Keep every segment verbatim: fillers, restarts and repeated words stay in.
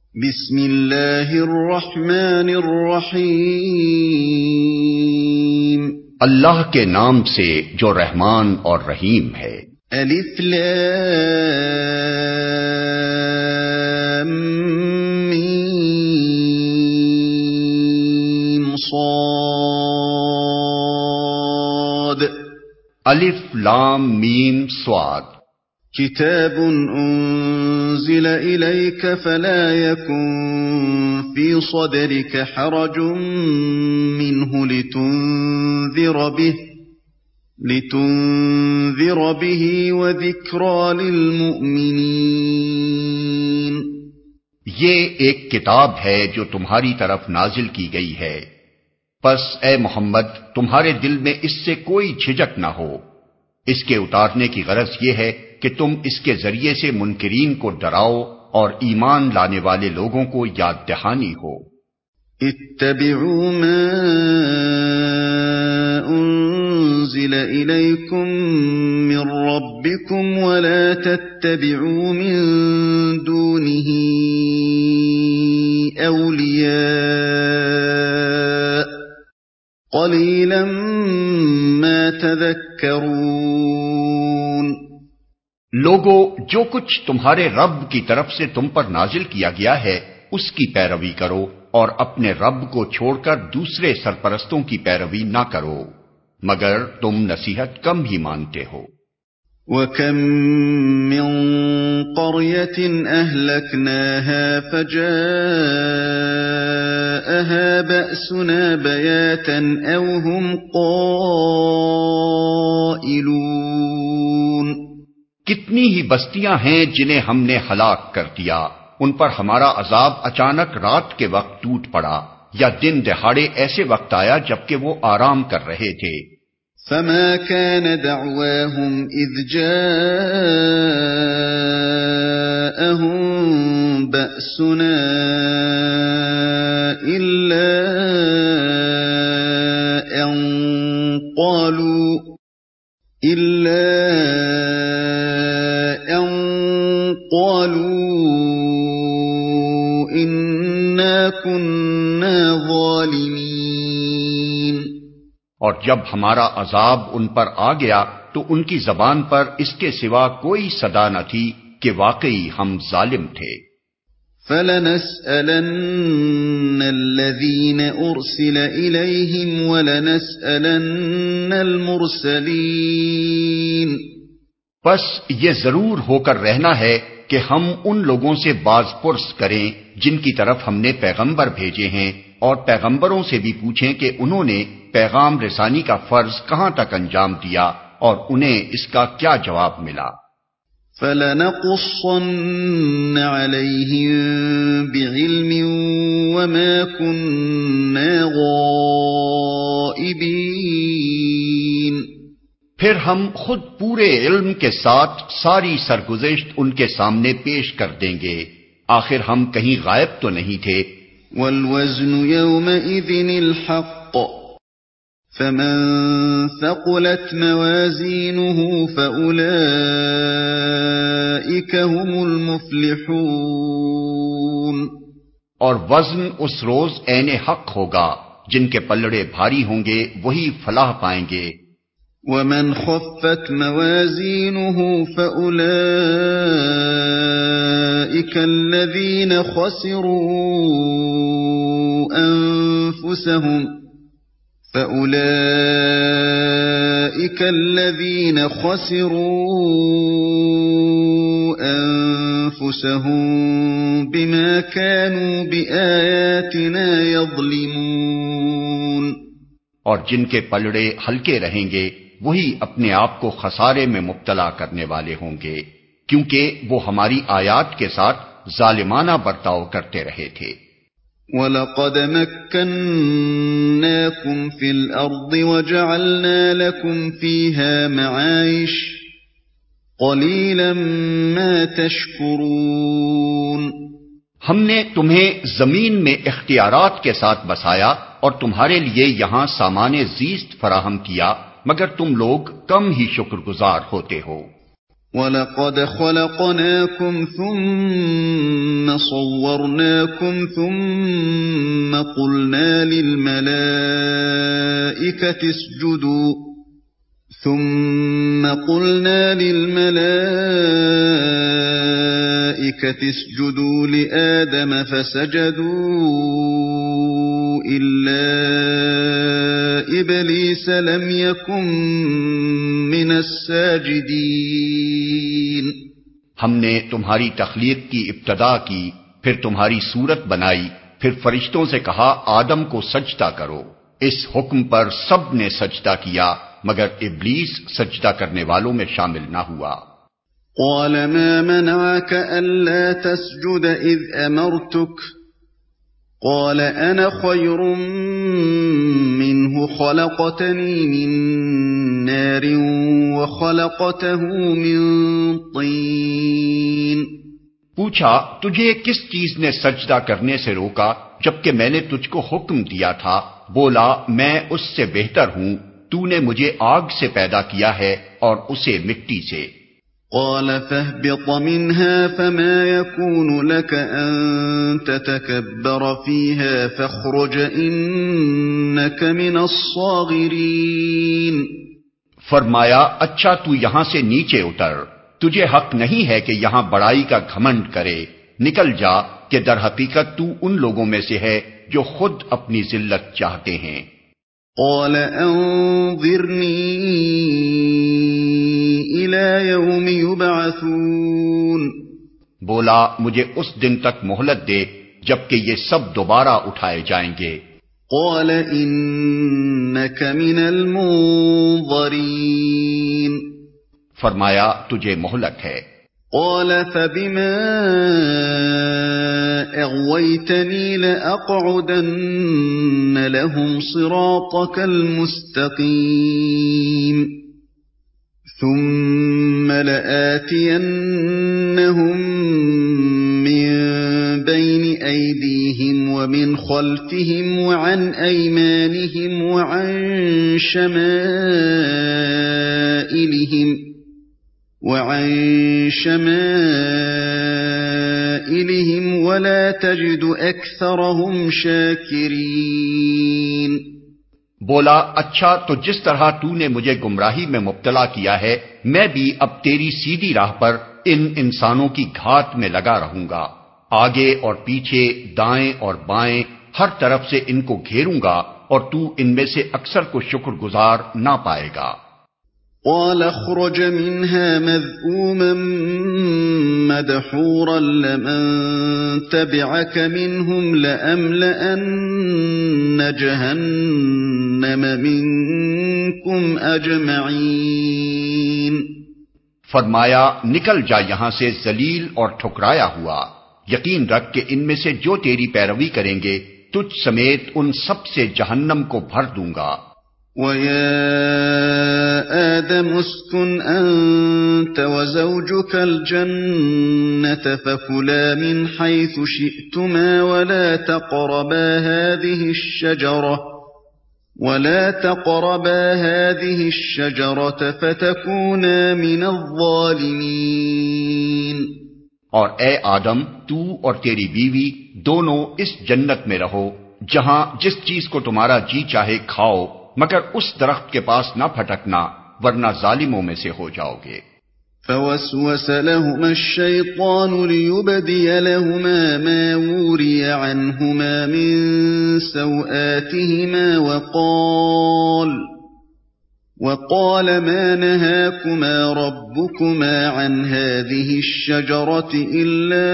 بسم اللہ الرحمن الرحیم، اللہ کے نام سے جو رحمان اور رحیم ہے۔ الف لام میم صاد، الف لام میم صاد۔ کتاب انزل الیک فلا یکن فی صدرک حرج منہ لتنذر به لتنذر به وذکری للمؤمنین۔ یہ ایک کتاب ہے جو تمہاری طرف نازل کی گئی ہے، پس اے محمد تمہارے دل میں اس سے کوئی جھجک نہ ہو۔ اس کے اتارنے کی غرض یہ ہے کہ تم اس کے ذریعے سے منکرین کو ڈراؤ اور ایمان لانے والے لوگوں کو یاد دہانی ہو۔ اتبعوا ما انزل الیکم من ربکم ولا تتبعوا من دونه اولیاء قلیلا ما تذکرون۔ لوگو، جو کچھ تمہارے رب کی طرف سے تم پر نازل کیا گیا ہے اس کی پیروی کرو، اور اپنے رب کو چھوڑ کر دوسرے سرپرستوں کی پیروی نہ کرو، مگر تم نصیحت کم ہی مانتے ہو۔ وَكَم مِّن قَرْيَةٍ أَهْلَكْنَاهَا فَجَاءَهَا بَأْسُنَا بَيَاتًا أَوْ هُمْ قَائِلُونَ۔ کتنی ہی بستیاں ہیں جنہیں ہم نے ہلاک کر دیا، ان پر ہمارا عذاب اچانک رات کے وقت ٹوٹ پڑا، یا دن دہاڑے ایسے وقت آیا جبکہ وہ آرام کر رہے تھے۔ فما كان دعواهم اذ جاءهم بأسنا الا ان قالوا الا ان قالوا انا كنا ظالمين۔ اور جب ہمارا عذاب ان پر آ گیا تو ان کی زبان پر اس کے سوا کوئی صدا نہ تھی کہ واقعی ہم ظالم تھے۔ فَلَنَسْأَلَنَّ الَّذِينَ أُرْسِلَ إِلَيْهِمْ وَلَنَسْأَلَنَّ الْمُرْسَلِينَ۔ بس یہ ضرور ہو کر رہنا ہے کہ ہم ان لوگوں سے باز پرس کریں جن کی طرف ہم نے پیغمبر بھیجے ہیں، اور پیغمبروں سے بھی پوچھیں کہ انہوں نے پیغام رسانی کا فرض کہاں تک انجام دیا اور انہیں اس کا کیا جواب ملا۔ فَلَنَقُصَّنَّ عَلَيْهِم بِعِلْمٍ وَمَا كُنَّا غَائِبِينَ۔ پھر ہم خود پورے علم کے ساتھ ساری سرگزشت ان کے سامنے پیش کر دیں گے، آخر ہم کہیں غائب تو نہیں تھے۔ وَالْوَزْنُ يَوْمَئِذٍ الْحَقُّ فَمَن ثَقُلَتْ مَوَازِينُهُ فَأُولَئِكَ هُمُ الْمُفْلِحُونَ۔ اور وزن اس روز عین حق ہوگا، جن کے پلڑے بھاری ہوں گے وہی فلاح پائیں گے۔ وَمَنْ خَفَّتْ مَوَازِينُهُ فَأُولَئِكَ الَّذِينَ خَسِرُوا أَنفُسَهُمْ فَأُولَئِكَ الَّذِينَ خَسِرُوا أَنفُسَهُمْ بِمَا كَانُوا بِآيَاتِنَا يَظْلِمُونَ۔ اور جن کے پلڑے ہلکے رہیں گے وہی اپنے آپ کو خسارے میں مبتلا کرنے والے ہوں گے، کیونکہ وہ ہماری آیات کے ساتھ ظالمانہ برتاؤ کرتے رہے تھے۔ وَلَقَدْ مَكَّنَّاكُمْ فِي الْأَرْضِ وَجَعَلْنَا لَكُمْ فِيهَا مَعَائِشَ قَلِيلًا مَا تَشْكُرُونَ۔ ہم نے تمہیں زمین میں اختیارات کے ساتھ بسایا اور تمہارے لیے یہاں سامان زیست فراہم کیا، مگر تم لوگ کم ہی شکر گزار ہوتے ہو۔ وَلَقَدْ خَلَقْنَاكُمْ ثُمَّ صَوَّرْنَاكُمْ ثُمَّ قُلْنَا لِلْمَلَائِكَةِ اسْجُدُوا ثُمَّ قُلْنَا لِلْمَلَائِكَةِ اسْجُدُوا لِآدَمَ فَسَجَدُوا إِلَّا إِبْلِيسَ لَمْ يَكُنْ مِنَ السَّاجِدِينَ۔ ہم نے تمہاری تخلیق کی ابتدا کی، پھر تمہاری صورت بنائی، پھر فرشتوں سے کہا آدم کو سجدہ کرو۔ اس حکم پر سب نے سجدہ کیا مگر ابلیس سجدہ کرنے والوں میں شامل نہ ہوا۔ قال ما منعك ألا تسجد إذ أمرتك قال أنا خير منه خلقتني من نار وخلقته من طين۔ پوچھا تجھے کس چیز نے سجدہ کرنے سے روکا جبکہ میں نے تجھ کو حکم دیا تھا؟ بولا میں اس سے بہتر ہوں، تو نے مجھے آگ سے پیدا کیا ہے اور اسے مٹی سے۔ قال فاهبط منها فما يكون لك أن تتكبر فيها فاخرج إنك من الصاغرين۔ فرمایا اچھا تو یہاں سے نیچے اتر، تجھے حق نہیں ہے کہ یہاں بڑائی کا گھمنڈ کرے، نکل جا کہ در حقیقت تو ان لوگوں میں سے ہے جو خود اپنی ذلت چاہتے ہیں۔ قال انظرنی الی یوم یبعثون۔ بولا مجھے اس دن تک مہلت دے جبکہ یہ سب دوبارہ اٹھائے جائیں گے۔ قال انک من المنظرین۔ فرمایا تجھے مہلت ہے۔ قال فبما اغويتني لأقعدن لهم صراطك المستقيم ثم لآتينهم من بين أيديهم ومن خلفهم وعن أيمانهم وعن شمائلهم وعن شمائلهم ولا تجد أكثرهم شاكرين۔ بولا اچھا تو جس طرح تو نے مجھے گمراہی میں مبتلا کیا ہے میں بھی اب تیری سیدھی راہ پر ان انسانوں کی گھات میں لگا رہوں گا، آگے اور پیچھے، دائیں اور بائیں، ہر طرف سے ان کو گھیروں گا اور تو ان میں سے اکثر کو شکر گزار نہ پائے گا۔ قال اخرج منها مذءوما مدحورا لمن تبعك منهم لأملأن جهنم منكم أجمعين۔ فرمایا نکل جا یہاں سے ذلیل اور ٹھکرایا ہوا، یقین رکھ کہ ان میں سے جو تیری پیروی کریں گے تجھ سمیت ان سب سے جہنم کو بھر دوں گا۔ وَيَا آدَمُ اسْكُنْ أَنْتَ وَزَوْجُكَ الْجَنَّةَ فَكُلَا مِنْ حَيْثُ شِئْتُمَا وَلَا تَقْرَبَا هَذِهِ الشَّجَرَةَ وَلَا تَقْرَبَا هَذِهِ الشَّجَرَةَ فَتَكُونَا مِنَ الظَّالِمِينَ۔ اور اے آدم تو اور تیری بیوی دونوں اس جنت میں رہو جہاں جس چیز کو تمہارا جی چاہے کھاؤ، مگر اس درخت کے پاس نہ پھٹکنا ورنہ ظالموں میں سے ہو جاؤ گے۔ فوسوس لهما الشيطان ليبدي لهما ما وري عنهما من سوآتهما وقال وقال ما نهاكما ربكما عن هذه الشجرة إلا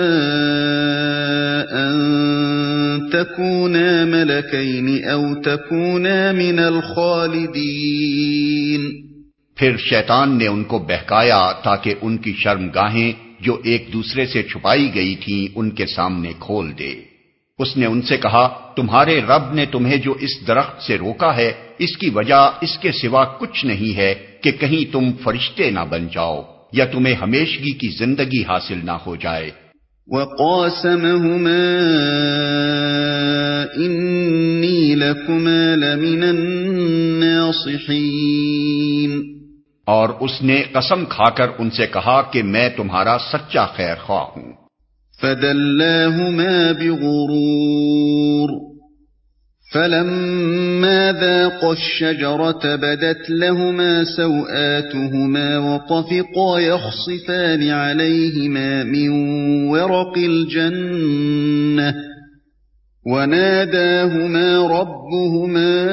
أن تكونا ملكين أو تكونا من الخالدين۔ پھر شیطان نے ان کو بہکایا تاکہ ان کی شرمگاہیں جو ایک دوسرے سے چھپائی گئی تھیں ان کے سامنے کھول دے۔ اس نے ان سے کہا تمہارے رب نے تمہیں جو اس درخت سے روکا ہے اس کی وجہ اس کے سوا کچھ نہیں ہے کہ کہیں تم فرشتے نہ بن جاؤ یا تمہیں ہمیشگی کی زندگی حاصل نہ ہو جائے۔ وَقَاسَمَهُمَا إِنِّي لَكُمَا لَمِنَ النَّاصِحِينَ۔ اور اس نے قسم کھا کر ان سے کہا کہ میں تمہارا سچا خیر خواہ ہوں۔ فدلاهما بغرور فلما ذاقا الشجرة بدت لهما سوآتهما وطفقا يخصفان عليهما من ورق الجنة وناداهما ربهما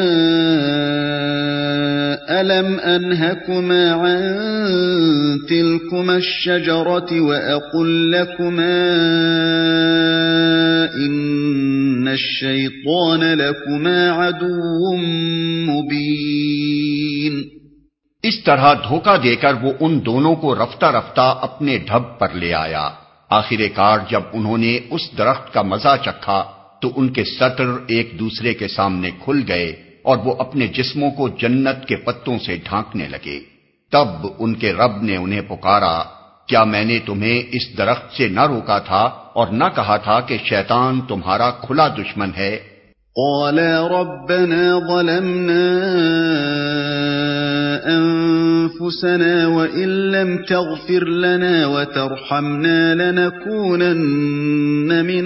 ألم أنهكما عن تلكما الشجرة وأقل لكما إن الشيطان لكما عدو مبين۔ اس طرح دھوکہ دے کر وہ ان دونوں کو رفتہ رفتہ اپنے ڈھب پر لے آیا۔ آخر کار جب انہوں نے اس درخت کا مزہ چکھا تو ان کے سطر ایک دوسرے کے سامنے کھل گئے اور وہ اپنے جسموں کو جنت کے پتوں سے ڈھانکنے لگے۔ تب ان کے رب نے انہیں پکارا، کیا میں نے تمہیں اس درخت سے نہ روکا تھا اور نہ کہا تھا کہ شیطان تمہارا کھلا دشمن ہے؟ قالا ربنا ظلمنا انفسنا وان لم تغفر لنا وترحمنا لنكونن من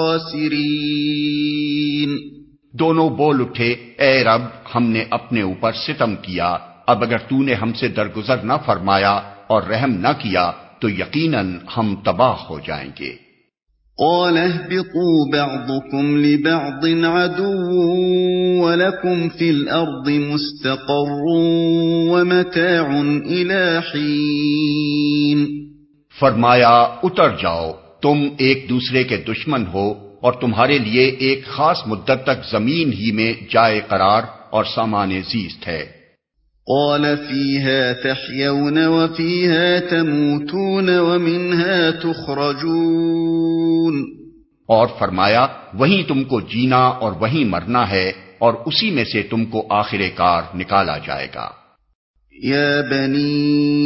الخاسرین۔ دونوں بول اٹھے، اے رب ہم نے اپنے اوپر ستم کیا، اب اگر تو نے ہم سے درگزر نہ فرمایا اور رحم نہ کیا تو یقیناً ہم تباہ ہو جائیں گے۔ قال اهبطوا بعضكم لبعض عدو ولكم في الأرض مستقر ومتاع إلى حين۔ فرمایا اتر جاؤ، تم ایک دوسرے کے دشمن ہو اور تمہارے لیے ایک خاص مدت تک زمین ہی میں جائے قرار اور سامان زیست ہے۔ قال فيها تحيون وفيها تموتون ومنها تخرجون۔ اور فرمایا وہیں تم کو جینا اور وہیں مرنا ہے اور اسی میں سے تم کو آخر کار نکالا جائے گا۔ یا بنی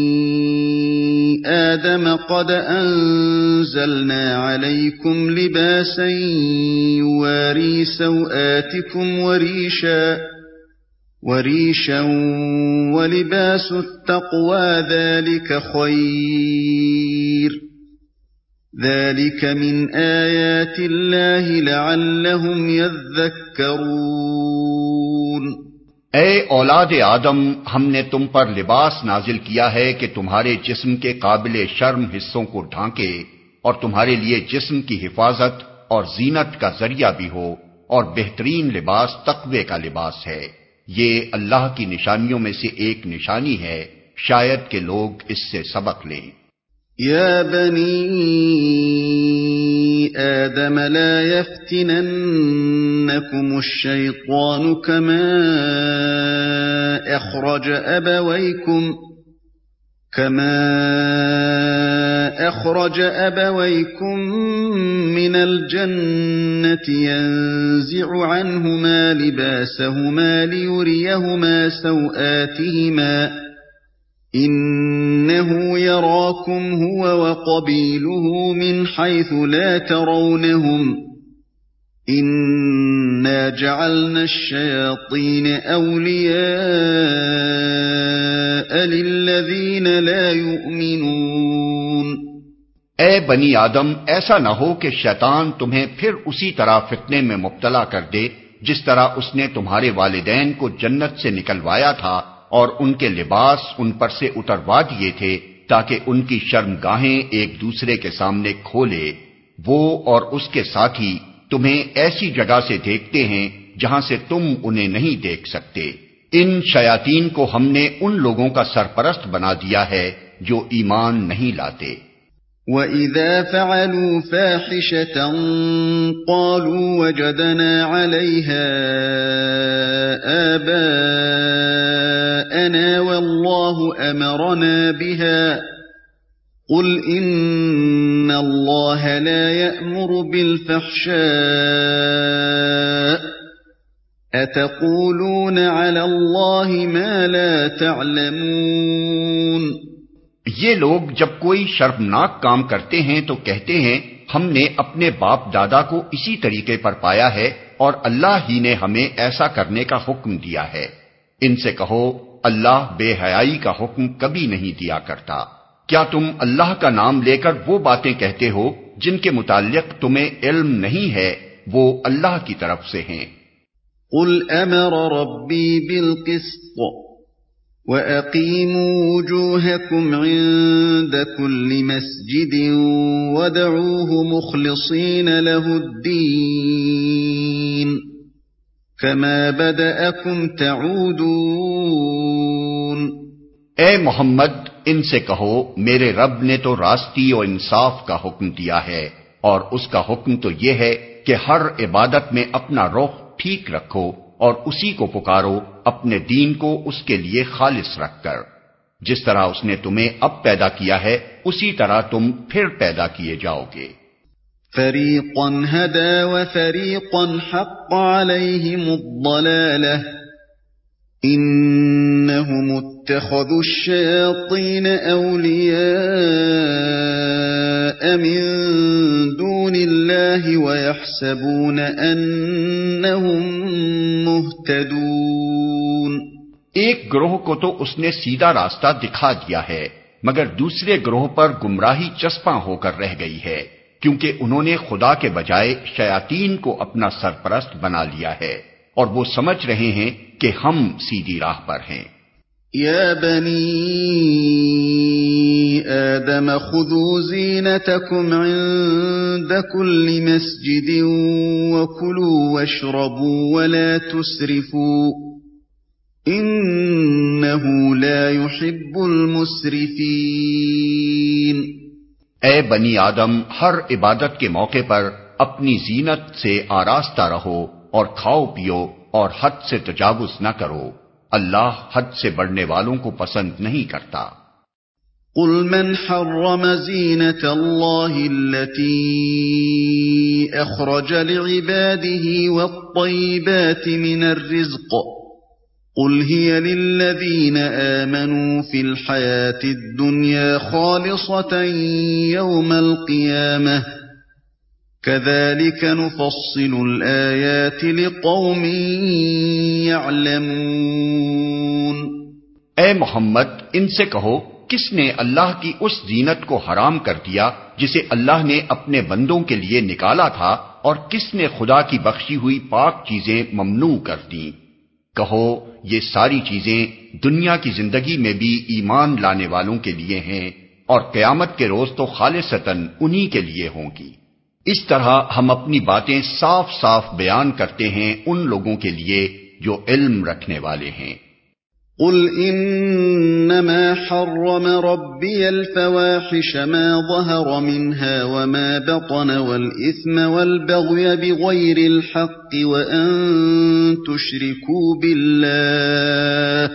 آدم قد انزلنا علیکم لباسا یواری سوآتکم وریشا وریشا ولباس التقوى ذلك خیر ذلك من آیات اللہ لعلهم یذکرون۔ اے اولاد آدم، ہم نے تم پر لباس نازل کیا ہے کہ تمہارے جسم کے قابل شرم حصوں کو ڈھانکے اور تمہارے لیے جسم کی حفاظت اور زینت کا ذریعہ بھی ہو، اور بہترین لباس تقوی کا لباس ہے۔ یہ اللہ کی نشانیوں میں سے ایک نشانی ہے، شاید کہ لوگ اس سے سبق لیں۔ یا بنی آدم لا يفتننكم الشيطان كما أخرج أبويكم كما أخرج أبويكم من الجنة ينزع عنهما لباسهما ليريهما سوآتهما إنه يراكم هو وقبيله من حيث لا ترونهم إنا جعلنا الشياطين أولياء للذين لا يؤمنون۔ اے بنی آدم، ایسا نہ ہو کہ شیطان تمہیں پھر اسی طرح فتنے میں مبتلا کر دے جس طرح اس نے تمہارے والدین کو جنت سے نکلوایا تھا اور ان کے لباس ان پر سے اتروا دیے تھے تاکہ ان کی شرمگاہیں ایک دوسرے کے سامنے کھولے۔ وہ اور اس کے ساتھی تمہیں ایسی جگہ سے دیکھتے ہیں جہاں سے تم انہیں نہیں دیکھ سکتے۔ ان شیاطین کو ہم نے ان لوگوں کا سرپرست بنا دیا ہے جو ایمان نہیں لاتے۔ وَإِذَا فَعَلُوا فَاحِشَةً قَالُوا وَجَدْنَا عَلَيْهَا آبَاءَنَا وَاللَّهُ أَمَرَنَا بِهَا قُلْ إِنَّ اللَّهَ لَا يَأْمُرُ بِالْفَحْشَاءِ أَتَقُولُونَ عَلَى اللَّهِ مَا لَا تَعْلَمُونَ۔ یہ لوگ جب کوئی شرمناک کام کرتے ہیں تو کہتے ہیں ہم نے اپنے باپ دادا کو اسی طریقے پر پایا ہے اور اللہ ہی نے ہمیں ایسا کرنے کا حکم دیا ہے۔ ان سے کہو اللہ بے حیائی کا حکم کبھی نہیں دیا کرتا۔ کیا تم اللہ کا نام لے کر وہ باتیں کہتے ہو جن کے متعلق تمہیں علم نہیں ہے، وہ اللہ کی طرف سے ہیں۔ قل امر ربی بالقسط وَأَقِيمُوا وُجُوهَكُمْ عِندَ كُلِّ مَسْجِدٍ وَادْعُوهُ مُخْلِصِينَ لَهُ الدِّينَ كَمَا بَدَأَكُمْ تَعُودُونَ۔ اے محمد ان سے کہو میرے رب نے تو راستی و انصاف کا حکم دیا ہے، اور اس کا حکم تو یہ ہے کہ ہر عبادت میں اپنا رخ ٹھیک رکھو اور اسی کو پکارو اپنے دین کو اس کے لیے خالص رکھ کر۔ جس طرح اس نے تمہیں اب پیدا کیا ہے اسی طرح تم پھر پیدا کیے جاؤ گے۔ فَرِيقًا هَدَى وَفَرِيقًا حَقَّ عَلَيْهِمُ الضَّلَالَةُ إِنَّهُمُ اتَّخَذُوا الشَّيَاطِينَ أَوْلِيَاءَ مِن دُونِ اللَّهِ وَيَحْسَبُونَ أَنَّهُم مُهْتَدُونَ۔ ایک گروہ کو تو اس نے سیدھا راستہ دکھا دیا ہے، مگر دوسرے گروہ پر گمراہی چسپاں ہو کر رہ گئی ہے، کیونکہ انہوں نے خدا کے بجائے شیاطین کو اپنا سرپرست بنا لیا ہے، اور وہ سمجھ رہے ہیں کہ ہم سیدھی راہ پر ہیں۔ یا بنی آدم خذوا زینتکم عند کل مسجد وکلوا واشربوا ولا تسرفوا انہ لا يحب المسرفین۔ اے بنی آدم ہر عبادت کے موقع پر اپنی زینت سے آراستہ رہو اور کھاؤ پیو اور حد سے تجاوز نہ کرو، اللہ حد سے بڑھنے والوں کو پسند نہیں کرتا۔ قل من حرم زینة اللہ التي اخرج لعباده والطیبات من الرزق قل هي للذین آمنوا في الحياة الدنيا خالصة يوم القيامة كذلك نفصل الآيات لقوم يعلمون۔ اے محمد ان سے کہو کس نے اللہ کی اس زینت کو حرام کر دیا جسے اللہ نے اپنے بندوں کے لیے نکالا تھا، اور کس نے خدا کی بخشی ہوئی پاک چیزیں ممنوع کر دیں؟ کہو یہ ساری چیزیں دنیا کی زندگی میں بھی ایمان لانے والوں کے لیے ہیں، اور قیامت کے روز تو خالصتاً انہی کے لیے ہوں گی۔ اس طرح ہم اپنی باتیں صاف صاف بیان کرتے ہیں ان لوگوں کے لیے جو علم رکھنے والے ہیں۔ قل انما حرم ربی الفواحش ما ظهر منها وما بطن والاثم والبغي بغير الحق وان تشركوا بالله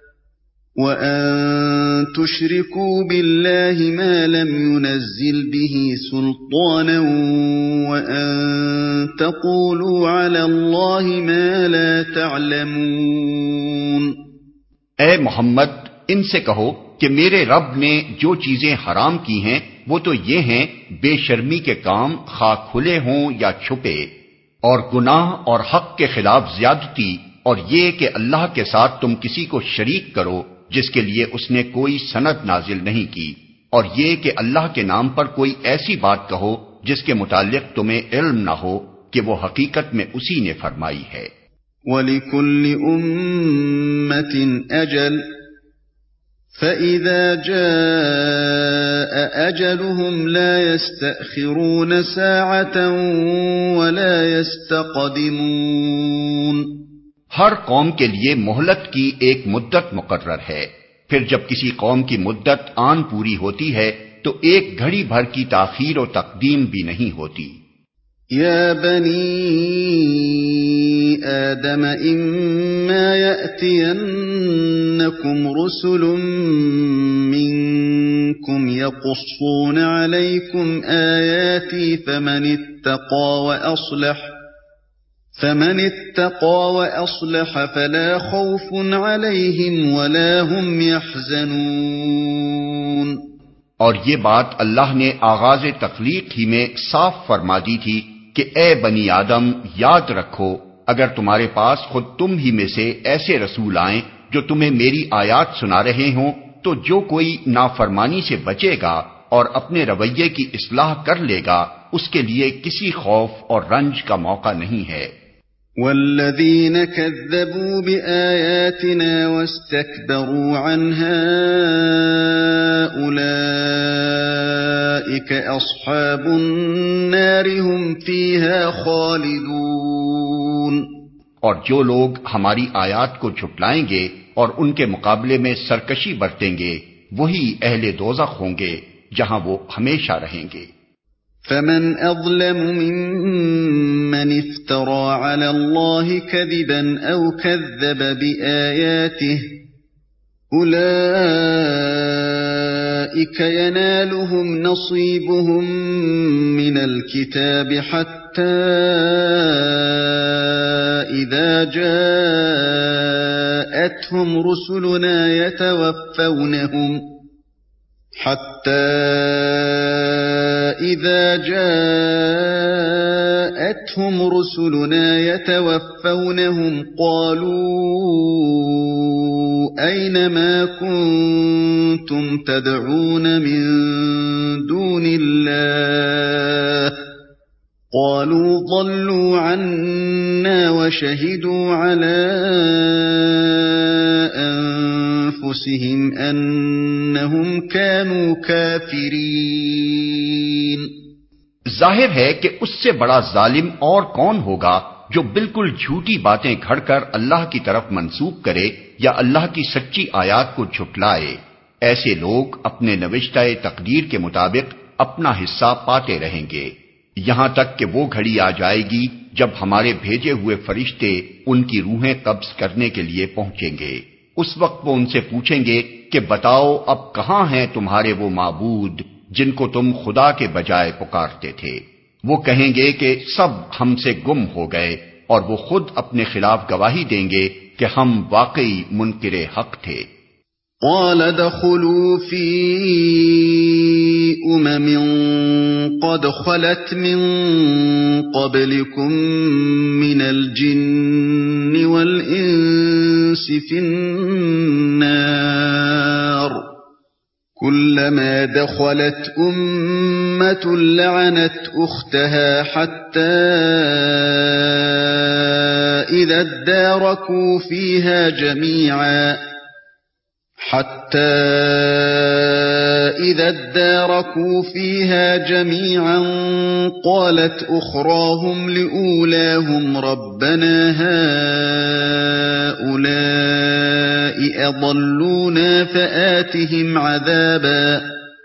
وَأَن تُشْرِكُوا بِاللَّهِ مَا لَمْ يُنَزِّلْ بِهِ سُلْطَانًا وَأَن تَقُولُوا عَلَى اللَّهِ مَا لَا تَعْلَمُونَ۔ اے محمد ان سے کہو کہ میرے رب نے جو چیزیں حرام کی ہیں وہ تو یہ ہیں بے شرمی کے کام، خواہ کھلے ہوں یا چھپے، اور گناہ اور حق کے خلاف زیادتی، اور یہ کہ اللہ کے ساتھ تم کسی کو شریک کرو جس کے لیے اس نے کوئی سند نازل نہیں کی، اور یہ کہ اللہ کے نام پر کوئی ایسی بات کہو جس کے متعلق تمہیں علم نہ ہو کہ وہ حقیقت میں اسی نے فرمائی ہے۔ وَلِكُلِّ أُمَّةٍ أَجَلٌ فَإِذَا جَاءَ أَجَلُهُمْ لَا يَسْتَأْخِرُونَ سَاعَةً وَلَا يَسْتَقْدِمُونَ۔ ہر قوم کے لیے مہلت کی ایک مدت مقرر ہے، پھر جب کسی قوم کی مدت آن پوری ہوتی ہے تو ایک گھڑی بھر کی تاخیر و تقدیم بھی نہیں ہوتی۔ یا بنی آدم اما یأتینکم رسل منکم یقصون علیکم آیاتی فمن اتقى وأصلح فمن اتقى وأصلح فلا خوف عليهم ولا هم يحزنون۔ اور یہ بات اللہ نے آغاز تخلیق ہی میں صاف فرما دی تھی کہ اے بنی آدم یاد رکھو اگر تمہارے پاس خود تم ہی میں سے ایسے رسول آئیں جو تمہیں میری آیات سنا رہے ہوں تو جو کوئی نافرمانی سے بچے گا اور اپنے رویے کی اصلاح کر لے گا اس کے لیے کسی خوف اور رنج کا موقع نہیں ہے۔ والذین کذبوا بآیاتنا واستکبروا عنها اولئک اصحاب النار هم فیها خالدون۔ اور جو لوگ ہماری آیات کو جھٹلائیں گے اور ان کے مقابلے میں سرکشی برتیں گے وہی اہل دوزخ ہوں گے جہاں وہ ہمیشہ رہیں گے۔ فمن اظلم ممن افترى على الله كذبا او كذب بآياته اولئك ينالهم نصيبهم من الكتاب حتى اذا جاءتهم رسلنا يتوفونهم حتى إذا جاءتهم رسلنا يتوفونهم قالوا أين ما كنتم تدعون من دون الله قالوا ضلوا عنا وشهدوا على أنفسهم أنهم كانوا كافرين۔ ظاہر ہے کہ اس سے بڑا ظالم اور کون ہوگا جو بالکل جھوٹی باتیں گھڑ کر اللہ کی طرف منسوب کرے یا اللہ کی سچی آیات کو جھٹلائے۔ ایسے لوگ اپنے نوشتہ تقدیر کے مطابق اپنا حصہ پاتے رہیں گے یہاں تک کہ وہ گھڑی آ جائے گی جب ہمارے بھیجے ہوئے فرشتے ان کی روحیں قبض کرنے کے لیے پہنچیں گے۔ اس وقت وہ ان سے پوچھیں گے کہ بتاؤ اب کہاں ہیں تمہارے وہ معبود جن کو تم خدا کے بجائے پکارتے تھے؟ وہ کہیں گے کہ سب ہم سے گم ہو گئے، اور وہ خود اپنے خلاف گواہی دیں گے کہ ہم واقعی منکر حق تھے۔ قال ادخلوا في أمم قد خلت من قبلكم من الجن والإنس في النار كلما دخلت أمة لعنت أختها حتى إذا اداركوا فيها جميعا حتى إذا اداركوا فيها جميعا قالت أخراهم لأولاهم ربنا هؤلاء أضلونا فآتهم عذابا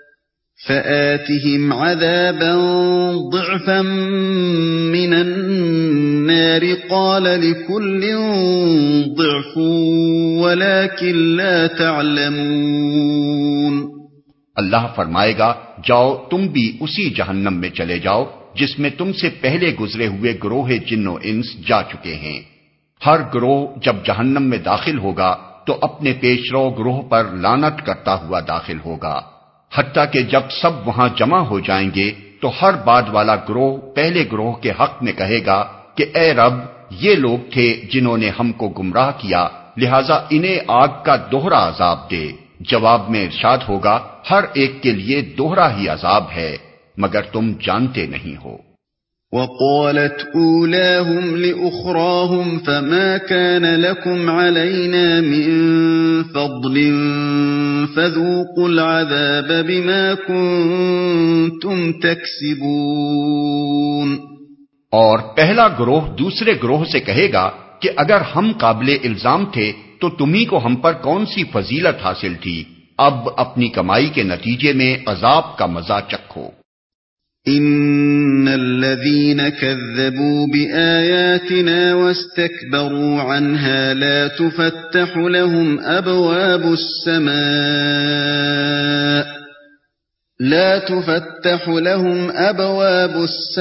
فآتهم عذابا ضعفا من النار قال لكل ضعف ولكن لا تعلمون۔ اللہ فرمائے گا جاؤ تم بھی اسی جہنم میں چلے جاؤ جس میں تم سے پہلے گزرے ہوئے گروہ جن و انس جا چکے ہیں۔ ہر گروہ جب جہنم میں داخل ہوگا تو اپنے پیشرو گروہ پر لعنت کرتا ہوا داخل ہوگا، حتیٰ کہ جب سب وہاں جمع ہو جائیں گے تو ہر بعد والا گروہ پہلے گروہ کے حق میں کہے گا کہ اے رب یہ لوگ تھے جنہوں نے ہم کو گمراہ کیا، لہذا انہیں آگ کا دوہرا عذاب دے۔ جواب میں ارشاد ہوگا ہر ایک کے لیے دوہرا ہی عذاب ہے مگر تم جانتے نہیں ہو۔ وقالت أولاهم لأخراهم فما كان لكم علينا من فضل فذوقوا العذاب بما كنتم تكسبون۔ اور پہلا گروہ دوسرے گروہ سے کہے گا کہ اگر ہم قابل الزام تھے تو تمہیں کو ہم پر کون سی فضیلت حاصل تھی، اب اپنی کمائی کے نتیجے میں عذاب کا مزہ چکھو۔ ان الذين كذبوا بآياتنا واستكبروا عنها لا تفتح لهم ابواب السماء لا تفتح لهم ابواب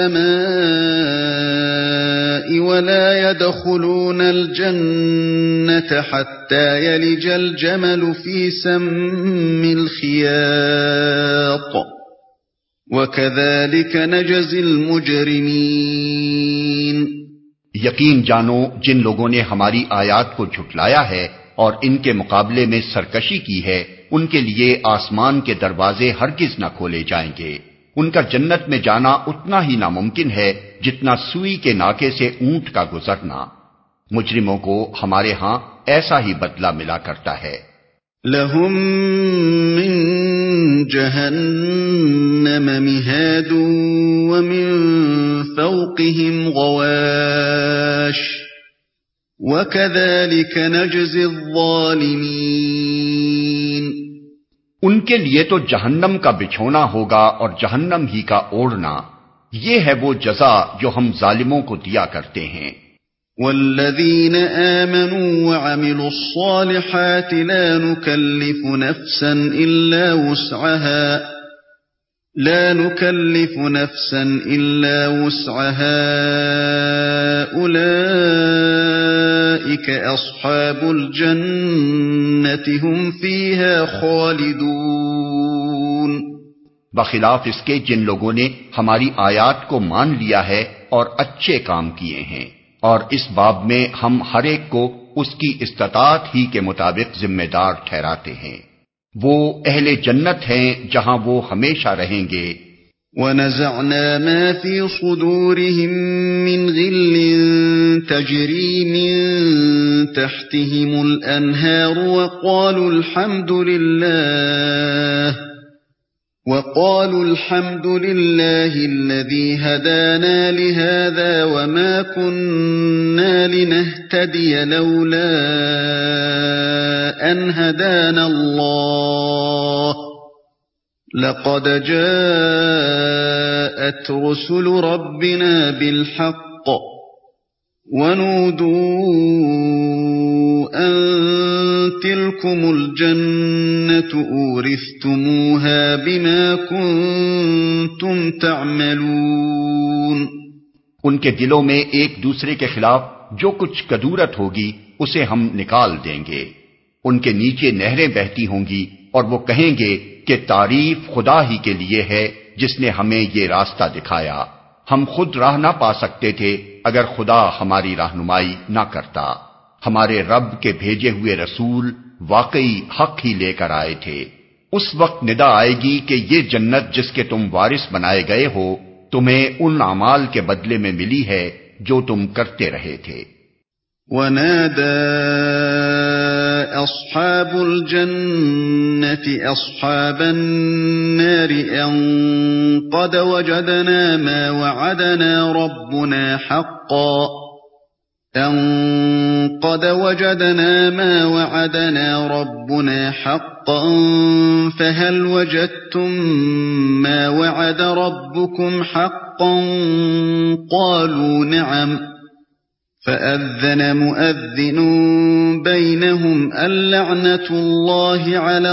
السماء ولا يدخلون الجنة حتى يلج الجمل في سم الخياط وَكَذَلِكَ نَجْزِي الْمُجْرِمِينَ۔ یقین جانو جن لوگوں نے ہماری آیات کو جھٹلایا ہے اور ان کے مقابلے میں سرکشی کی ہے، ان کے لیے آسمان کے دروازے ہرگز نہ کھولے جائیں گے۔ ان کا جنت میں جانا اتنا ہی ناممکن ہے جتنا سوئی کے ناکے سے اونٹ کا گزرنا۔ مجرموں کو ہمارے ہاں ایسا ہی بدلہ ملا کرتا ہے۔ لهم من جهنم مهاد ومن فوقهم غواش وَكَذَلِكَ نَجْزِي الظَّالِمِينَ۔ ان کے لیے تو جہنم کا بچھونا ہوگا اور جہنم ہی کا اوڑھنا، یہ ہے وہ جزا جو ہم ظالموں کو دیا کرتے ہیں۔ وَالَّذِينَ آمَنُوا وَعَمِلُوا الصَّالِحَاتِ لَا نُكَلِّفُ نَفْسًا إِلَّا وُسْعَهَا لا نكلف نفسا إلا وسعها أولئك أصحاب الجنة هم فيها خالدون۔ بخلاف اس کے جن لوگوں نے ہماری آیات کو مان لیا ہے اور اچھے کام کیے ہیں، اور اس باب میں ہم ہر ایک کو اس کی استطاعت ہی کے مطابق ذمہ دار ٹھہراتے ہیں۔ وہ اہل جنت ہیں جہاں وہ ہمیشہ رہیں گے۔ وَنَزَعْنَا مَا فِي صُدُورِهِم مِّنْ غِلٍّ تَجْرِي مِن تَحْتِهِمُ الْأَنْهَارُ وَقَالُوا الْحَمْدُ لِلَّهِ وَقَالُوا الْحَمْدُ لِلَّهِ الَّذِي هَدَانَا لِهَذَا وَمَا كُنَّا لِنَهْتَدِيَ لَوْلَا أَنْ هَدَانَا اللَّهُ لَقَدْ جَاءَتْ رُسُلُ رَبِّنَا بِالْحَقِّ وَنُودُوا أَن تِلْكُمُ الْجَنَّةُ أُورِثْتُمُوهَا بِمَا كُنتُمْ تَعْمَلُونَ۔ ان کے دلوں میں ایک دوسرے کے خلاف جو کچھ کدورت ہوگی اسے ہم نکال دیں گے۔ ان کے نیچے نہریں بہتی ہوں گی اور وہ کہیں گے کہ تعریف خدا ہی کے لیے ہے جس نے ہمیں یہ راستہ دکھایا۔ ہم خود راہ نہ پا سکتے تھے اگر خدا ہماری رہنمائی نہ کرتا۔ ہمارے رب کے بھیجے ہوئے رسول واقعی حق ہی لے کر آئے تھے۔ اس وقت ندا آئے گی کہ یہ جنت جس کے تم وارث بنائے گئے ہو تمہیں ان اعمال کے بدلے میں ملی ہے جو تم کرتے رہے تھے۔ وَنَادَى أَصْحَابُ الْجَنَّةِ أَصْحَابَ النَّارِ أَن قَدْ وَجَدْنَا مَا وَعَدَنَا رَبُّنَا حَقًّا أَن قَدْ وَجَدْنَا مَا وَعَدَنَا رَبُّنَا حَقًّا فَهَلْ وَجَدتُّم مَّا وَعَدَ رَبُّكُمْ حَقًّا قَالُوا نَعَمْ فَأَذَّنَ مُؤَذِّنٌ بَيْنَهُمْ اللَّعْنَةُ اللَّهِ عَلَى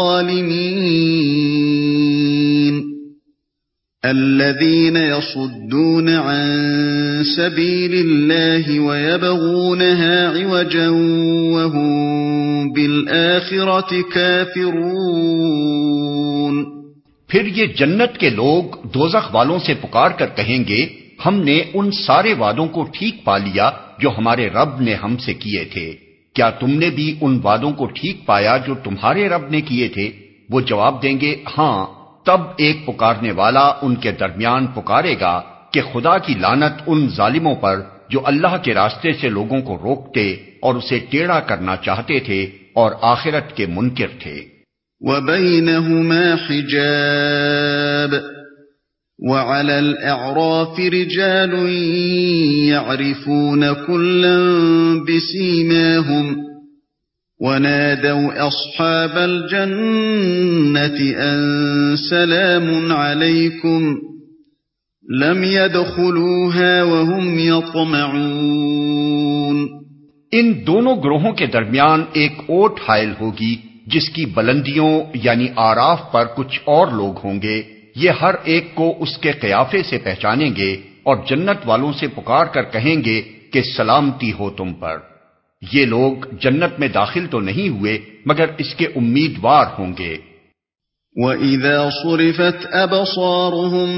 الظَّالِمِينَ الَّذِينَ يَصُدُّونَ عَن سَبِيلِ اللَّهِ وَيَبْغُونَهَا عِوَجًا وَهُمْ بِالْآخِرَةِ كَافِرُونَ۔ پھر یہ جنت کے لوگ دوزخ والوں سے پکار کر کہیں گے ہم نے ان سارے وعدوں کو ٹھیک پا لیا جو ہمارے رب نے ہم سے کیے تھے، کیا تم نے بھی ان وعدوں کو ٹھیک پایا جو تمہارے رب نے کیے تھے؟ وہ جواب دیں گے ہاں۔ تب ایک پکارنے والا ان کے درمیان پکارے گا کہ خدا کی لعنت ان ظالموں پر جو اللہ کے راستے سے لوگوں کو روکتے اور اسے ٹیڑھا کرنا چاہتے تھے اور آخرت کے منکر تھے۔ وَبَيْنَهُمَا حِجَابٌ وَعَلَى الْأَعْرَافِ رِجَالٌ يَعْرِفُونَ كُلًّا بِسِيمَاهُمْ وَنَادَوْا أَصْحَابَ الْجَنَّةِ أَن سَلَامٌ عَلَيْكُمْ لَمْ يَدْخُلُوهَا وَهُمْ يَطْمَعُونَ۔ ان دونوں گروہوں کے درمیان ایک اوٹ حائل ہوگی جس کی بلندیوں یعنی آراف پر کچھ اور لوگ ہوں گے، یہ ہر ایک کو اس کے قیافے سے پہچانیں گے اور جنت والوں سے پکار کر کہیں گے کہ سلامتی ہو تم پر۔ یہ لوگ جنت میں داخل تو نہیں ہوئے مگر اس کے امیدوار ہوں گے۔ وَإِذَا صُرِفَتْ أَبْصَارُهُمْ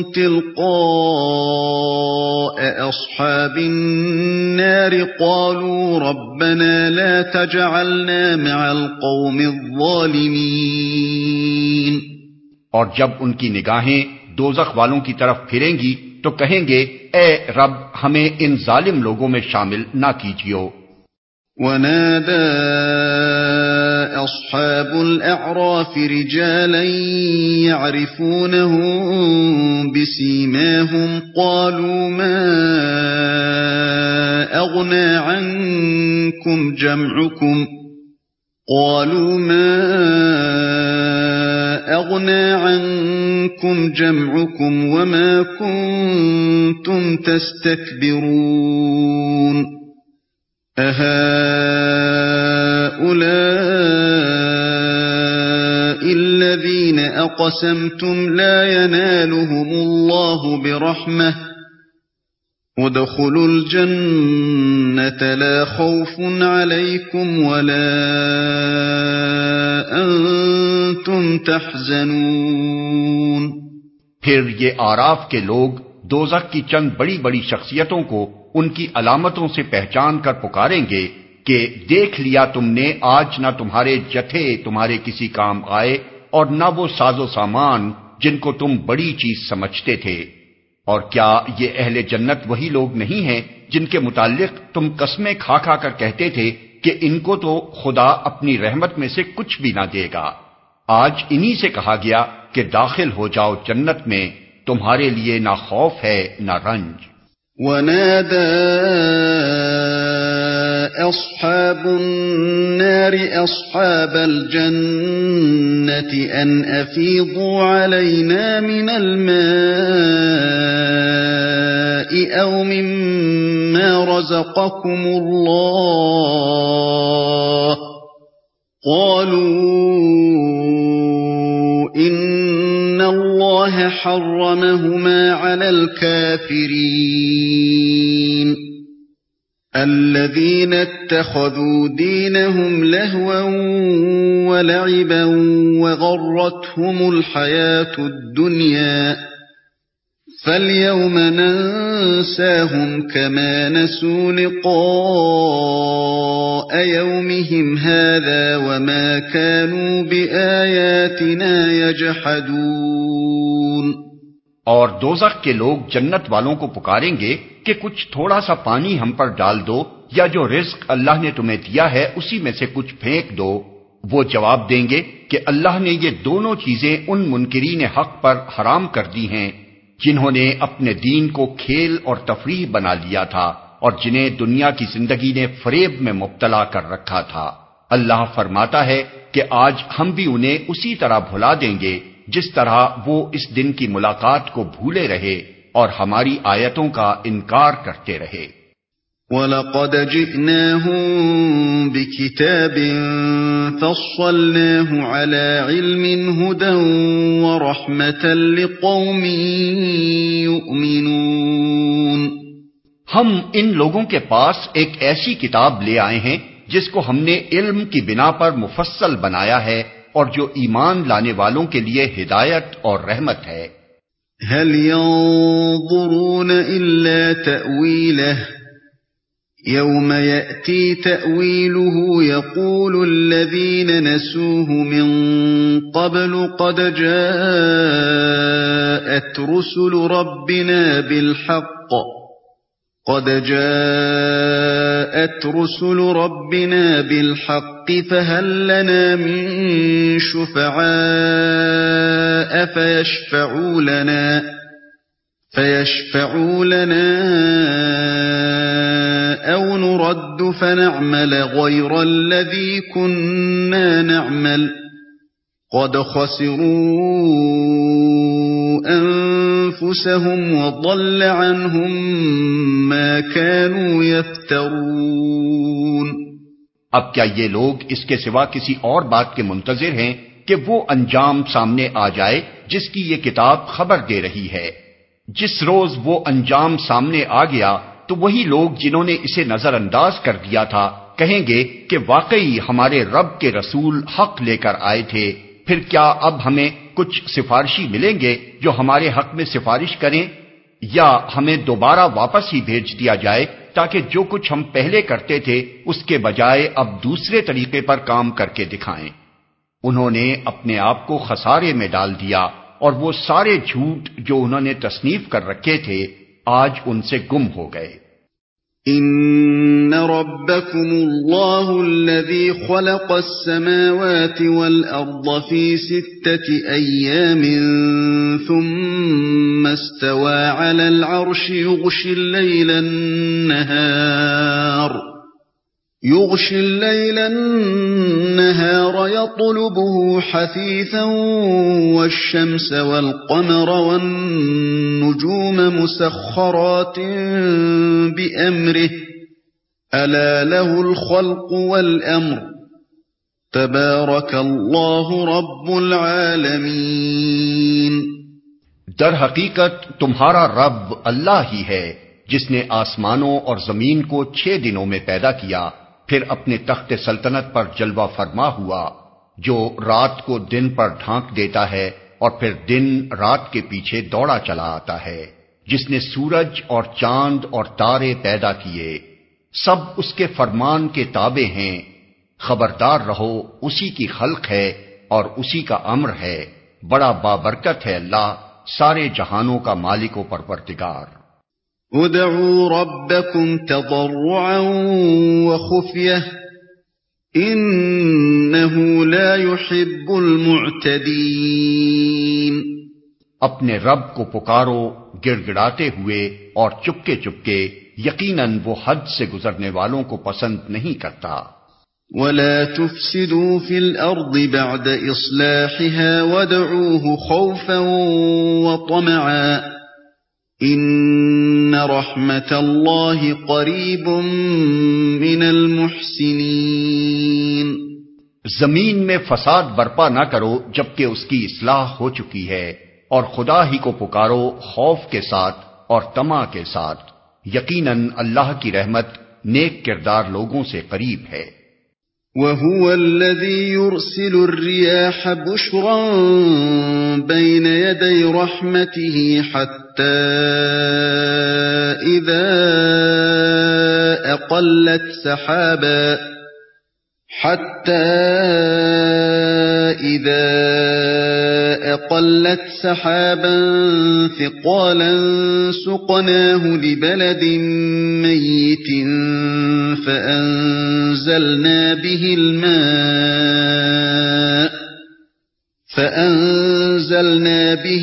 تِلْقَاءَ أَصْحَابِ النَّارِ قَالُوا رَبَّنَا لَا تَجْعَلْنَا مَعَ الْقَوْمِ الظَّالِمِينَ۔ اور جب ان کی نگاہیں دوزخ والوں کی طرف پھریں گی تو کہیں گے اے رب ہمیں ان ظالم لوگوں میں شامل نہ کیجیو۔ وَنَادَى أَصْحَابُ الْأَعْرَافِ رِجَالًا يَعْرِفُونَهُم بِسِيمَاهُمْ قَالُوا مَا أَغْنَى عَنكُمْ جَمْعُكُمْ قَالُوا مَا أَغْنَى عَنكُمْ جَمْعُكُمْ وَمَا كُنتُمْ تَسْتَكْبِرُونَ أَهَٰؤُلَاءِ الَّذِينَ أَقْسَمْتُمْ لَا يَنَالُهُمُ اللَّهُ بِرَحْمَةٍ ادْخُلُوا الْجَنَّةَ لَا خَوْفٌ عَلَيْكُمْ وَلَا أَنْتُمْ تَحْزَنُونَ۔ پھر یہ اعراف کے لوگ دوزخ کی چند بڑی بڑی شخصیتوں کو ان کی علامتوں سے پہچان کر پکاریں گے کہ دیکھ لیا تم نے آج نہ تمہارے جتھے تمہارے کسی کام آئے اور نہ وہ ساز و سامان جن کو تم بڑی چیز سمجھتے تھے۔ اور کیا یہ اہل جنت وہی لوگ نہیں ہیں جن کے متعلق تم قسمیں کھا کھا کر کہتے تھے کہ ان کو تو خدا اپنی رحمت میں سے کچھ بھی نہ دے گا؟ آج انہی سے کہا گیا کہ داخل ہو جاؤ جنت میں، تمہارے لیے نہ خوف ہے نہ رنج۔ وَنَادَى أَصْحَابُ النَّارِ أَصْحَابَ الْجَنَّةِ أَنْ أَفِيضُوا عَلَيْنَا مِنَ الْمَاءِ أَوْ مِمَّا رَزَقَكُمُ اللَّهُ قَالُوا إِنَّ اللَّهَ حَرَّمَهُمَا عَلَى الْكَافِرِينَ الَّذِينَ اتَّخَذُوا دِينَهُمْ لَهْوًا وَلَعِبًا وَغَرَّتْهُمُ الْحَيَاةُ الدُّنْيَا فَالْيَوْمَ نَنسَاهُمْ كَمَا نَسُوا لِقَاءَ يَوْمِهِمْ هَذَا وَمَا كَانُوا بِآيَاتِنَا يَجْحَدُونَ۔ اور دوزخ کے لوگ جنت والوں کو پکاریں گے کہ کچھ تھوڑا سا پانی ہم پر ڈال دو، یا جو رزق اللہ نے تمہیں دیا ہے اسی میں سے کچھ پھینک دو۔ وہ جواب دیں گے کہ اللہ نے یہ دونوں چیزیں ان منکرین حق پر حرام کر دی ہیں جنہوں نے اپنے دین کو کھیل اور تفریح بنا لیا تھا اور جنہیں دنیا کی زندگی نے فریب میں مبتلا کر رکھا تھا۔ اللہ فرماتا ہے کہ آج ہم بھی انہیں اسی طرح بھلا دیں گے جس طرح وہ اس دن کی ملاقات کو بھولے رہے اور ہماری آیتوں کا انکار کرتے رہے۔ وَلَقَدْ جِئْنَاهُمْ بِكِتَابٍ فَصَّلْنَاهُ عَلَى عِلْمٍ هُدًى وَرَحْمَةً لِقَوْمٍ يُؤْمِنُونَ۔ ہم ان لوگوں کے پاس ایک ایسی کتاب لے آئے ہیں جس کو ہم نے علم کی بنا پر مفصل بنایا ہے اور جو ایمان لانے والوں کے لیے ہدایت اور رحمت ہے۔ هَلْ يَنظُرُونَ إِلَّا تَأْوِيلَهُ يَوْمَ يَأْتِي تَأْوِيلُهُ يَقُولُ الَّذِينَ نَسُوهُ مِن قَبْلُ قَدْ جَاءَتْ رُسُلُ رَبِّنَا بِالْحَقِّ قَدْ جَاءَتْ رُسُلُ رَبِّنَا بِالْحَقِّ فَهَلْ لَنَا مِن شُفَعَاءَ فَيَشْفَعُوا لَنَا فَيَشْفَعُوا لَنَا أَوْ نُرَدُّ فَنَعْمَلَ غَيْرَ الَّذِي كُنَّا نَعْمَلُ قَدْ خَسِرُوا أَنفُسَهُمْ وَضَلَّ عَنْهُمْ مَا كَانُوا يَفْتَرُونَ۔ اب کیا یہ لوگ اس کے سوا کسی اور بات کے منتظر ہیں کہ وہ انجام سامنے آ جائے جس کی یہ کتاب خبر دے رہی ہے؟ جس روز وہ انجام سامنے آ گیا تو وہی لوگ جنہوں نے اسے نظر انداز کر دیا تھا کہیں گے کہ واقعی ہمارے رب کے رسول حق لے کر آئے تھے، پھر کیا اب ہمیں کچھ سفارشی ملیں گے جو ہمارے حق میں سفارش کریں، یا ہمیں دوبارہ واپس ہی بھیج دیا جائے تاکہ جو کچھ ہم پہلے کرتے تھے اس کے بجائے اب دوسرے طریقے پر کام کر کے دکھائیں۔ انہوں نے اپنے آپ کو خسارے میں ڈال دیا اور وہ سارے جھوٹ جو انہوں نے تصنیف کر رکھے تھے آج ان سے گم ہو گئے۔ ان ربکم اللہ الذی خلق السماوات والارض فی ستة ایام ثم استوى على العرش يغشي الليل النهار يغشي الليل النهار يطلبه حثيثا والشمس والقمر والنجوم مسخرات بأمره ألا له الخلق والأمر تبارك الله رب العالمين۔ در حقیقت تمہارا رب اللہ ہی ہے جس نے آسمانوں اور زمین کو چھ دنوں میں پیدا کیا، پھر اپنے تخت سلطنت پر جلوہ فرما ہوا، جو رات کو دن پر ڈھانک دیتا ہے اور پھر دن رات کے پیچھے دوڑا چلا آتا ہے، جس نے سورج اور چاند اور تارے پیدا کیے، سب اس کے فرمان کے تابع ہیں۔ خبردار رہو، اسی کی خلق ہے اور اسی کا امر ہے، بڑا بابرکت ہے اللہ، سارے جہانوں کا مالک و پروردگار۔ ادعوا ربکم تضرعا وخفیہ انہ لا يحب المعتدین۔ اپنے رب کو پکارو گڑ گڑاتے ہوئے اور چپکے چپکے، یقیناً وہ حد سے گزرنے والوں کو پسند نہیں کرتا۔ ولا تفسدوا في الأرض بعد إصلاحها وادعوه خوفا وطمعا إن رحمة الله قريب من المحسنين۔ زمین میں فساد برپا نہ کرو جبکہ اس کی اصلاح ہو چکی ہے، اور خدا ہی کو پکارو خوف کے ساتھ اور طمع کے ساتھ، یقیناً اللہ کی رحمت نیک کردار لوگوں سے قریب ہے۔ وَهُوَ الَّذِي يُرْسِلُ الرِّيَاحَ بُشْرًا بَيْنَ يَدَيْ رَحْمَتِهِ حَتَّى إِذَا أَقَلَّتْ سَحَابًا حَتَّى إِذَا أَقَلَّتْ سَحَابًا ثِقَالًا سُقْنَاهُ لِبَلَدٍ مَّيِّتٍ فَأَنزَلْنَا بِهِ الْمَاءَ فَأَنزَلْنَا بِهِ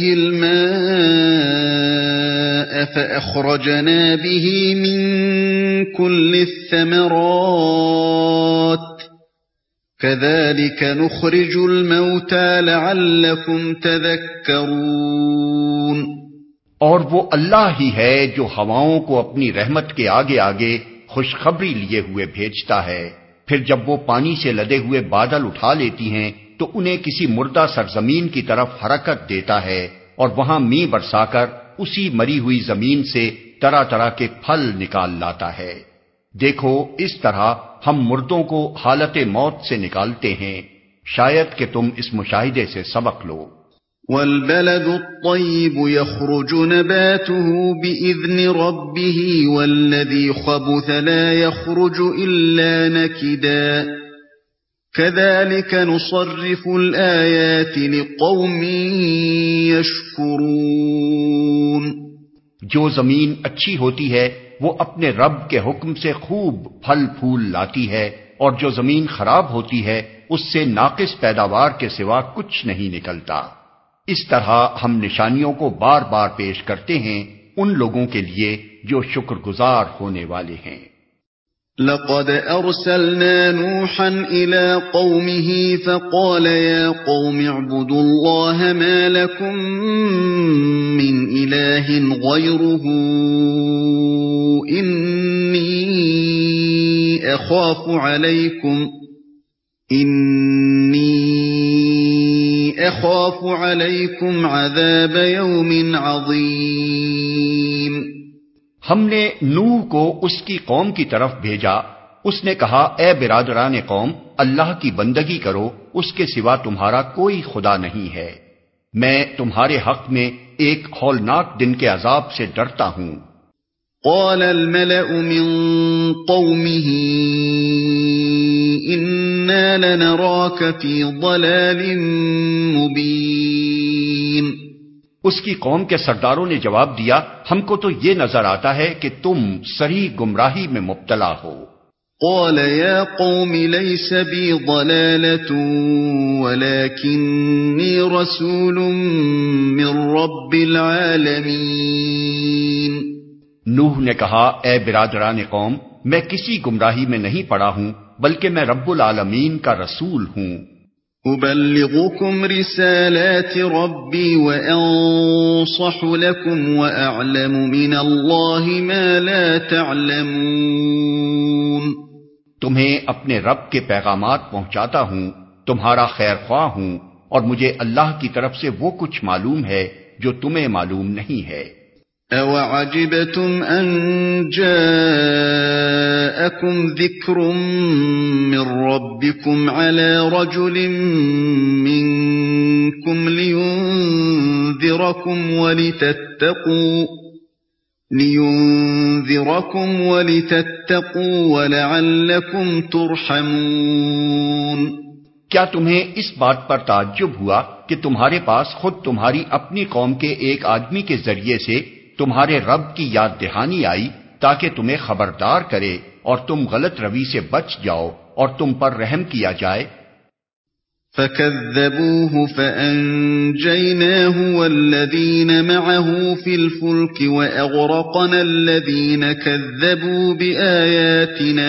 الْمَاءَ فَأَخْرَجْنَا بِهِ مِن كُلِّ الثَّمَرَاتِ كَذَلِكَ نُخْرِجُ الْمَوْتَى لَعَلَّكُمْ تَذَكَّرُونَ۔ اور وہ اللہ ہی ہے جو ہواؤں کو اپنی رحمت کے آگے آگے خوشخبری لیے ہوئے بھیجتا ہے، پھر جب وہ پانی سے لدے ہوئے بادل اٹھا لیتی ہیں تو انہیں کسی مردہ سرزمین کی طرف حرکت دیتا ہے، اور وہاں می برسا کر اسی مری ہوئی زمین سے طرح طرح کے پھل نکال لاتا ہے۔ دیکھو اس طرح ہم مردوں کو حالت موت سے نکالتے ہیں، شاید کہ تم اس مشاہدے سے سبق لو۔ وَالْبَلَدُ الطَّيِّبُ يَخْرُجُ نَبَاتُهُ بِإِذْنِ رَبِّهِ وَالَّذِي خَبُثَ لَا يَخْرُجُ إِلَّا نَكِدًا كَذَلِكَ نُصَرِّفُ الْآيَاتِ لِقَوْمٍ يَشْكُرُونَ۔ جو زمین اچھی ہوتی ہے وہ اپنے رب کے حکم سے خوب پھل پھول لاتی ہے، اور جو زمین خراب ہوتی ہے اس سے ناقص پیداوار کے سوا کچھ نہیں نکلتا۔ اس طرح ہم نشانیوں کو بار بار پیش کرتے ہیں ان لوگوں کے لیے جو شکر گزار ہونے والے ہیں۔ لقد ارسلنا نوحا الى قومه فقال يا قوم اعبدوا الله ما لكم من اله غيره اني اخاف عليكم اني اخاف عليكم عذاب يوم عظيم۔ ہم نے نوح کو اس کی قوم کی طرف بھیجا، اس نے کہا اے برادران قوم، اللہ کی بندگی کرو، اس کے سوا تمہارا کوئی خدا نہیں ہے، میں تمہارے حق میں ایک ہولناک دن کے عذاب سے ڈرتا ہوں۔ قال الملأ من قومه إنا لنراك في ضلال مبين۔ اس کی قوم کے سرداروں نے جواب دیا، ہم کو تو یہ نظر آتا ہے کہ تم صریح گمراہی میں مبتلا ہو۔ قال يا قوم ليس بي ضلالة ولكني رسول من رب العالمين۔ نوح نے کہا، اے برادران قوم، میں کسی گمراہی میں نہیں پڑا ہوں بلکہ میں رب العالمین کا رسول ہوں۔ أبلغكم رسالات ربي وأنصح لكم وأعلم من الله ما لا تعلمون۔ تمہیں اپنے رب کے پیغامات پہنچاتا ہوں، تمہارا خیر خواہ ہوں، اور مجھے اللہ کی طرف سے وہ کچھ معلوم ہے جو تمہیں معلوم نہیں ہے۔ أَوَعَجِبْتُمْ أَنْ جَاءَكُمْ ذِكْرٌ مِّن رَّبِّكُمْ عَلَى رَجُلٍ مِّنكُمْ لِيُنذِرَكُمْ وَلِتَتَّقُوا لِيُنذِرَكُمْ وَلِتَتَّقُوا وَلَعَلَّكُمْ تُرْحَمُونَ۔ کیا تمہیں اس بات پر تعجب ہوا کہ تمہارے پاس خود تمہاری اپنی قوم کے ایک آدمی کے ذریعے سے تمہارے رب کی یاد دہانی آئی تاکہ تمہیں خبردار کرے اور تم غلط روی سے بچ جاؤ اور تم پر رحم کیا جائے؟ فَكَذَّبُوهُ فَأَنجَيْنَاهُ وَالَّذِينَ مَعَهُ فِي الْفُلْكِ وَأَغْرَقْنَا الَّذِينَ كَذَّبُوا بِآيَاتِنَا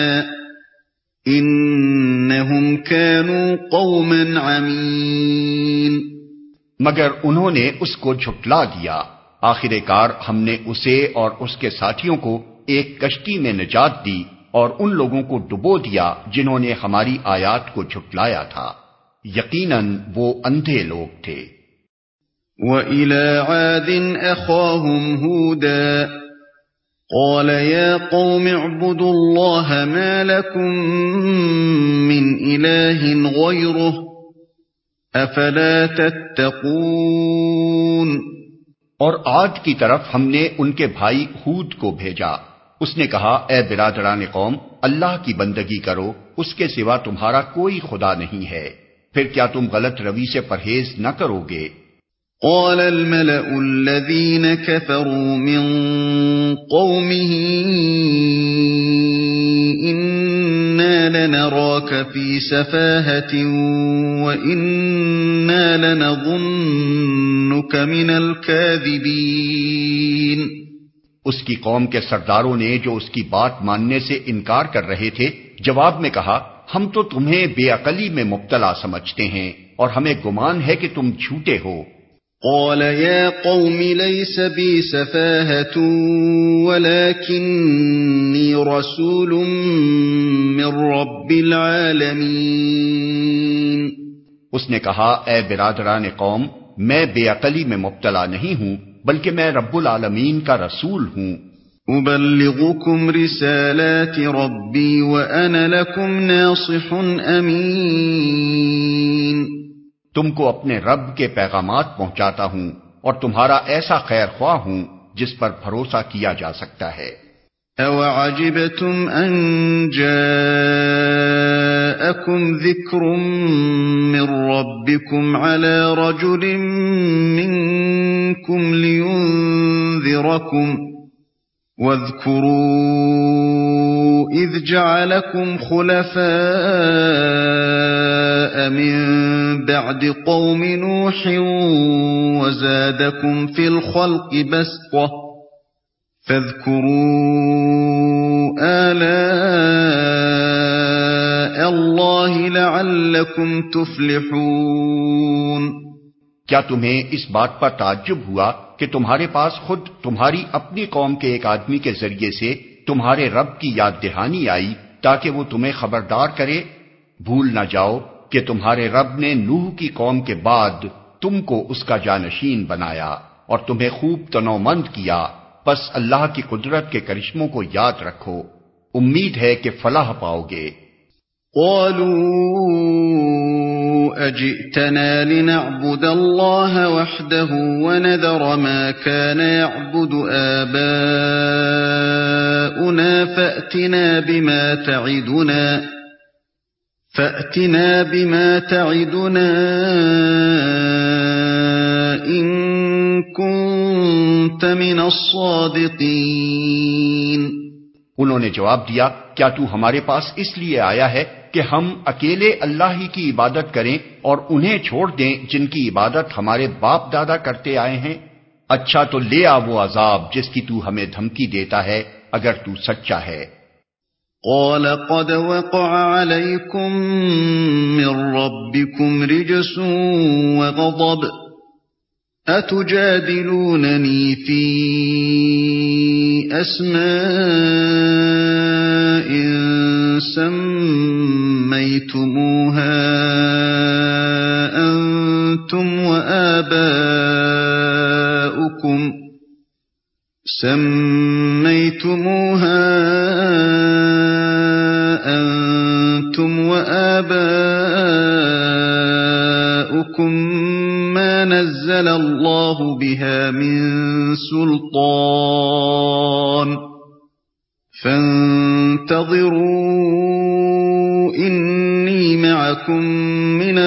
إِنَّهُمْ كَانُوا قَوْمًا عَمِينَ۔ مگر انہوں نے اس کو جھٹلا دیا، آخر کار ہم نے اسے اور اس کے ساتھیوں کو ایک کشتی میں نجات دی اور ان لوگوں کو ڈبو دیا جنہوں نے ہماری آیات کو جھٹلایا تھا، یقیناً وہ اندھے لوگ تھے۔ وَإِلَى عَادٍ أَخَاهُمْ هُودًا قَالَ يَا قَوْمِ اعْبُدُوا اللَّهَ مَا لَكُمْ مِنْ إِلَٰهٍ غَيْرُهُ أَفَلَا تَتَّقُونَ۔ اور عاد کی طرف ہم نے ان کے بھائی ہود کو بھیجا، اس نے کہا، اے برادران قوم، اللہ کی بندگی کرو، اس کے سوا تمہارا کوئی خدا نہیں ہے، پھر کیا تم غلط روی سے پرہیز نہ کرو گے؟ قال الملأ الذين كفروا من قومه إنا لنراك في سفاهة وإنا لنظنك من الكاذبين۔ اس کی قوم کے سرداروں نے جو اس کی بات ماننے سے انکار کر رہے تھے، جواب میں کہا، ہم تو تمہیں بے عقلی میں مبتلا سمجھتے ہیں اور ہمیں گمان ہے کہ تم جھوٹے ہو۔ قال يا قوم ليس بي سفاهة ولكني رسول من رب العالمين۔ اس نے کہا، اے برادران قوم، میں بے عقلی میں مبتلا نہیں ہوں بلکہ میں رب العالمین کا رسول ہوں۔ أبلغكم رسالات ربي وأنا لكم ناصح أمين۔ تم کو اپنے رب کے پیغامات پہنچاتا ہوں اور تمہارا ایسا خیر خواہ ہوں جس پر بھروسہ کیا جا سکتا ہے۔ أَوَعَجِبْتُمْ أَنْ جَاءَكُمْ ذِكْرٌ مِّن رَّبِّكُمْ عَلَى رَجُلٍ مِّنكُمْ لِيُنذِرَكُمْ وَاذْكُرُوا إِذْ جَعَلَكُمْ خُلَفَاءَ مِن بَعْدِ قَوْمِ نُوحٍ وَزَادَكُمْ فِي الْخَلْقِ بَسْطَةً فَاذْكُرُوا آلَاءَ اللَّهِ لَعَلَّكُمْ تُفْلِحُونَ۔ کیا تمہیں اس بات پر تعجب ہوا کہ تمہارے پاس خود تمہاری اپنی قوم کے ایک آدمی کے ذریعے سے تمہارے رب کی یاد دہانی آئی تاکہ وہ تمہیں خبردار کرے؟ بھول نہ جاؤ کہ تمہارے رب نے نوح کی قوم کے بعد تم کو اس کا جانشین بنایا اور تمہیں خوب تنومند کیا، پس اللہ کی قدرت کے کرشموں کو یاد رکھو، امید ہے کہ فلاح پاؤ گے۔ قالوا أجئتنا لنعبد الله وحده ونذر ما كان يعبد آباؤنا فأتنا بما تعدنا فأتنا بما تعدنا إن كنت من الصادقين۔ انہوں نے جواب دیا، کیا تو ہمارے پاس اس لیے آیا ہے کہ ہم اکیلے اللہ ہی کی عبادت کریں اور انہیں چھوڑ دیں جن کی عبادت ہمارے باپ دادا کرتے آئے ہیں؟ اچھا تو لے آ وہ عذاب جس کی تو ہمیں دھمکی دیتا ہے اگر تو سچا ہے۔ قال قد وقع عليكم من ربكم رجس وغضب أتجادلونني في أسماء سميتموها أنتم وآباؤكم سميتموها أنتم وآباؤكم ما نزل الله بها من سلطان فانتظروا إني معكم من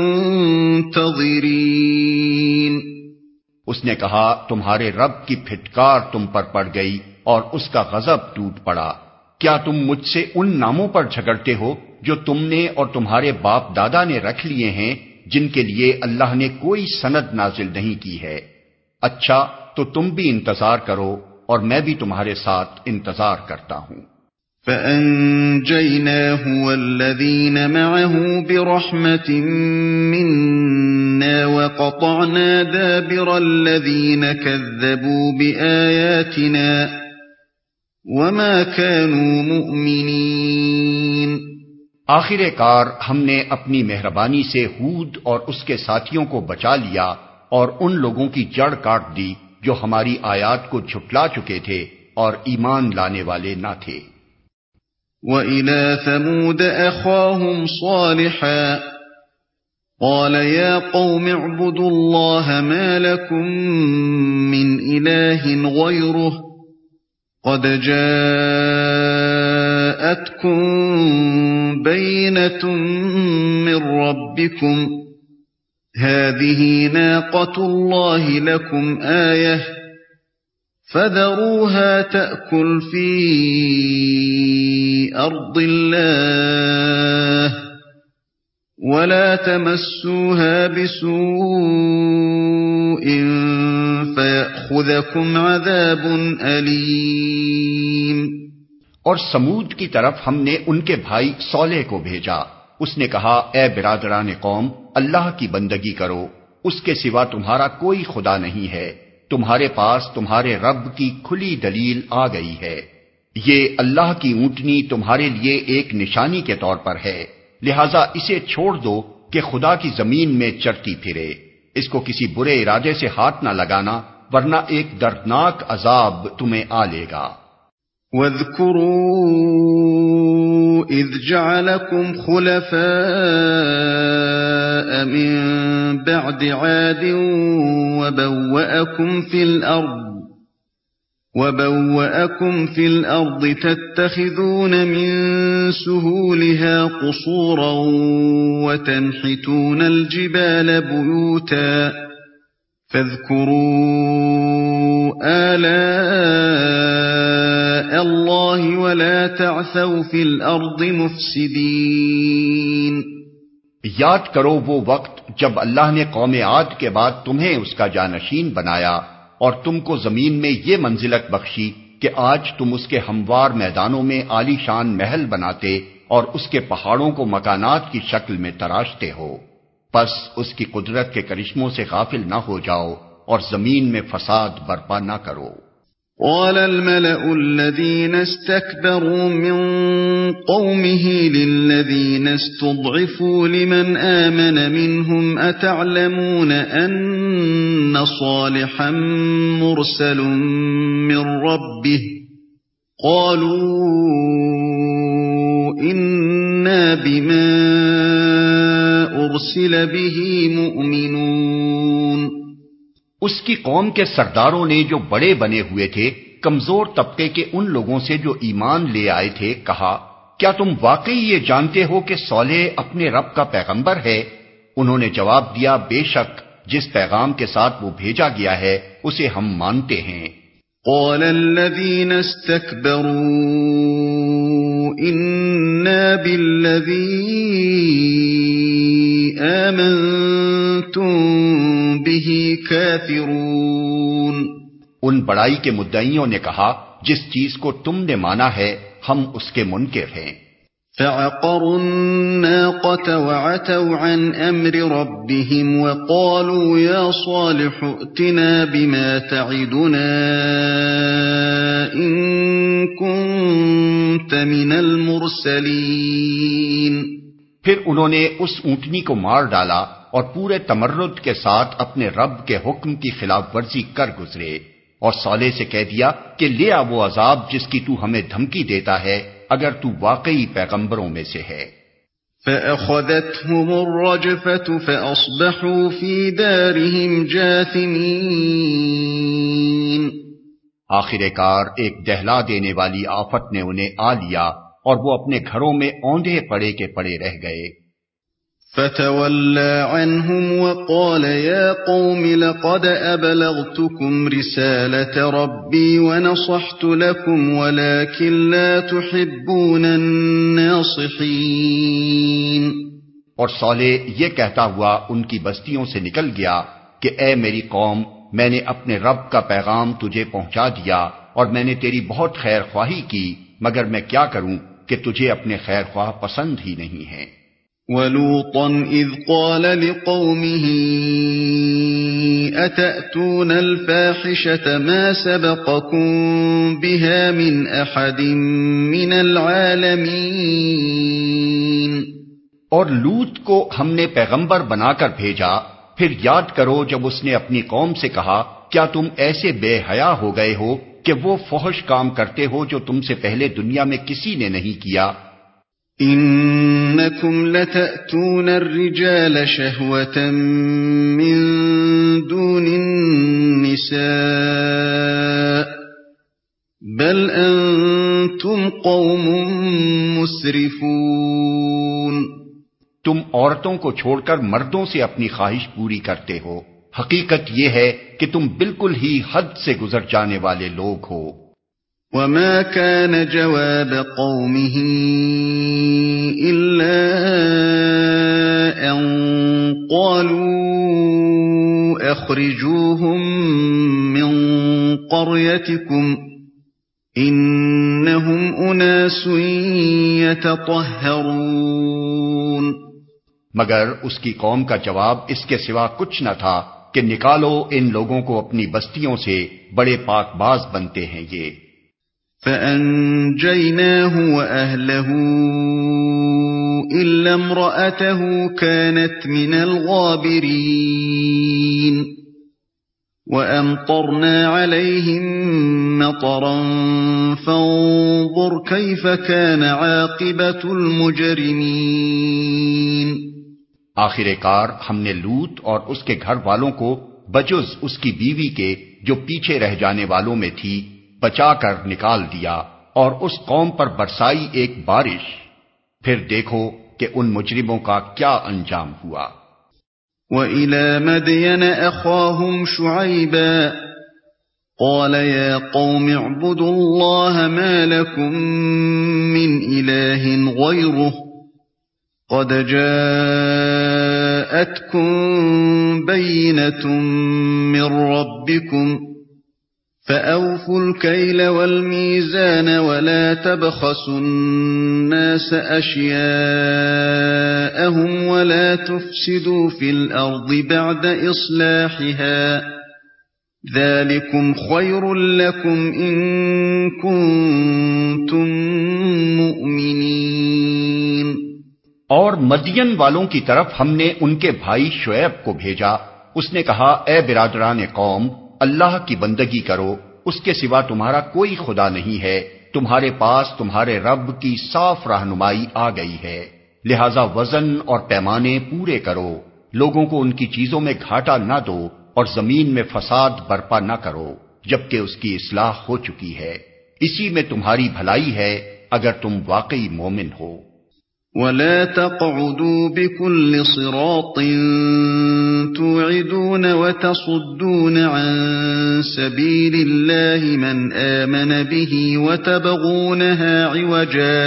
المنتظرين۔ اس نے کہا، تمہارے رب کی پھٹکار تم پر پڑ گئی اور اس کا غضب ٹوٹ پڑا۔ کیا تم مجھ سے ان ناموں پر جھگڑتے ہو جو تم نے اور تمہارے باپ دادا نے رکھ لیے ہیں جن کے لیے اللہ نے کوئی سند نازل نہیں کی ہے؟ اچھا تو تم بھی انتظار کرو اور میں بھی تمہارے ساتھ انتظار کرتا ہوں۔ فَأَنجَيْنَاهُ وَالَّذِينَ مَعَهُ بِرَحْمَةٍ مِنَّا وَقَطَعْنَا دَابِرَ الَّذِينَ كَذَّبُوا بِآيَاتِنَا وَمَا كَانُوا مُؤْمِنِينَ۔ آخر کار ہم نے اپنی مہربانی سے ہود اور اس کے ساتھیوں کو بچا لیا اور ان لوگوں کی جڑ کاٹ دی جو ہماری آیات کو جھٹلا چکے تھے اور ایمان لانے والے نہ تھے۔ وَإِلَى ثَمُودَ أَخَاهُمْ صَالِحًا قَالَ يَا قَوْمِ اعْبُدُوا اللَّهَ مَا لَكُمْ مِنْ إِلَٰهٍ غَيْرُهُ قَدْ جَاءَتْكُمْ بَيِّنَةٌ مِّن رَّبِّكُمْ هَٰذِهِ نَاقَةُ اللَّهِ لَكُمْ آيَةً فَذَرُوهَا تَأْكُلْ فِي أَرْضِ اللَّهِ وَلَا تَمَسُّوهَا بِسُوءٍ فَيَأْخُذَكُمْ عَذَابٌ أَلِيمٌ۔ اور سمود کی طرف ہم نے ان کے بھائی صالح کو بھیجا۔ اس نے کہا، اے برادران قوم، اللہ کی بندگی کرو، اس کے سوا تمہارا کوئی خدا نہیں ہے، تمہارے پاس تمہارے رب کی کھلی دلیل آ گئی ہے۔ یہ اللہ کی اونٹنی تمہارے لیے ایک نشانی کے طور پر ہے، لہذا اسے چھوڑ دو کہ خدا کی زمین میں چرتی پھرے، اس کو کسی برے ارادے سے ہاتھ نہ لگانا ورنہ ایک دردناک عذاب تمہیں آ لے گا۔ وَاذْكُرُوا إِذْ جَعَلَكُمْ خُلَفَاءَ مِن بَعْدِ عَادٍ وَبَوَّأَكُمْ فِي الْأَرْضِ وَبَوَّأَكُمْ فِي الْأَرْضِ تَتَّخِذُونَ مِن سُهُولِهَا قُصُورًا وَتَنْحِتُونَ الْجِبَالَ بُيُوتًا فَاذْكُرُوا آلَاءَ اللَّهِ وَلَا تَعْثَوْا فِي الْأَرْضِ مُفْسِدِينَ۔ یاد کرو وہ وقت جب اللہ نے قوم عاد کے بعد تمہیں اس کا جانشین بنایا اور تم کو زمین میں یہ منزلت بخشی کہ آج تم اس کے ہموار میدانوں میں عالی شان محل بناتے اور اس کے پہاڑوں کو مکانات کی شکل میں تراشتے ہو، پس اس کی قدرت کے کرشموں سے غافل نہ ہو جاؤ اور زمین میں فساد برپا نہ کرو۔ قال الملأ الذين استكبروا من قومه للذين استضعفوا لمن آمن منهم أتعلمون أن صالحا مرسل من ربه قالوا إنا بما أرسل بِهِ مُؤْمِنُونَ اس کی قوم کے سرداروں نے جو بڑے بنے ہوئے تھے کمزور طبقے کے ان لوگوں سے جو ایمان لے آئے تھے کہا، کیا تم واقعی یہ جانتے ہو کہ صالح اپنے رب کا پیغمبر ہے؟ انہوں نے جواب دیا، بے شک جس پیغام کے ساتھ وہ بھیجا گیا ہے اسے ہم مانتے ہیں۔ قال الذين استكبروا إنا بالذي آمنتم به كافرون ان بڑائی کے مدعیوں نے کہا، جس چیز کو تم نے مانا ہے ہم اس کے منکر ہیں۔ فعقروا الناقة وعتوا عن أمر ربهم وقالوا يا صالح ائتنا بما تعدنا إن كنت من المرسلين۔ پھر انہوں نے اس اونٹنی کو مار ڈالا اور پورے تمرد کے ساتھ اپنے رب کے حکم کی خلاف ورزی کر گزرے، اور صالح سے کہہ دیا کہ لے آ وہ عذاب جس کی تو ہمیں دھمکی دیتا ہے اگر تو واقعی پیغمبروں میں سے ہے۔ فَأَخَذَتْهُمُ الرَّجْفَةُ فَأَصْبَحُوا فِي دَارِهِمْ جَاثِمِينَ۔ آخر کار ایک دہلا دینے والی آفت نے انہیں آ لیا اور وہ اپنے گھروں میں اوندھے پڑے کے پڑے رہ گئے۔ فَتَوَلَّى عَنْهُمْ وَقَالَ يَا قَوْمِ لَقَدْ أَبْلَغْتُكُمْ رِسَالَةَ رَبِّي وَنَصَحْتُ لَكُمْ وَلَكِنْ لَا تُحِبُّونَ النَّاصِحِينَ۔ اور صالح یہ کہتا ہوا ان کی بستیوں سے نکل گیا کہ اے میری قوم، میں نے اپنے رب کا پیغام تجھے پہنچا دیا اور میں نے تیری بہت خیر خواہی کی، مگر میں کیا کروں کہ تجھے اپنے خیر خواہ پسند ہی نہیں ہیں۔ وَلُوطًا إِذْ قَالَ لِقَوْمِهِ أَتَأْتُونَ الْفَاحِشَةَ مَا سَبَقَكُم بِهَا مِنْ أَحَدٍ مِّنَ الْعَالَمِينَ۔ اور لوط کو ہم نے پیغمبر بنا کر بھیجا، پھر یاد کرو جب اس نے اپنی قوم سے کہا، کیا تم ایسے بے حیا ہو گئے ہو کہ وہ فحش کام کرتے ہو جو تم سے پہلے دنیا میں کسی نے نہیں کیا؟ انکم لتأتون الرجال شہوة من دون النساء بل انتم قوم مسرفون۔ تم عورتوں کو چھوڑ کر مردوں سے اپنی خواہش پوری کرتے ہو، حقیقت یہ ہے کہ تم بالکل ہی حد سے گزر جانے والے لوگ ہو۔ وما كان جواب قومه إلا أن قالوا أخرجوهم من قريتكم إنهم أناس يتطهرون۔ مگر اس کی قوم کا جواب اس کے سوا کچھ نہ تھا کہ نکالو ان لوگوں کو اپنی بستیوں سے، بڑے پاک باز بنتے ہیں یہ۔ فَأَنجَيْنَاهُ وَأَهْلَهُ إِلَّا امْرَأَتَهُ كَانَتْ مِنَ الْغَابِرِينَ وَأَمْطَرْنَا عَلَيْهِمْ مَطَرًا فَانظُرْ كَيْفَ كَانَ عَاقِبَةُ الْمُجْرِمِينَ۔ آخر کار ہم نے لوط اور اس کے گھر والوں کو بجز اس کی بیوی کے جو پیچھے رہ جانے والوں میں تھی بچا کر نکال دیا اور اس قوم پر برسائی ایک بارش، پھر دیکھو کہ ان مجرموں کا کیا انجام ہوا۔ وَإِلَى مَدْيَنَ أَخَاهُمْ شُعَيْبًا قَالَ يَا قَوْمِ اعْبُدُوا اللَّهَ مَا لَكُمْ مِنْ إِلَٰهٍ غَيْرُهُ قَدْ جَاءَتْكُمْ بَيِّنَةٌ مِّن رَّبِّكُمْ فَأَوْفُوا الْكَيْلَ وَالْمِيزَانَ وَلَا تَبْخَسُوا النَّاسَ أَشْيَاءَهُمْ وَلَا تُفْسِدُوا فِي الْأَرْضِ بَعْدَ إِصْلَاحِهَا ذَلِكُمْ خَيْرٌ لَكُمْ إِن كُنتُم مُّؤْمِنِينَ۔ اور مدین والوں کی طرف ہم نے ان کے بھائی شعیب کو بھیجا، اس نے کہا، اے برادران قوم، اللہ کی بندگی کرو، اس کے سوا تمہارا کوئی خدا نہیں ہے، تمہارے پاس تمہارے رب کی صاف رہنمائی آ گئی ہے، لہذا وزن اور پیمانے پورے کرو، لوگوں کو ان کی چیزوں میں گھاٹا نہ دو اور زمین میں فساد برپا نہ کرو جبکہ اس کی اصلاح ہو چکی ہے، اسی میں تمہاری بھلائی ہے اگر تم واقعی مومن ہو۔ وَلَا تَقْعُدُوا بِكُلِّ صِرَاطٍ تُوعِدُونَ وَتَصُدُّونَ عَن سَبِيلِ اللَّهِ مَنْ آمَنَ بِهِ وَتَبْغُونَهَا عِوَجًا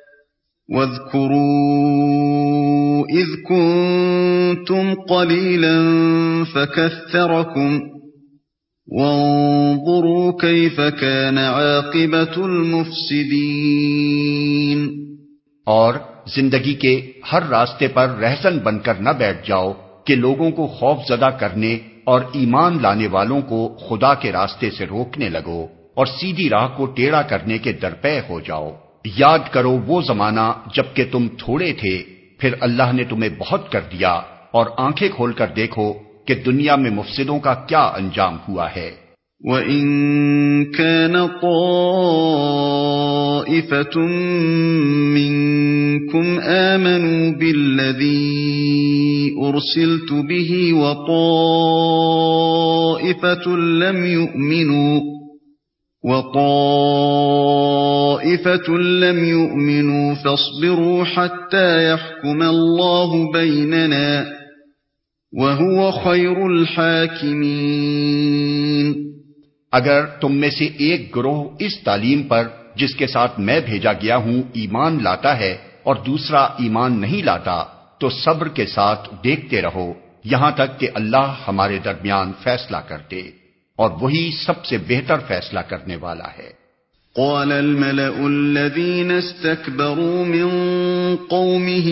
وَاذْكُرُوا إِذْ كُنتُمْ قَلِيلًا فَكَثَّرَكُمْ وَانظُرُوا كَيْفَ كَانَ عَاقِبَةُ الْمُفْسِدِينَ۔ اور زندگی کے ہر راستے پر رہزن بن کر نہ بیٹھ جاؤ کہ لوگوں کو خوف زدہ کرنے اور ایمان لانے والوں کو خدا کے راستے سے روکنے لگو اور سیدھی راہ کو ٹیڑھا کرنے کے درپے ہو جاؤ۔ یاد کرو وہ زمانہ جب کہ تم تھوڑے تھے، پھر اللہ نے تمہیں بہت کر دیا، اور آنکھیں کھول کر دیکھو کہ دنیا میں مفسدوں کا کیا انجام ہوا ہے۔ وَإِن كَانَ طَائِفَةٌ مِّنكُمْ آمَنُوا بِالَّذِي أُرْسِلْتُ بِهِ وَطَائِفَةٌ لَّمْ يُؤْمِنُوا وَطَائِفَةٌ لَّمْ يُؤْمِنُوا فَاصْبِرُوا حَتَّى يَحْكُمَ اللَّهُ بَيْنَنَا وَهُوَ خَيْرُ الْحَاكِمِينَ۔ اگر تم میں سے ایک گروہ اس تعلیم پر جس کے ساتھ میں بھیجا گیا ہوں ایمان لاتا ہے اور دوسرا ایمان نہیں لاتا تو صبر کے ساتھ دیکھتے رہو یہاں تک کہ اللہ ہمارے درمیان فیصلہ کر دے، اور وہی سب سے بہتر فیصلہ کرنے والا ہے۔ قال الملأ الذين استكبروا من قومه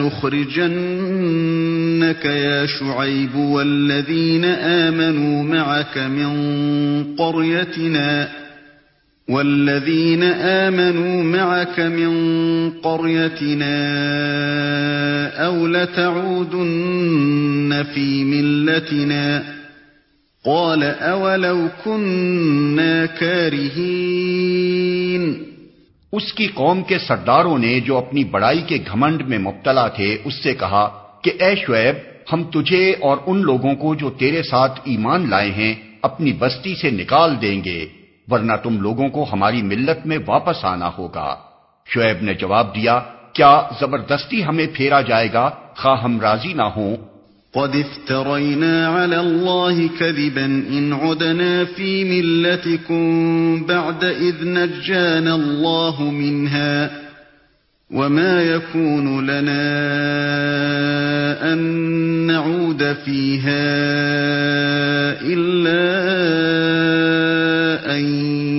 لنخرجنك يا شعيب والذين آمنوا معك من قريتنا والذين آمنوا معك من قريتنا أو لتعودن في ملتنا قال اولو كنا كارهين۔ اس کی قوم کے سرداروں نے جو اپنی بڑائی کے گھمنڈ میں مبتلا تھے اس سے کہا کہ اے شعیب، ہم تجھے اور ان لوگوں کو جو تیرے ساتھ ایمان لائے ہیں اپنی بستی سے نکال دیں گے، ورنہ تم لوگوں کو ہماری ملت میں واپس آنا ہوگا۔ شعیب نے جواب دیا، کیا زبردستی ہمیں پھیرا جائے گا خواہ ہم راضی نہ ہوں؟ قد افترينا على الله كذبا إن عدنا في ملتكم بعد إذ نجانا الله منها وما يكون لنا أن نعود فيها إلا أن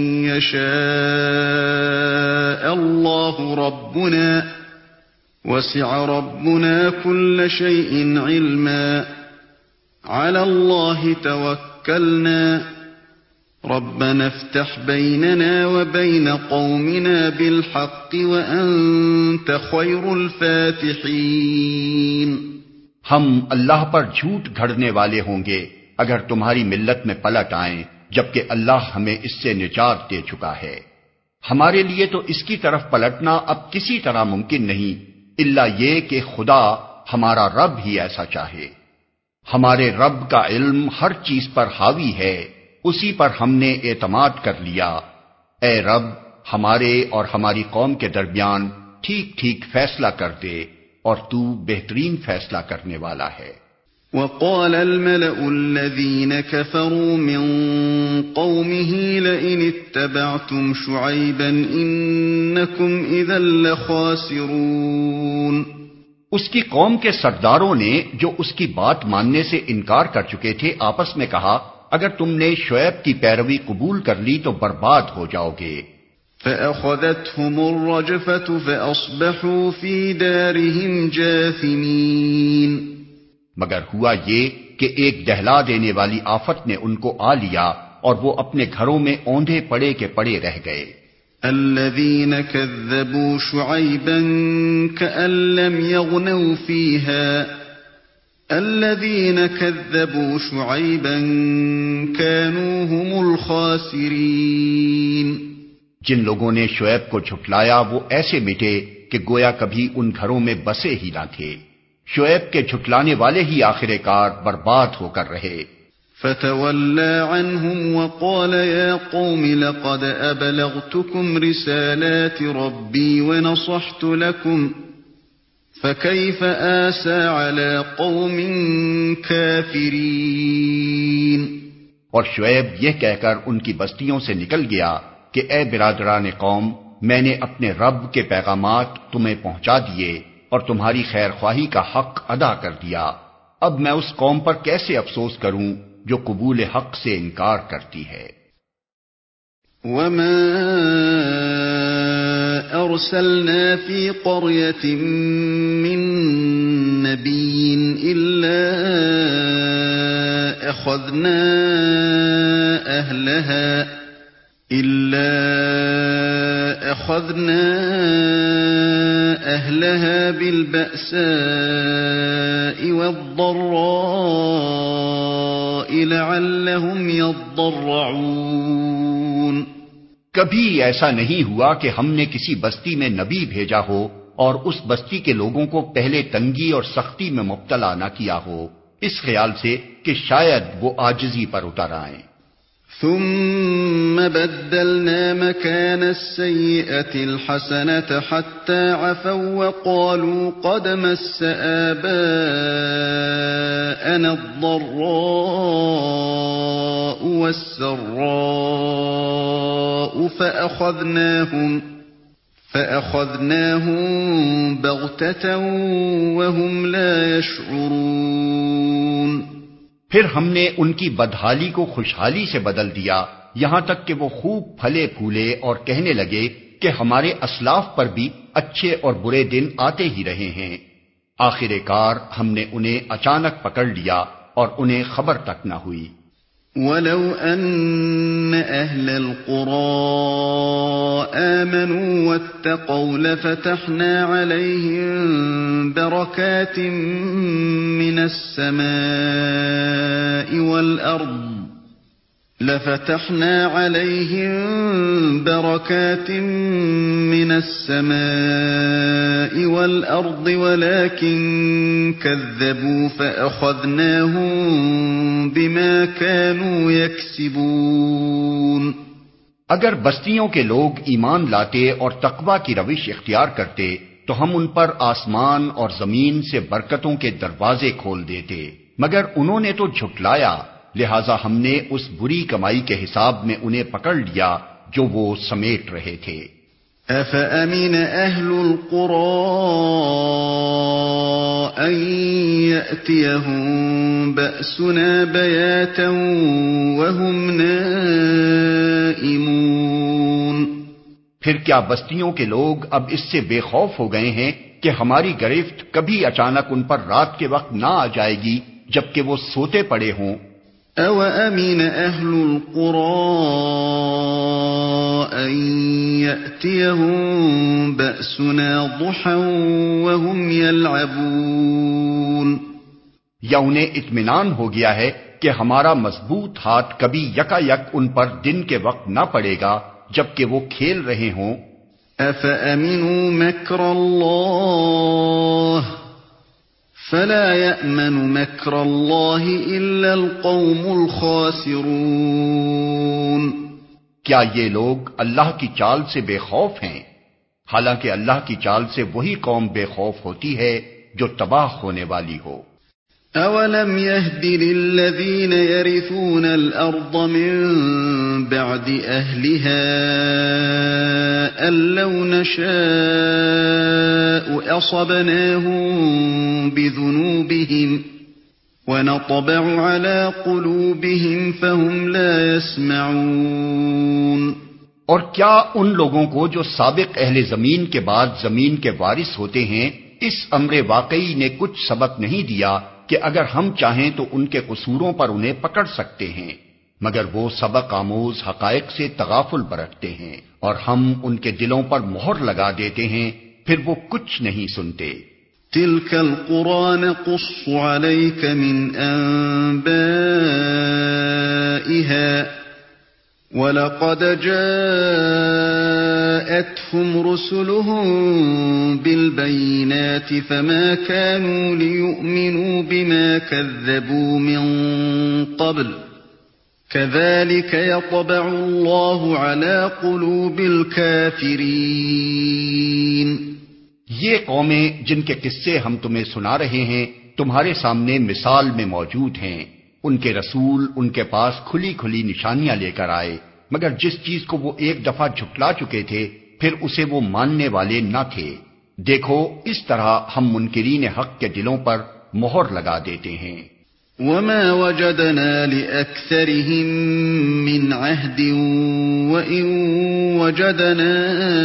يشاء الله ربنا وسع ربنا كل شيء علما على الله توكلنا ربنا افتح بيننا وبين قومنا بالحق وأنت خير الفاتحين۔ ہم اللہ پر جھوٹ گھڑنے والے ہوں گے اگر تمہاری ملت میں پلٹ آئیں جبکہ اللہ ہمیں اس سے نجات دے چکا ہے۔ ہمارے لیے تو اس کی طرف پلٹنا اب کسی طرح ممکن نہیں الا یہ کہ خدا ہمارا رب ہی ایسا چاہے۔ ہمارے رب کا علم ہر چیز پر حاوی ہے، اسی پر ہم نے اعتماد کر لیا۔ اے رب، ہمارے اور ہماری قوم کے درمیان ٹھیک ٹھیک فیصلہ کر دے، اور تو بہترین فیصلہ کرنے والا ہے۔ وقال الملأ الذين كفروا من قومه لئن اتبعتم شعيبا إنكم إذا لخاسرون۔ اس کی قوم کے سرداروں نے جو اس کی بات ماننے سے انکار کر چکے تھے آپس میں کہا، اگر تم نے شعیب کی پیروی قبول کر لی تو برباد ہو جاؤ گے۔ فأخذتهم الرجفة فأصبحوا في دارهم جاثمين۔ مگر ہوا یہ کہ ایک دہلا دینے والی آفت نے ان کو آ لیا اور وہ اپنے گھروں میں اوندھے پڑے کے پڑے رہ گئے۔ الذين كذبوا شعيبا كأن لم يغنوا فيها الذين كذبوا شعيبا كانوا هم الخاسرين۔ جن لوگوں نے شعیب کو جھٹلایا وہ ایسے مٹے کہ گویا کبھی ان گھروں میں بسے ہی نہ تھے۔ شعیب کے جھٹلانے والے ہی آخر کار برباد ہو کر رہے۔ فتولى عنهم وقال يا قوم لقد أبلغتكم رسالات ربي ونصحت لكم فكيف آسى على قوم كافرين۔ اور شعیب یہ کہہ کر ان کی بستیوں سے نکل گیا کہ اے برادران قوم، میں نے اپنے رب کے پیغامات تمہیں پہنچا دیے اور تمہاری خیر خواہی کا حق ادا کر دیا، اب میں اس قوم پر کیسے افسوس کروں جو قبول حق سے انکار کرتی ہے۔ وما ارسلنا في قرية من نبي الا اخذنا اهلها الا اخذنا اهلها بالبأساء والضراء لعلهم يضرعون۔ کبھی ایسا نہیں ہوا کہ ہم نے کسی بستی میں نبی بھیجا ہو اور اس بستی کے لوگوں کو پہلے تنگی اور سختی میں مبتلا نہ کیا ہو، اس خیال سے کہ شاید وہ عاجزی پر اتر آئیں۔ ثم بدلنا مكان السيئة الحسنة حتى عفوا وقالوا قد مس آباءنا الضراء والسراء فأخذناهم فأخذناهم بغتة وهم لا يشعرون۔ پھر ہم نے ان کی بدحالی کو خوشحالی سے بدل دیا، یہاں تک کہ وہ خوب پھلے پھولے اور کہنے لگے کہ ہمارے اسلاف پر بھی اچھے اور برے دن آتے ہی رہے ہیں۔ آخر کار ہم نے انہیں اچانک پکڑ لیا اور انہیں خبر تک نہ ہوئی۔ وَلَوْ أَنَّ أَهْلَ الْقُرَىٰ آمَنُوا وَاتَّقَوْا لَفَتَحْنَا عَلَيْهِمْ بَرَكَاتٍ مِّنَ السَّمَاءِ وَالْأَرْضِ لَفَتَحْنَا عَلَيْهِمْ بَرَكَاتٍ مِّنَ السَّمَاءِ وَالْأَرْضِ وَلَكِن كَذَّبُوا فَأَخَذْنَاهُم بِمَا كَانُوا يَكْسِبُونَ۔ اگر بستیوں کے لوگ ایمان لاتے اور تقوی کی روش اختیار کرتے تو ہم ان پر آسمان اور زمین سے برکتوں کے دروازے کھول دیتے، مگر انہوں نے تو جھٹلایا، لہذا ہم نے اس بری کمائی کے حساب میں انہیں پکڑ لیا جو وہ سمیٹ رہے تھے۔ أَفَأَمِنَ أَهْلُ الْقُرَىٰ أَن يَأْتِيَهُم بَأْسُنَا بَيَاتًا وَهُمْ نَائِمُونَ۔ پھر کیا بستیوں کے لوگ اب اس سے بے خوف ہو گئے ہیں کہ ہماری گرفت کبھی اچانک ان پر رات کے وقت نہ آ جائے گی جبکہ وہ سوتے پڑے ہوں؟ أَوَأَمِنَ أَهْلُ الْقُرَىٰ أَن يَأْتِيَهُم بَأْسُنَا ضُحًى وَهُمْ يَلْعَبُونَ۔ یا انہیں اطمینان ہو گیا ہے کہ ہمارا مضبوط ہاتھ کبھی یکا یک ان پر دن کے وقت نہ پڑے گا جبکہ وہ کھیل رہے ہوں۔ أَفَأَمِنُوا مَكْرَ اللَّهِ فَلَا يَأْمَنُ مَكْرَ اللَّهِ إِلَّا الْقَوْمُ الْخَاسِرُونَ۔ کیا یہ لوگ اللہ کی چال سے بے خوف ہیں؟ حالانکہ اللہ کی چال سے وہی قوم بے خوف ہوتی ہے جو تباہ ہونے والی ہو۔ أَوَلَمْ يَهْدِ لِلَّذِينَ يَرِثُونَ الْأَرْضَ مِن بَعْدِ أَهْلِهَا أَن لَّوْ نَشَاءُ أَصَبْنَاهُم بِذُنُوبِهِمْ وَنَطْبَعُ عَلَىٰ قُلُوبِهِمْ فَهُمْ لَا يَسْمَعُونَ۔ اور کیا ان لوگوں کو جو سابق اہل زمین کے بعد زمین کے وارث ہوتے ہیں اس امر واقعی نے کچھ سبق نہیں دیا کہ اگر ہم چاہیں تو ان کے قصوروں پر انہیں پکڑ سکتے ہیں، مگر وہ سبق آموز حقائق سے تغافل برتتے ہیں اور ہم ان کے دلوں پر مہر لگا دیتے ہیں، پھر وہ کچھ نہیں سنتے۔ تِلْكَ الْقُرَىٰ نَقُصُّ عَلَيْكَ مِنْ أَنبَائِهَا وَلَقَدْ جَاءَتْهُمْ رُسُلُهُم بِالْبَيِّنَاتِ فَمَا كَانُوا لِيُؤْمِنُوا بِمَا كَذَّبُوا مِن قَبْلُ كَذَلِكَ يَطْبَعُ اللَّهُ عَلَى قُلُوبِ الْكَافِرِينَ۔ یہ قومیں جن کے قصے ہم تمہیں سنا رہے ہیں تمہارے سامنے مثال میں موجود ہیں۔ ان کے رسول ان کے پاس کھلی کھلی نشانیاں لے کر آئے، مگر جس چیز کو وہ ایک دفعہ جھٹلا چکے تھے پھر اسے وہ ماننے والے نہ تھے۔ دیکھو اس طرح ہم منکرین حق کے دلوں پر مہر لگا دیتے ہیں۔ وَمَا وَجَدْنَا لِأَكْثَرِهِم مِّنْ عَهْدٍ وَإِن وَجَدْنَا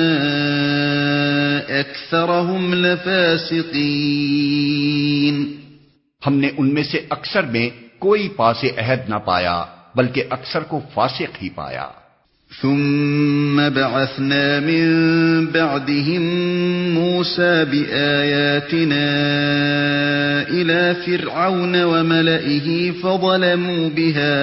أَكْثَرَهُمْ لَفَاسِقِينَ۔ ہم نے ان میں سے اکثر میں کوئی پاس عہد نہ پایا بلکہ اکثر کو فاسق ہی پایا۔ ثم بعثنا من بعدهم موسى بآياتنا إلى فرعون وملئه فظلموا بها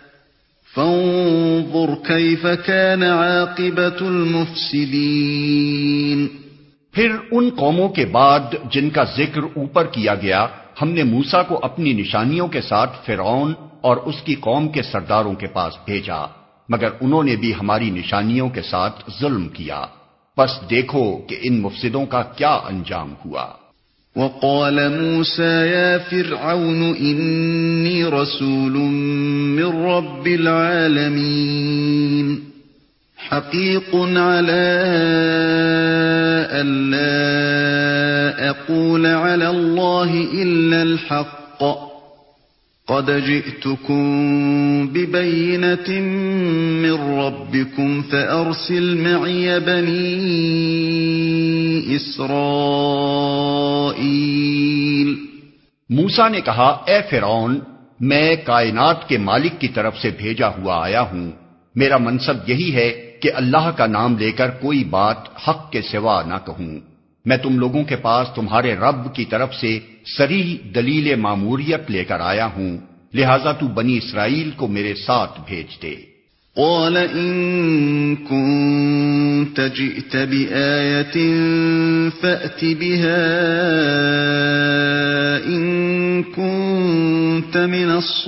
فانظر كيف كان عاقبة المفسدين۔ پھر ان قوموں کے بعد جن کا ذکر اوپر کیا گیا ہم نے موسیٰ کو اپنی نشانیوں کے ساتھ فرعون اور اس کی قوم کے سرداروں کے پاس بھیجا، مگر انہوں نے بھی ہماری نشانیوں کے ساتھ ظلم کیا، پس دیکھو کہ ان مفسدوں کا کیا انجام ہوا۔ وَقَالَ مُوسَى يَا فِرْعَوْنُ إِنِّي رَسُولٌ مِّن رَّبِّ الْعَالَمِينَ حَقِيقٌ عَلَىٰ أَلَّا أَقُولَ عَلَى اللَّهِ إِلَّا الْحَقَّ قَدْ جِئْتُكُم بِبَيِّنَةٍ مِّن رَّبِّكُمْ فَأَرْسِلْ مَعِيَ بَنِي إِسْرَائِيلَ۔ موسیٰ نے کہا اے فرعون، میں کائنات کے مالک کی طرف سے بھیجا ہوا آیا ہوں، میرا منصب یہی ہے کہ اللہ کا نام لے کر کوئی بات حق کے سوا نہ کہوں۔ میں تم لوگوں کے پاس تمہارے رب کی طرف سے صریح دلیل ماموریت لے کر آیا ہوں، لہذا تو بنی اسرائیل کو میرے ساتھ بھیج دے۔ قال إن كنت جئت بآية فأت بها إن كنت من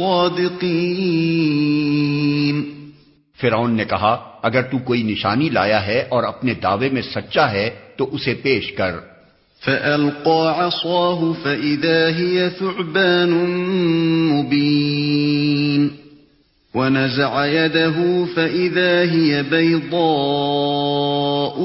الصادقين۔ فرعون نے کہا اگر تو کوئی نشانی لایا ہے اور اپنے دعوے میں سچا ہے تو اسے پیش کر۔ فألقى عصاه فإذا هي ثعبان مبين ونزع يده فإذا هي بيضاء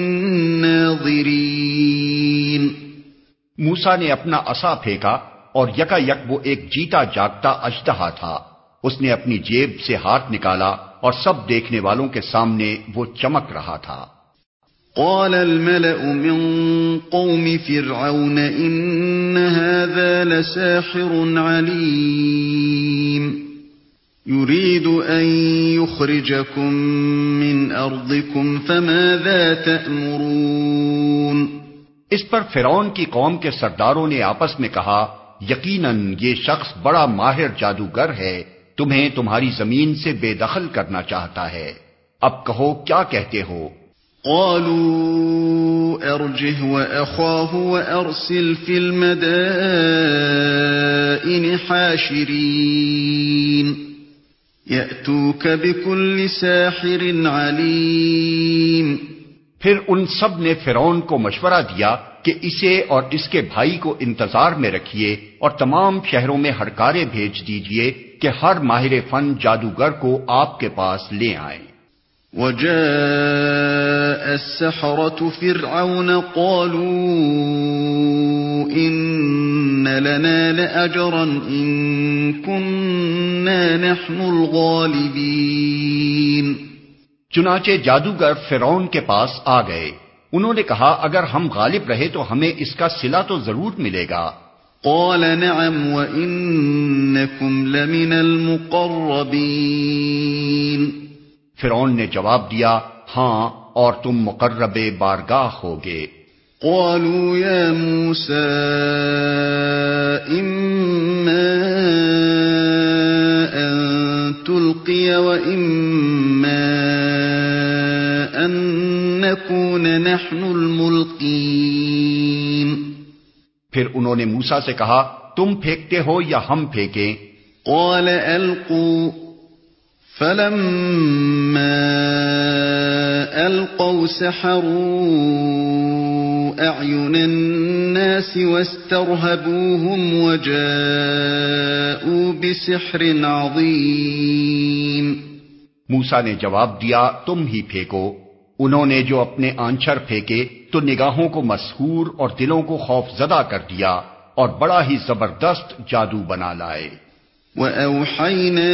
للناظرين۔ موسیٰ نے اپنا عصا پھینکا اور یکا یک وہ ایک جیتا جاگتا اژدہا تھا، اس نے اپنی جیب سے ہاتھ نکالا اور سب دیکھنے والوں کے سامنے وہ چمک رہا تھا۔ قال الملأ من قوم فرعون إن هذا لساحر عليم يريد أن يخرجكم من أرضكم فماذا تأمرون۔ اس پر فرعون کی قوم کے سرداروں نے آپس میں کہا یقیناً یہ شخص بڑا ماہر جادوگر ہے، تمہیں تمہاری زمین سے بے دخل کرنا چاہتا ہے، اب کہو کیا کہتے ہو۔ قالوا ارجه وأخاه وأرسل في المدائن حاشرين يأتوك بكل ساحر عليم۔ پھر ان سب نے فرعون کو مشورہ دیا کہ اسے اور اس کے بھائی کو انتظار میں رکھیے اور تمام شہروں میں ہڑکارے بھیج دیجئے کہ ہر ماہر فن جادوگر کو آپ کے پاس لے آئیں۔ وجاء السحرة فرعون قالوا إن لنا لأجرا إن كنا نحن الغالبين۔ چنانچہ جادوگر فرعون کے پاس آ گئے، انہوں نے کہا اگر ہم غالب رہے تو ہمیں اس کا صلہ تو ضرور ملے گا۔ قال نعم وإنكم لمن المقربين۔ فرعون نے جواب دیا ہاں اور تم مقرب بارگاہ ہوگے۔ قالوا يا موسى إما أن تلقي وإما نكون نحن الملقين پھر انہوں نے موسیٰ سے کہا تم پھینکتے ہو یا ہم پھینکیں؟ قال ألقوا فلما ألقوا سحروا أعين الناس واسترهبوهم وجاءوا بسحر عظيم موسیٰ نے جواب دیا تم ہی پھینکو۔ انہوں نے جو اپنے آنچر پھینکے تو نگاہوں کو مسحور اور دلوں کو خوف زدہ کر دیا اور بڑا ہی زبردست جادو بنا لائے۔ وَأَوْحَيْنَا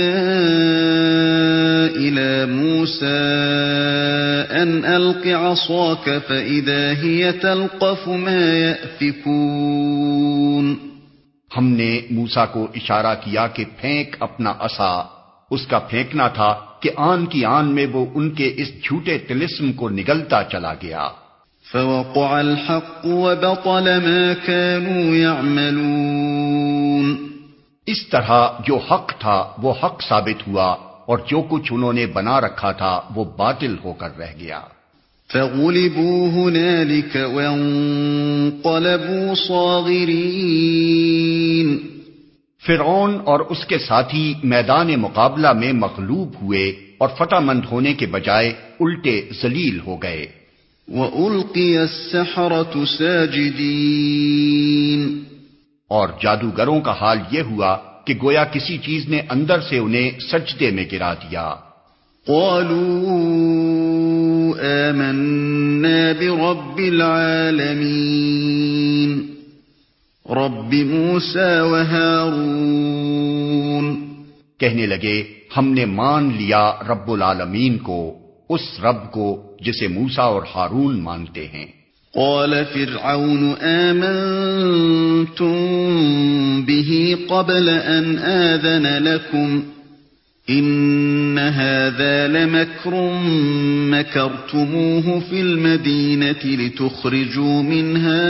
إِلَى مُوسَىٰ أَنْ أَلْقِ عَصَاكَ فَإِذَا هِيَ تَلْقَفُ مَا يَأْفِكُونَ ہم نے موسیٰ کو اشارہ کیا کہ پھینک اپنا عصا۔ اس کا پھینکنا تھا کہ آن کی آن میں وہ ان کے اس جھوٹے طلسم کو نگلتا چلا گیا۔ فَوَقَعَ الْحَقُّ وَبَطَلَ مَا كَانُوا يَعْمَلُونَ اس طرح جو حق تھا وہ حق ثابت ہوا اور جو کچھ انہوں نے بنا رکھا تھا وہ باطل ہو کر رہ گیا۔ فَغُلِبُوا هُنَالِكَ وَانقَلَبُوا صَاغِرِينَ فرعون اور اس کے ساتھی میدان مقابلہ میں مغلوب ہوئے اور فتح مند ہونے کے بجائے الٹے ذلیل ہو گئے۔ وَأُلْقِيَ السَّحَرَةُ سَاجِدِينَ اور جادوگروں کا حال یہ ہوا کہ گویا کسی چیز نے اندر سے انہیں سجدے میں گرا دیا۔ قَالُوا آمَنَّا بِرَبِّ الْعَالَمِينَ رَبِّ مُوسَى وَهَارُونَ کہنے لگے ہم نے مان لیا رب العالمین کو، اس رب کو جسے موسیٰ اور ہارون مانتے ہیں۔ قال فرعون آمنتم به قبل أن آذن لكم إن هذا لمكر مكرتموه في المدينة لتخرجوا منها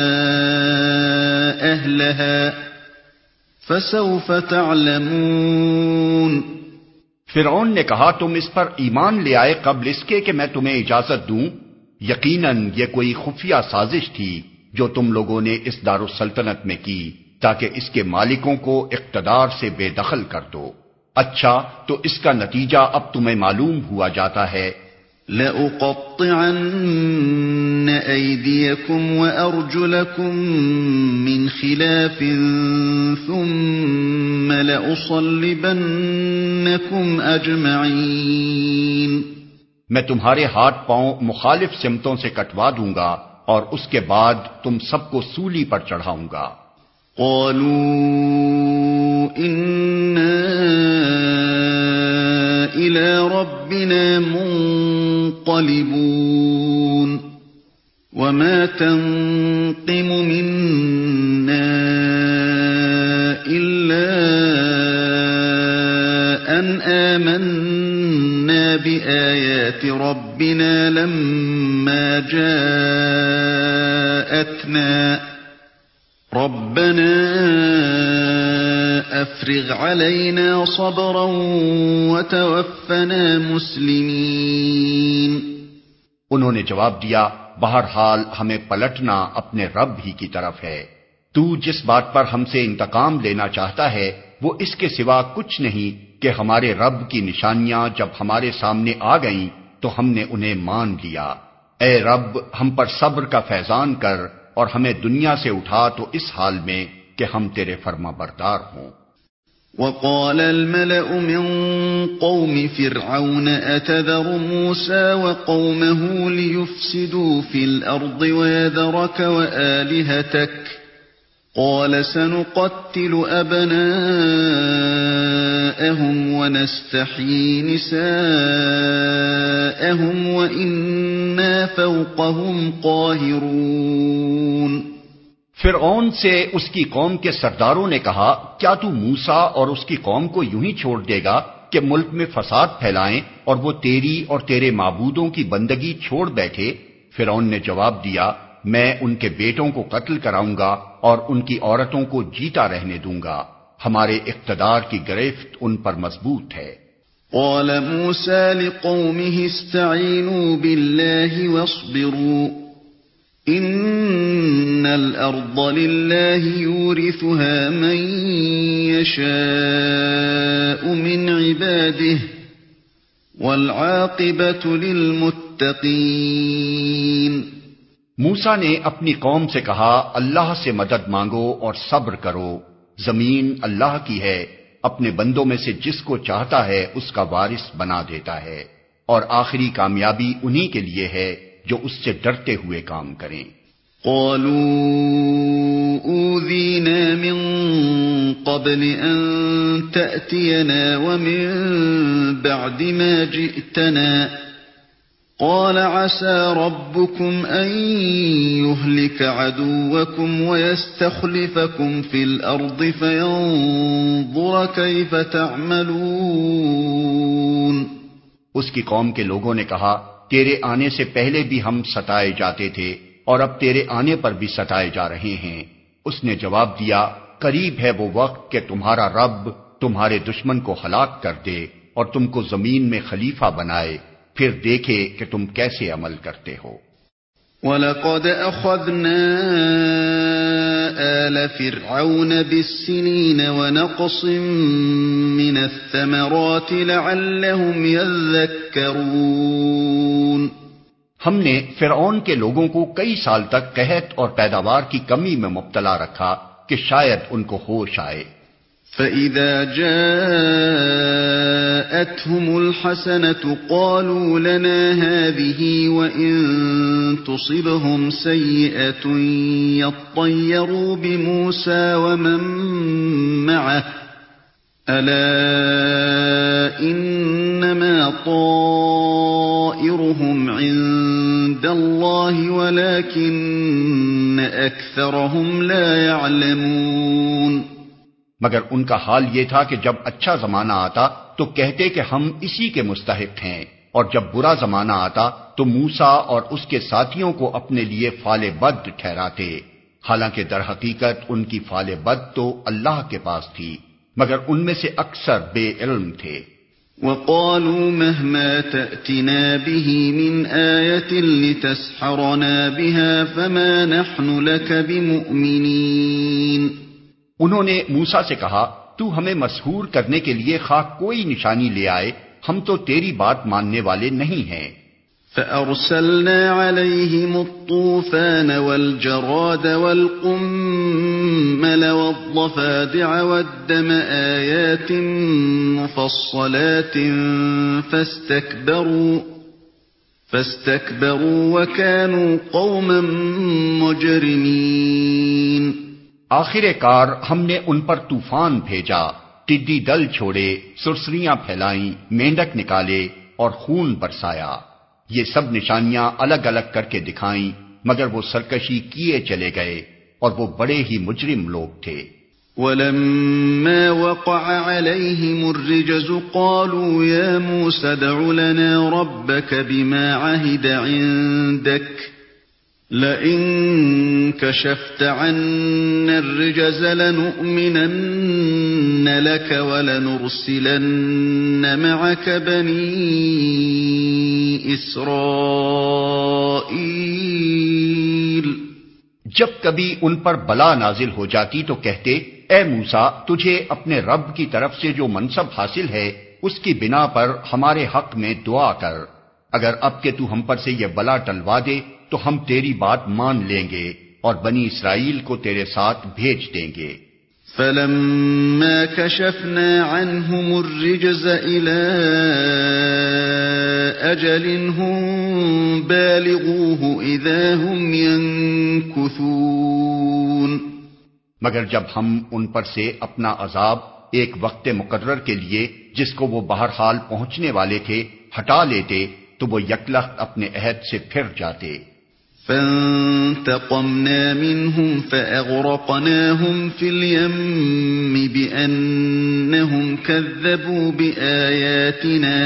أهلها فسوف تعلمون فرعون نے کہا تم اس پر ایمان لے آئے قبل اس کے کہ میں تمہیں اجازت دوں؟ یقیناً یہ کوئی خفیہ سازش تھی جو تم لوگوں نے اس دارالسلطنت میں کی تاکہ اس کے مالکوں کو اقتدار سے بے دخل کر دو۔ اچھا تو اس کا نتیجہ اب تمہیں معلوم ہوا جاتا ہے۔ لَأُقَطِّعَنَّ أَيْدِيَكُمْ وَأَرْجُلَكُمْ مِنْ خِلَافٍ ثُمَّ لَأُصَلِّبَنَّكُمْ أَجْمَعِينَ میں تمہارے ہاتھ پاؤں مخالف سمتوں سے کٹوا دوں گا اور اس کے بعد تم سب کو سولی پر چڑھاؤں گا۔ قالوا إنا إلى ربنا منقلبون وما تنقم منا إلا أن آمنا بآيات ربنا لما جاءتنا ربنا افرغ علينا صبرا وتوفنا مسلمين انہوں نے جواب دیا بہرحال ہمیں پلٹنا اپنے رب ہی کی طرف ہے۔ تو جس بات پر ہم سے انتقام لینا چاہتا ہے وہ اس کے سوا کچھ نہیں کہ ہمارے رب کی نشانیاں جب ہمارے سامنے آ گئیں تو ہم نے انہیں مان لیا۔ اے رب ہم پر صبر کا فیضان کر اور ہمیں دنیا سے اٹھا تو اس حال میں کہ ہم تیرے فرما بردار ہوں۔ وقال الملأ من قوم فرعون أتذر موسى وقومه ليفسدوا في الأرض ويذرك وآلهتك قال سنقتل أبناءهم ونستحيي نساءهم وإنا فوقهم قاهرون فرعون سے اس کی قوم کے سرداروں نے کہا کیا تو موسیٰ اور اس کی قوم کو یوں ہی چھوڑ دے گا کہ ملک میں فساد پھیلائیں اور وہ تیری اور تیرے معبودوں کی بندگی چھوڑ بیٹھے؟ فرعون نے جواب دیا میں ان کے بیٹوں کو قتل کراؤں گا اور ان کی عورتوں کو جیتا رہنے دوں گا، ہمارے اقتدار کی گرفت ان پر مضبوط ہے۔ قال موسى لقومه استعينوا بالله واصبروا إن الأرض لله يورثها من يشاء من عباده والعاقبة للمتقين۔ موسیٰ نے اپنی قوم سے کہا اللہ سے مدد مانگو اور صبر کرو، زمین اللہ کی ہے، اپنے بندوں میں سے جس کو چاہتا ہے اس کا وارث بنا دیتا ہے، اور آخری کامیابی انہی کے لیے ہے جو اس سے ڈرتے ہوئے کام کریں۔ قالوا اوذینا من قبل ان تأتینا ومن بعد ما جئتنا قال عسى ربكم أن يهلك عدوكم ويستخلفكم في الأرض فينظر كيف تعملون۔ اس کی قوم کے لوگوں نے کہا تیرے آنے سے پہلے بھی ہم ستائے جاتے تھے اور اب تیرے آنے پر بھی ستائے جا رہے ہیں۔ اس نے جواب دیا قریب ہے وہ وقت کہ تمہارا رب تمہارے دشمن کو ہلاک کر دے اور تم کو زمین میں خلیفہ بنائے، پھر دیکھے کہ تم کیسے عمل کرتے ہو۔ وَلَقَدْ أَخَذْنَا آلَ فِرْعَوْنَ بِالسِّنِينَ وَنَقْصٍ مِّنَ الثَّمَرَاتِ لَعَلَّهُمْ يَذَّكَّرُونَ۔ ہم نے فرعون کے لوگوں کو کئی سال تک قحط اور پیداوار کی کمی میں مبتلا رکھا کہ شاید ان کو ہوش آئے۔ فَإِذَا جَاءَتْهُمُ الْحَسَنَةُ قَالُوا لَنَا هَٰذِهِ وَإِن تُصِبْهُمْ سَيِّئَةٌ يَطَّيَّرُوا بِمُوسَىٰ وَمَن مَّعَهُ أَلَا إِنَّمَا طَائِرُهُمْ عِندَ اللَّهِ وَلَٰكِنَّ أَكْثَرَهُمْ لَا يَعْلَمُونَ۔ مگر ان کا حال یہ تھا کہ جب اچھا زمانہ آتا تو کہتے کہ ہم اسی کے مستحق ہیں، اور جب برا زمانہ آتا تو موسیٰ اور اس کے ساتھیوں کو اپنے لیے فال بد ٹھہراتے، حالانکہ در حقیقت ان کی فال بد تو اللہ کے پاس تھی، مگر ان میں سے اکثر بے علم تھے۔ وَقَالُوا مَهْمَا تَأْتِنَا بِهِ مِنْ آيَةٍ لِتَسْحَرَنَا بِهَا فَمَا نَحْنُ لَكَ بِمُؤْمِنِينَ۔ انہوں نے موسیٰ سے کہا تو ہمیں مسحور کرنے کے لیے خواہ کوئی نشانی لے آئے، ہم تو تیری بات ماننے والے نہیں ہیں۔ فَأَرْسَلْنَا عَلَيْهِمُ الطُّوفَانَ وَالْجَرَادَ وَالْقُمَّلَ وَالضَّفَادِعَ وَالدَّمَ آيَاتٍ مُفَصَّلَاتٍ فَاسْتَكْبَرُوا فَاسْتَكْبَرُوا وَكَانُوا قَوْمًا مُجْرِمِينَ۔ آخر کار ہم نے ان پر طوفان بھیجا، ٹڈی دل چھوڑے، سرسریاں پھیلائیں، مینڈک نکالے اور خون برسایا۔ یہ سب نشانیاں الگ الگ کر کے دکھائیں، مگر وہ سرکشی کیے چلے گئے اور وہ بڑے ہی مجرم لوگ تھے۔ وَلَمَّا وَقَعَ عَلَيْهِمُ الرِّجْزُ قَالُوا يَا مُوسَى ادْعُ لَنَا رَبَّكَ بِمَا عَهِدَ عِندَكَ لَئِن كَشَفْتَ عَنَّا الرِّجْزَ لَنُؤْمِنَنَّ لَكَ وَلَنُرْسِلَنَّ مَعَكَ بَنِي إِسْرَائِيلَ۔ جب کبھی ان پر بلا نازل ہو جاتی تو کہتے اے موسیٰ تجھے اپنے رب کی طرف سے جو منصب حاصل ہے اس کی بنا پر ہمارے حق میں دعا کر، اگر اب کہ تو ہم پر سے یہ بلا ٹلوا دے تو ہم تیری بات مان لیں گے اور بنی اسرائیل کو تیرے ساتھ بھیج دیں گے۔ فَلَمَّا كَشَفْنَا عَنْهُمُ الرِّجْزَ إِلَىٰ أَجَلٍ هُمْ بَالِغُوهُ إِذَا هُمْ يَنكُثُونَ۔ مگر جب ہم ان پر سے اپنا عذاب ایک وقت مقرر کے لیے جس کو وہ بہرحال پہنچنے والے تھے ہٹا لیتے تو وہ یکلخت اپنے عہد سے پھر جاتے۔ فَانْتَقَمْنَا مِنْهُمْ فَأَغْرَقْنَاهُمْ فِي الْيَمِّ بِأَنَّهُمْ كَذَّبُوا بِآيَاتِنَا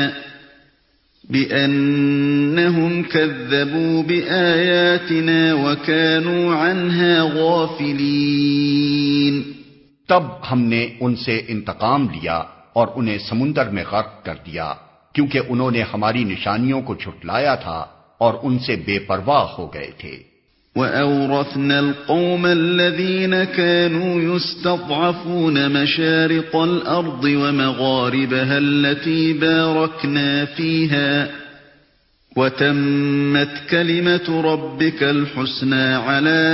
بِأَنَّهُمْ كَذَّبُوا بِآيَاتِنَا وَكَانُوا عَنْهَا غَافِلِينَ۔ تب ہم نے ان سے انتقام لیا اور انہیں سمندر میں غرق کر دیا، کیونکہ انہوں نے ہماری نشانیوں کو جھٹلایا تھا اور ان سے بے پرواہ ہو گئے تھے۔ وَأَوْرَثْنَا الْقَوْمَ الَّذِينَ كَانُوا يُسْتَضْعَفُونَ مَشَارِقَ الْأَرْضِ وَمَغَارِبَهَا الَّتِي بَارَكْنَا فِيهَا وَتَمَّتْ كَلِمَةُ رَبِّكَ الْحُسْنَى عَلَى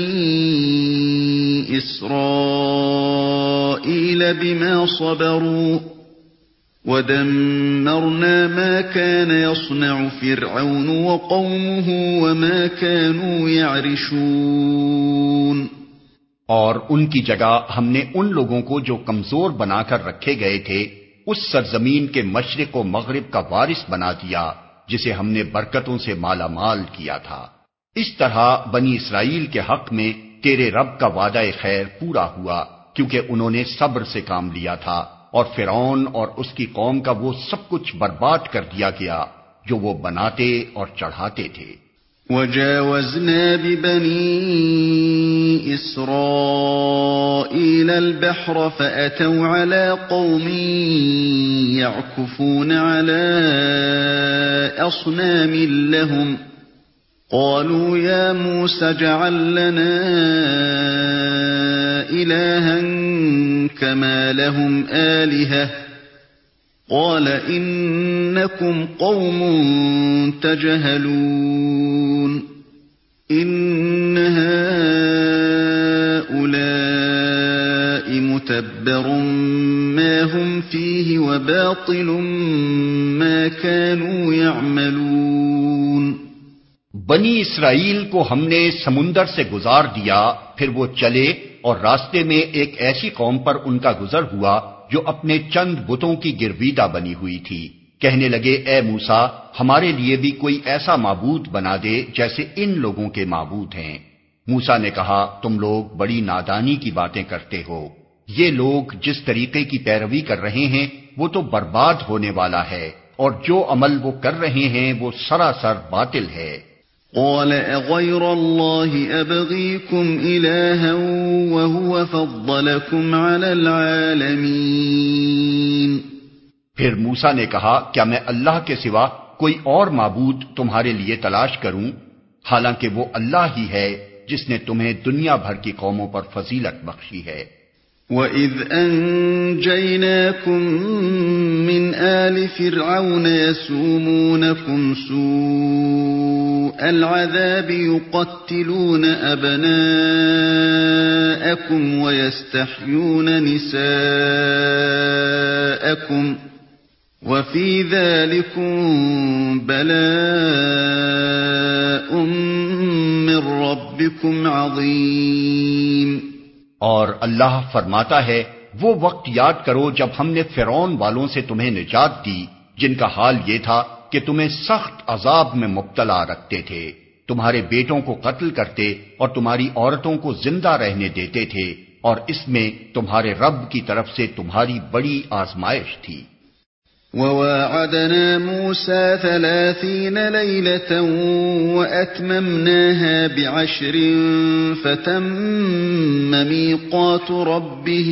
بَنِي إِسْرَائِيلَ بِمَا صَبَرُوا وَدَمَّرْنَا مَا كَانَ يَصْنَعُ فِرْعَوْنُ وَقَوْمُهُ وَمَا كَانُوا يَعْرِشُونَ۔ اور ان کی جگہ ہم نے ان لوگوں کو جو کمزور بنا کر رکھے گئے تھے اس سرزمین کے مشرق و مغرب کا وارث بنا دیا جسے ہم نے برکتوں سے مالا مال کیا تھا۔ اس طرح بنی اسرائیل کے حق میں تیرے رب کا وعدہ خیر پورا ہوا، کیونکہ انہوں نے صبر سے کام لیا تھا، اور فرعون اور اس کی قوم کا وہ سب کچھ برباد کر دیا گیا جو وہ بناتے اور چڑھاتے تھے۔ وَجَاوَزْنَا بِبَنِي إِسْرَائِيلَ الْبَحْرَ فَأَتَوْا عَلَى قَوْمٍ يَعْكُفُونَ عَلَى أَصْنَامٍ لَهُمْ قَالُوا يَا مُوسَى اجْعَل لَّنَا إِلَٰهًا كَمَا لَهُمْ آلِهَةٌ قَالَ إِنَّكُمْ قَوْمٌ تَجْهَلُونَ إِنَّ هَٰؤُلَاءِ مُتَبَّرٌ مَّا هُمْ فِيهِ وَبَاطِلٌ مَّا كَانُوا يَعْمَلُونَ۔ بنی اسرائیل کو ہم نے سمندر سے گزار دیا، پھر وہ چلے اور راستے میں ایک ایسی قوم پر ان کا گزر ہوا جو اپنے چند بتوں کی گرویدہ بنی ہوئی تھی۔ کہنے لگے اے موسیٰ ہمارے لیے بھی کوئی ایسا معبود بنا دے جیسے ان لوگوں کے معبود ہیں۔ موسیٰ نے کہا تم لوگ بڑی نادانی کی باتیں کرتے ہو، یہ لوگ جس طریقے کی پیروی کر رہے ہیں وہ تو برباد ہونے والا ہے، اور جو عمل وہ کر رہے ہیں وہ سراسر باطل ہے۔ قال اغير الله ابغيكم الها وهو فضلكم على العالمين۔ پھر موسیٰ نے کہا کیا میں اللہ کے سوا کوئی اور معبود تمہارے لیے تلاش کروں، حالانکہ وہ اللہ ہی ہے جس نے تمہیں دنیا بھر کی قوموں پر فضیلت بخشی ہے۔ وَإِذْ أَنْجَيْنَاكُمْ مِنْ آلِ فِرْعَوْنَ يَسُومُونَكُمْ سُوءَ الْعَذَابِ يُقَتِّلُونَ أَبْنَاءَكُمْ وَيَسْتَحْيُونَ نِسَاءَكُمْ وَفِي ذَلِكُمْ بَلَاءٌ مِّن رَّبِّكُمْ عَظِيمٌ۔ اور اللہ فرماتا ہے وہ وقت یاد کرو جب ہم نے فرعون والوں سے تمہیں نجات دی جن کا حال یہ تھا کہ تمہیں سخت عذاب میں مبتلا رکھتے تھے، تمہارے بیٹوں کو قتل کرتے اور تمہاری عورتوں کو زندہ رہنے دیتے تھے، اور اس میں تمہارے رب کی طرف سے تمہاری بڑی آزمائش تھی۔ وَوَاعَدْنَا مُوسَىٰ ثَلَاثِينَ لَيْلَةً وَأَتْمَمْنَاهَا بِعَشْرٍ فَتَمَّ مِيقَاتُ رَبِّهِ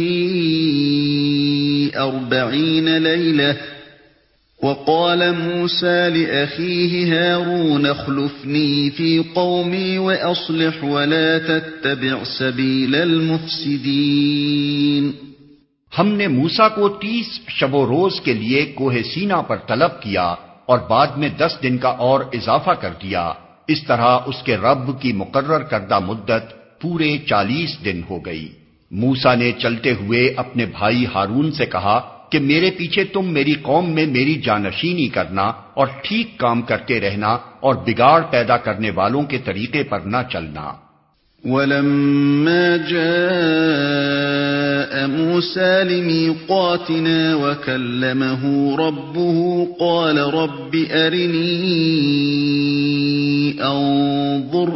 أَرْبَعِينَ لَيْلَةً وَقَالَ مُوسَىٰ لِأَخِيهِ هَارُونَ اخْلُفْنِي فِي قَوْمِي وَأَصْلِحْ وَلَا تَتَّبِعْ سَبِيلَ الْمُفْسِدِينَ۔ ہم نے موسیٰ کو تیس شب و روز کے لیے کوہ سینا پر طلب کیا اور بعد میں دس دن کا اور اضافہ کر دیا، اس طرح اس کے رب کی مقرر کردہ مدت پورے چالیس دن ہو گئی۔ موسیٰ نے چلتے ہوئے اپنے بھائی ہارون سے کہا کہ میرے پیچھے تم میری قوم میں میری جانشینی کرنا اور ٹھیک کام کرتے رہنا اور بگاڑ پیدا کرنے والوں کے طریقے پر نہ چلنا۔ وَلَمَّا جَاءَ مُوسَىٰ لِمِيقَاتِنَا وَكَلَّمَهُ رَبُّهُ قَالَ رَبِّ أَرِنِي أَنظُرْ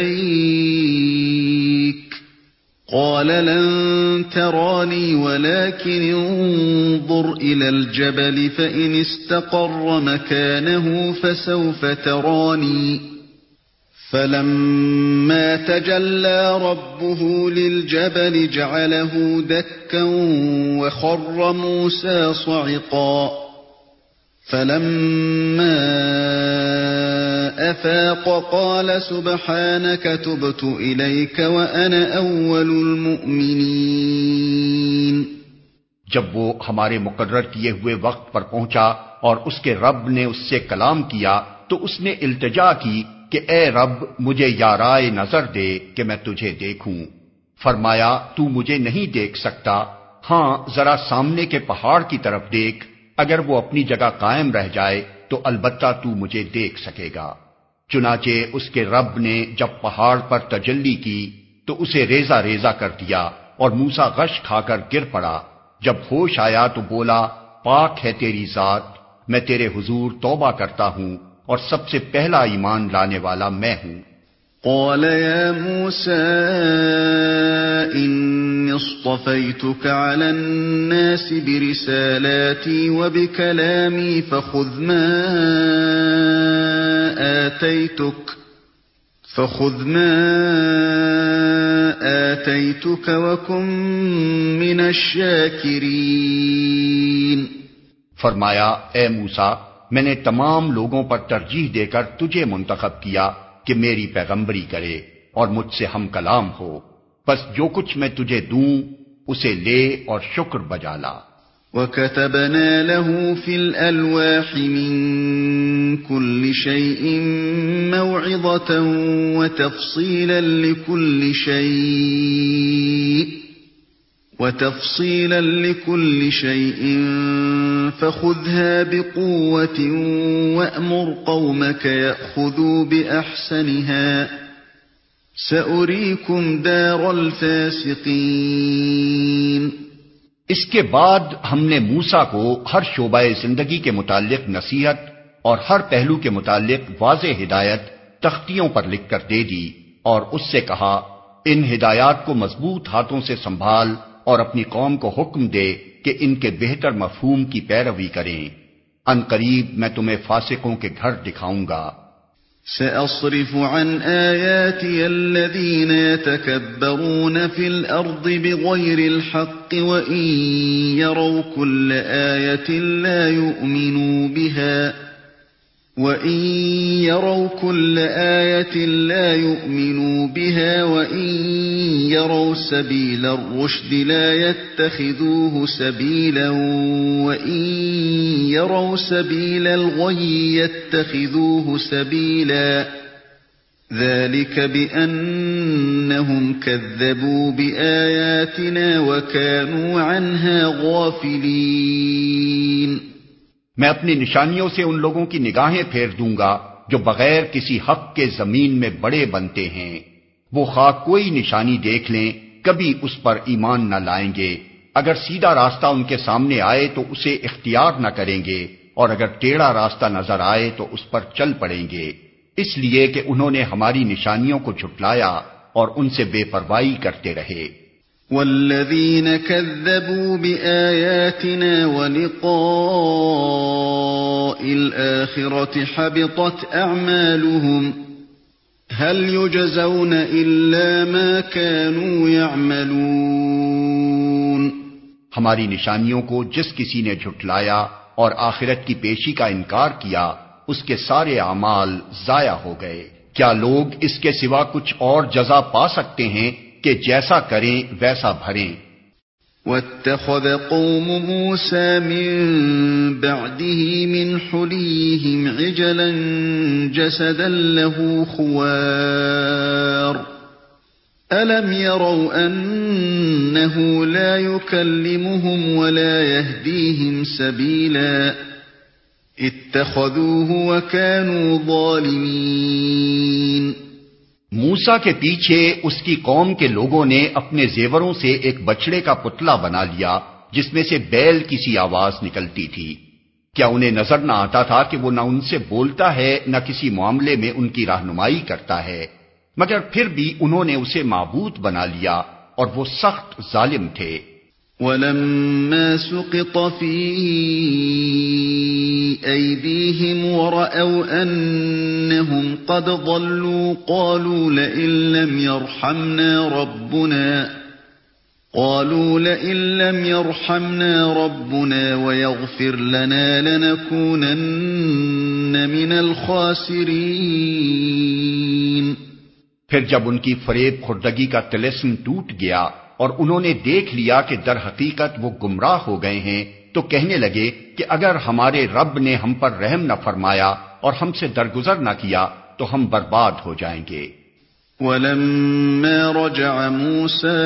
إِلَيْكَ قَالَ لَن تَرَانِي وَلَكِنِ انظُرْ إِلَى الْجَبَلِ فَإِنِ اسْتَقَرَّ مَكَانَهُ فَسَوْفَ تَرَانِي فلما تجلى ربه للجبل جعله دكا وخر موسى صعقا فلما أفاق قال سبحانك تبت إليك وأنا أول المؤمنين. جب وہ ہمارے مقرر کیے ہوئے وقت پر پہنچا اور اس کے رب نے اس سے کلام کیا تو اس نے التجا کی کہ اے رب مجھے یارائے نظر دے کہ میں تجھے دیکھوں. فرمایا تو مجھے نہیں دیکھ سکتا، ہاں ذرا سامنے کے پہاڑ کی طرف دیکھ، اگر وہ اپنی جگہ قائم رہ جائے تو البتہ تو مجھے دیکھ سکے گا. چنانچہ اس کے رب نے جب پہاڑ پر تجلی کی تو اسے ریزہ ریزہ کر دیا اور موسیٰ غش کھا کر گر پڑا. جب ہوش آیا تو بولا پاک ہے تیری ذات، میں تیرے حضور توبہ کرتا ہوں اور سب سے پہلا ایمان لانے والا میں ہوں. قال يا موسى إني اصطفيتك على الناس برسالاتي وبكلامي فخذ ما آتيتك فخذ ما آتيتك وكن من الشاكرين. فرمایا اے موسیٰ میں نے تمام لوگوں پر ترجیح دے کر تجھے منتخب کیا کہ میری پیغمبری کرے اور مجھ سے ہم کلام ہو، بس جو کچھ میں تجھے دوں اسے لے اور شکر بجا لا. وَكَتَبْنَا لَهُ فِي الْأَلْوَاحِ مِنْ كُلِّ شَيْءٍ مَوْعِظَةً وَتَفْصِيلًا لِكُلِّ شَيْءٍ وَتَفْصِيلًا لِكُلِّ شَيْءٍ فَخُذْهَا بِقُوَّةٍ وَأْمُرْ قَوْمَكَ يَأْخُذُوا بِأَحْسَنِهَا سَأُرِيكُمْ دَارَ الْفَاسِقِينَ. اس کے بعد ہم نے موسیٰ کو ہر شعبہ زندگی کے متعلق نصیحت اور ہر پہلو کے متعلق واضح ہدایت تختیوں پر لکھ کر دے دی اور اس سے کہا ان ہدایات کو مضبوط ہاتھوں سے سنبھال اور اپنی قوم کو حکم دے کہ ان کے بہتر مفہوم کی پیروی کریں. ان قریب میں تمہیں فاسقوں کے گھر دکھاؤں گا. سأصرف عن آياتي الذين يتكبرون في الأرض بغير الحق وإن يروا كل آية لا يؤمنوا بها وَإِن يَرَوْا كُلَّ آيَةٍ لَا يُؤْمِنُوا بِهَا وَإِن يَرَوْا سَبِيلَ الرُّشْدِ لَا يَتَّخِذُوهُ سَبِيلًا وَإِن يَرَوْا سَبِيلَ الْغَيِّ يَتَّخِذُوهُ سَبِيلًا ذَلِكَ بِأَنَّهُمْ كَذَّبُوا بِآيَاتِنَا وَكَانُوا عَنْهَا غَافِلِينَ. میں اپنی نشانیوں سے ان لوگوں کی نگاہیں پھیر دوں گا جو بغیر کسی حق کے زمین میں بڑے بنتے ہیں. وہ خواہ کوئی نشانی دیکھ لیں کبھی اس پر ایمان نہ لائیں گے. اگر سیدھا راستہ ان کے سامنے آئے تو اسے اختیار نہ کریں گے اور اگر ٹیڑھا راستہ نظر آئے تو اس پر چل پڑیں گے، اس لیے کہ انہوں نے ہماری نشانیوں کو جھٹلایا اور ان سے بے پرواہی کرتے رہے. والذین کذبوا بآیاتنا ولقاء الآخرة حبطت اعمالهم هل یجزون الا ما كانوا يعملون. ہماری نشانیوں کو جس کسی نے جھٹلایا اور آخرت کی پیشی کا انکار کیا اس کے سارے اعمال ضائع ہو گئے. کیا لوگ اس کے سوا کچھ اور جزا پا سکتے ہیں کہ جیسا کریں ویسا بھریں. وَاتَّخَذَ قَوْمُ مُوسَى مِن بَعْدِهِ مِنْ حُلِيِّهِمْ عِجْلًا جَسَدًا لَهُ خُوَارٌ أَلَمْ يَرَوْا أَنَّهُ لَا يُكَلِّمُهُمْ وَلَا يَهْدِيهِمْ سَبِيلًا اتَّخَذُوهُ وَكَانُوا ظَالِمِينَ. موسیٰ کے پیچھے اس کی قوم کے لوگوں نے اپنے زیوروں سے ایک بچڑے کا پتلا بنا لیا جس میں سے بیل کی سی آواز نکلتی تھی. کیا انہیں نظر نہ آتا تھا کہ وہ نہ ان سے بولتا ہے نہ کسی معاملے میں ان کی رہنمائی کرتا ہے؟ مگر پھر بھی انہوں نے اسے معبود بنا لیا اور وہ سخت ظالم تھے. وَلَمَّا سُقِطَ فِي أَيْدِيهِمْ وَرَأَوْا أَنَّهُمْ قَدْ ضَلُّوا قَالُوا لَئِن لَّمْ يَرْحَمْنَا رَبُّنَا قَالُوا لَئِن لَّمْ يَرْحَمْنَا رَبُّنَا وَيَغْفِرْ لَنَا لَنَكُونَنَّ مِنَ الْخَاسِرِينَ۔ پھر جب ان کی فریب خوردگی کا طلسم ٹوٹ گیا اور انہوں نے دیکھ لیا کہ در حقیقت وہ گمراہ ہو گئے ہیں، تو کہنے لگے کہ اگر ہمارے رب نے ہم پر رحم نہ فرمایا اور ہم سے درگزر نہ کیا تو ہم برباد ہو جائیں گے۔ وَلَمَّا رَجَعَ مُوسَىٰ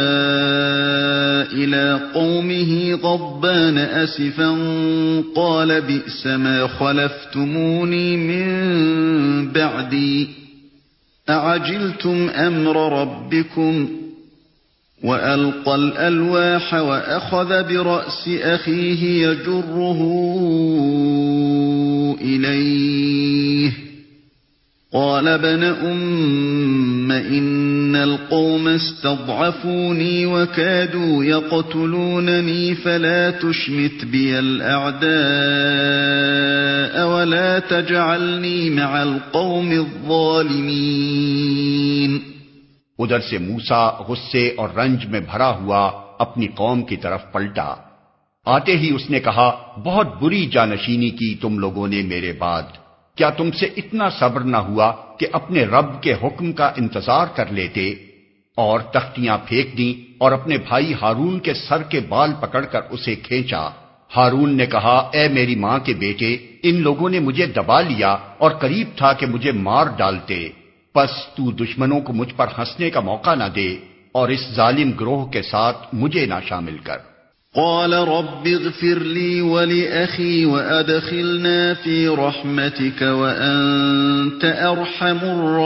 إِلَىٰ قَوْمِهِ غَضْبَانَ أَسِفًا قَالَ بِئْسَ مَا خَلَفْتُمُونِي مِن بَعْدِي أَعَجِلْتُمْ أَمْرَ رَبِّكُمْ وَأَلْقَى الْأَلْوَاحَ وَأَخَذَ بِرَأْسِ أَخِيهِ يَجُرُّهُ إِلَيْهِ قَالَ ابْنَ أُمَّ إِنَّ الْقَوْمَ اسْتَضْعَفُونِي وَكَادُوا يَقْتُلُونَنِي فَلَا تُشْمِتْ بِيَ الْأَعْدَاءَ وَلَا تَجْعَلْنِي مَعَ الْقَوْمِ الظَّالِمِينَ۔ ادھر سے موسیٰ غصے اور رنج میں بھرا ہوا اپنی قوم کی طرف پلٹا۔ آتے ہی اس نے کہا، بہت بری جانشینی کی تم لوگوں نے میرے بعد، کیا تم سے اتنا صبر نہ ہوا کہ اپنے رب کے حکم کا انتظار کر لیتے؟ اور تختیاں پھینک دیں اور اپنے بھائی ہارون کے سر کے بال پکڑ کر اسے کھینچا۔ ہارون نے کہا، اے میری ماں کے بیٹے، ان لوگوں نے مجھے دبا لیا اور قریب تھا کہ مجھے مار ڈالتے، پس تو دشمنوں کو مجھ پر ہنسنے کا موقع نہ دے اور اس ظالم گروہ کے ساتھ مجھے نہ شامل کر۔ قال رب اغفر لي ولأخي وأدخلنا في رحمتك وأنت أرحم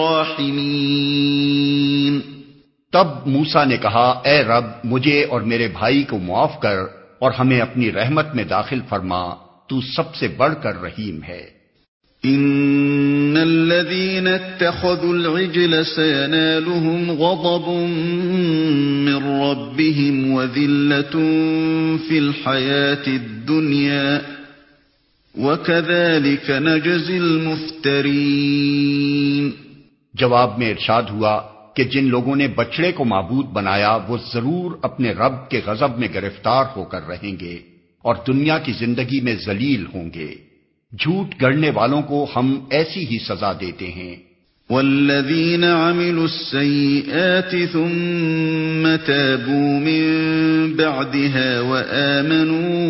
الراحمين۔ تب موسیٰ نے کہا، اے رب مجھے اور میرے بھائی کو معاف کر اور ہمیں اپنی رحمت میں داخل فرما، تو سب سے بڑھ کر رحیم ہے۔ ان الذين اتخذوا العجل سينالهم غضب من ربهم وذلة في الحياة الدنيا وكذلك نجزي المفترين۔ جواب میں ارشاد ہوا کہ جن لوگوں نے بچڑے کو معبود بنایا وہ ضرور اپنے رب کے غضب میں گرفتار ہو کر رہیں گے اور دنیا کی زندگی میں ذلیل ہوں گے۔ جھوٹ گڑنے والوں کو ہم ایسی ہی سزا دیتے ہیں۔ والذین عملوا السیئات ثم تابوا من بعدها وآمنوا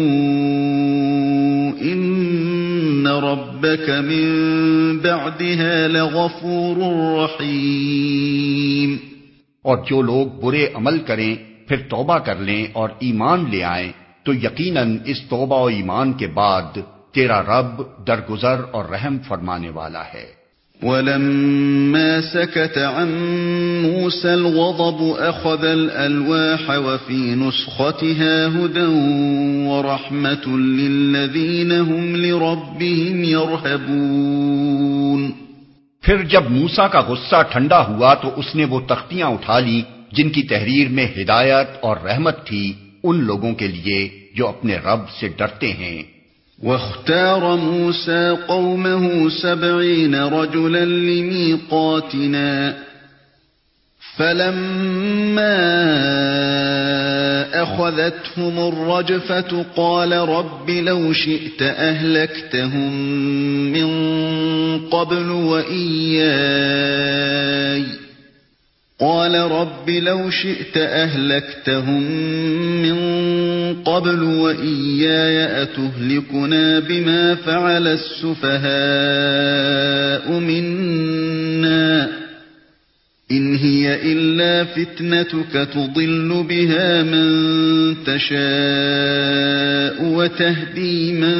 ان ربک من بعدها لغفور رحیم۔ اور جو لوگ برے عمل کریں پھر توبہ کر لیں اور ایمان لے آئیں تو یقیناً اس توبہ و ایمان کے بعد تیرا رب درگزر اور رحم فرمانے والا ہے۔ وَلَمَّا سَكَتَ عَن مُوسَى الْغَضَبُ أَخَذَ الْأَلْوَاحَ وَفِي نُسْخَتِهَا هُدًى وَرَحْمَةٌ لِّلَّذِينَ هُمْ لِرَبِّهِمْ يَرْهَبُونَ۔ پھر جب موسیٰ کا غصہ ٹھنڈا ہوا تو اس نے وہ تختیاں اٹھا لی جن کی تحریر میں ہدایت اور رحمت تھی ان لوگوں کے لیے جو اپنے رب سے ڈرتے ہیں۔ واختار موسى قومه سبعين رجلا لميقاتنا فلما أخذتهم الرجفة قال رب لو شئت أهلكتهم من قبل وإياي قال رب لو شئت أهلكتهم من قبل وإياي أتهلكنا بما فعل السفهاء منا إن هي إلا فتنتك تضل بها من تشاء وتهدي من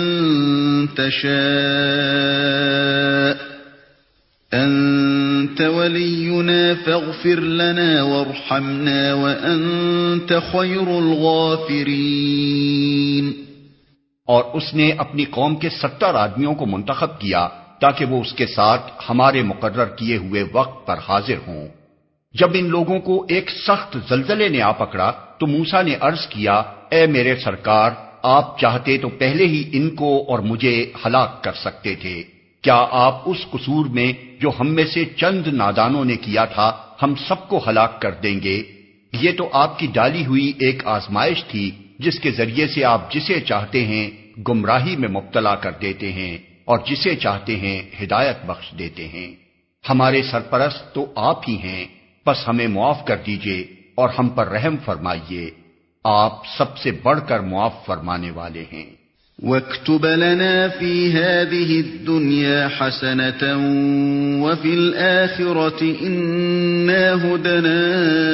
تشاء أنت ولينا فاغفر لنا وارحمنا وأنت خير الغافرين۔ اور اس نے اپنی قوم کے ستر آدمیوں کو منتخب کیا تاکہ وہ اس کے ساتھ ہمارے مقرر کیے ہوئے وقت پر حاضر ہوں۔ جب ان لوگوں کو ایک سخت زلزلے نے آ پکڑا تو موسیٰ نے عرض کیا اے میرے سرکار، آپ چاہتے تو پہلے ہی ان کو اور مجھے ہلاک کر سکتے تھے۔ کیا آپ اس قصور میں جو ہم میں سے چند نادانوں نے کیا تھا ہم سب کو ہلاک کر دیں گے؟ یہ تو آپ کی ڈالی ہوئی ایک آزمائش تھی جس کے ذریعے سے آپ جسے چاہتے ہیں گمراہی میں مبتلا کر دیتے ہیں اور جسے چاہتے ہیں ہدایت بخش دیتے ہیں۔ ہمارے سرپرست تو آپ ہی ہیں، بس ہمیں معاف کر دیجئے اور ہم پر رحم فرمائیے، آپ سب سے بڑھ کر معاف فرمانے والے ہیں۔ وَاكْتُبْ لَنَا فِي هَذِهِ الدُّنْيَا حَسَنَةً وَفِي الْآخِرَةِ إِنَّا هُدْنَا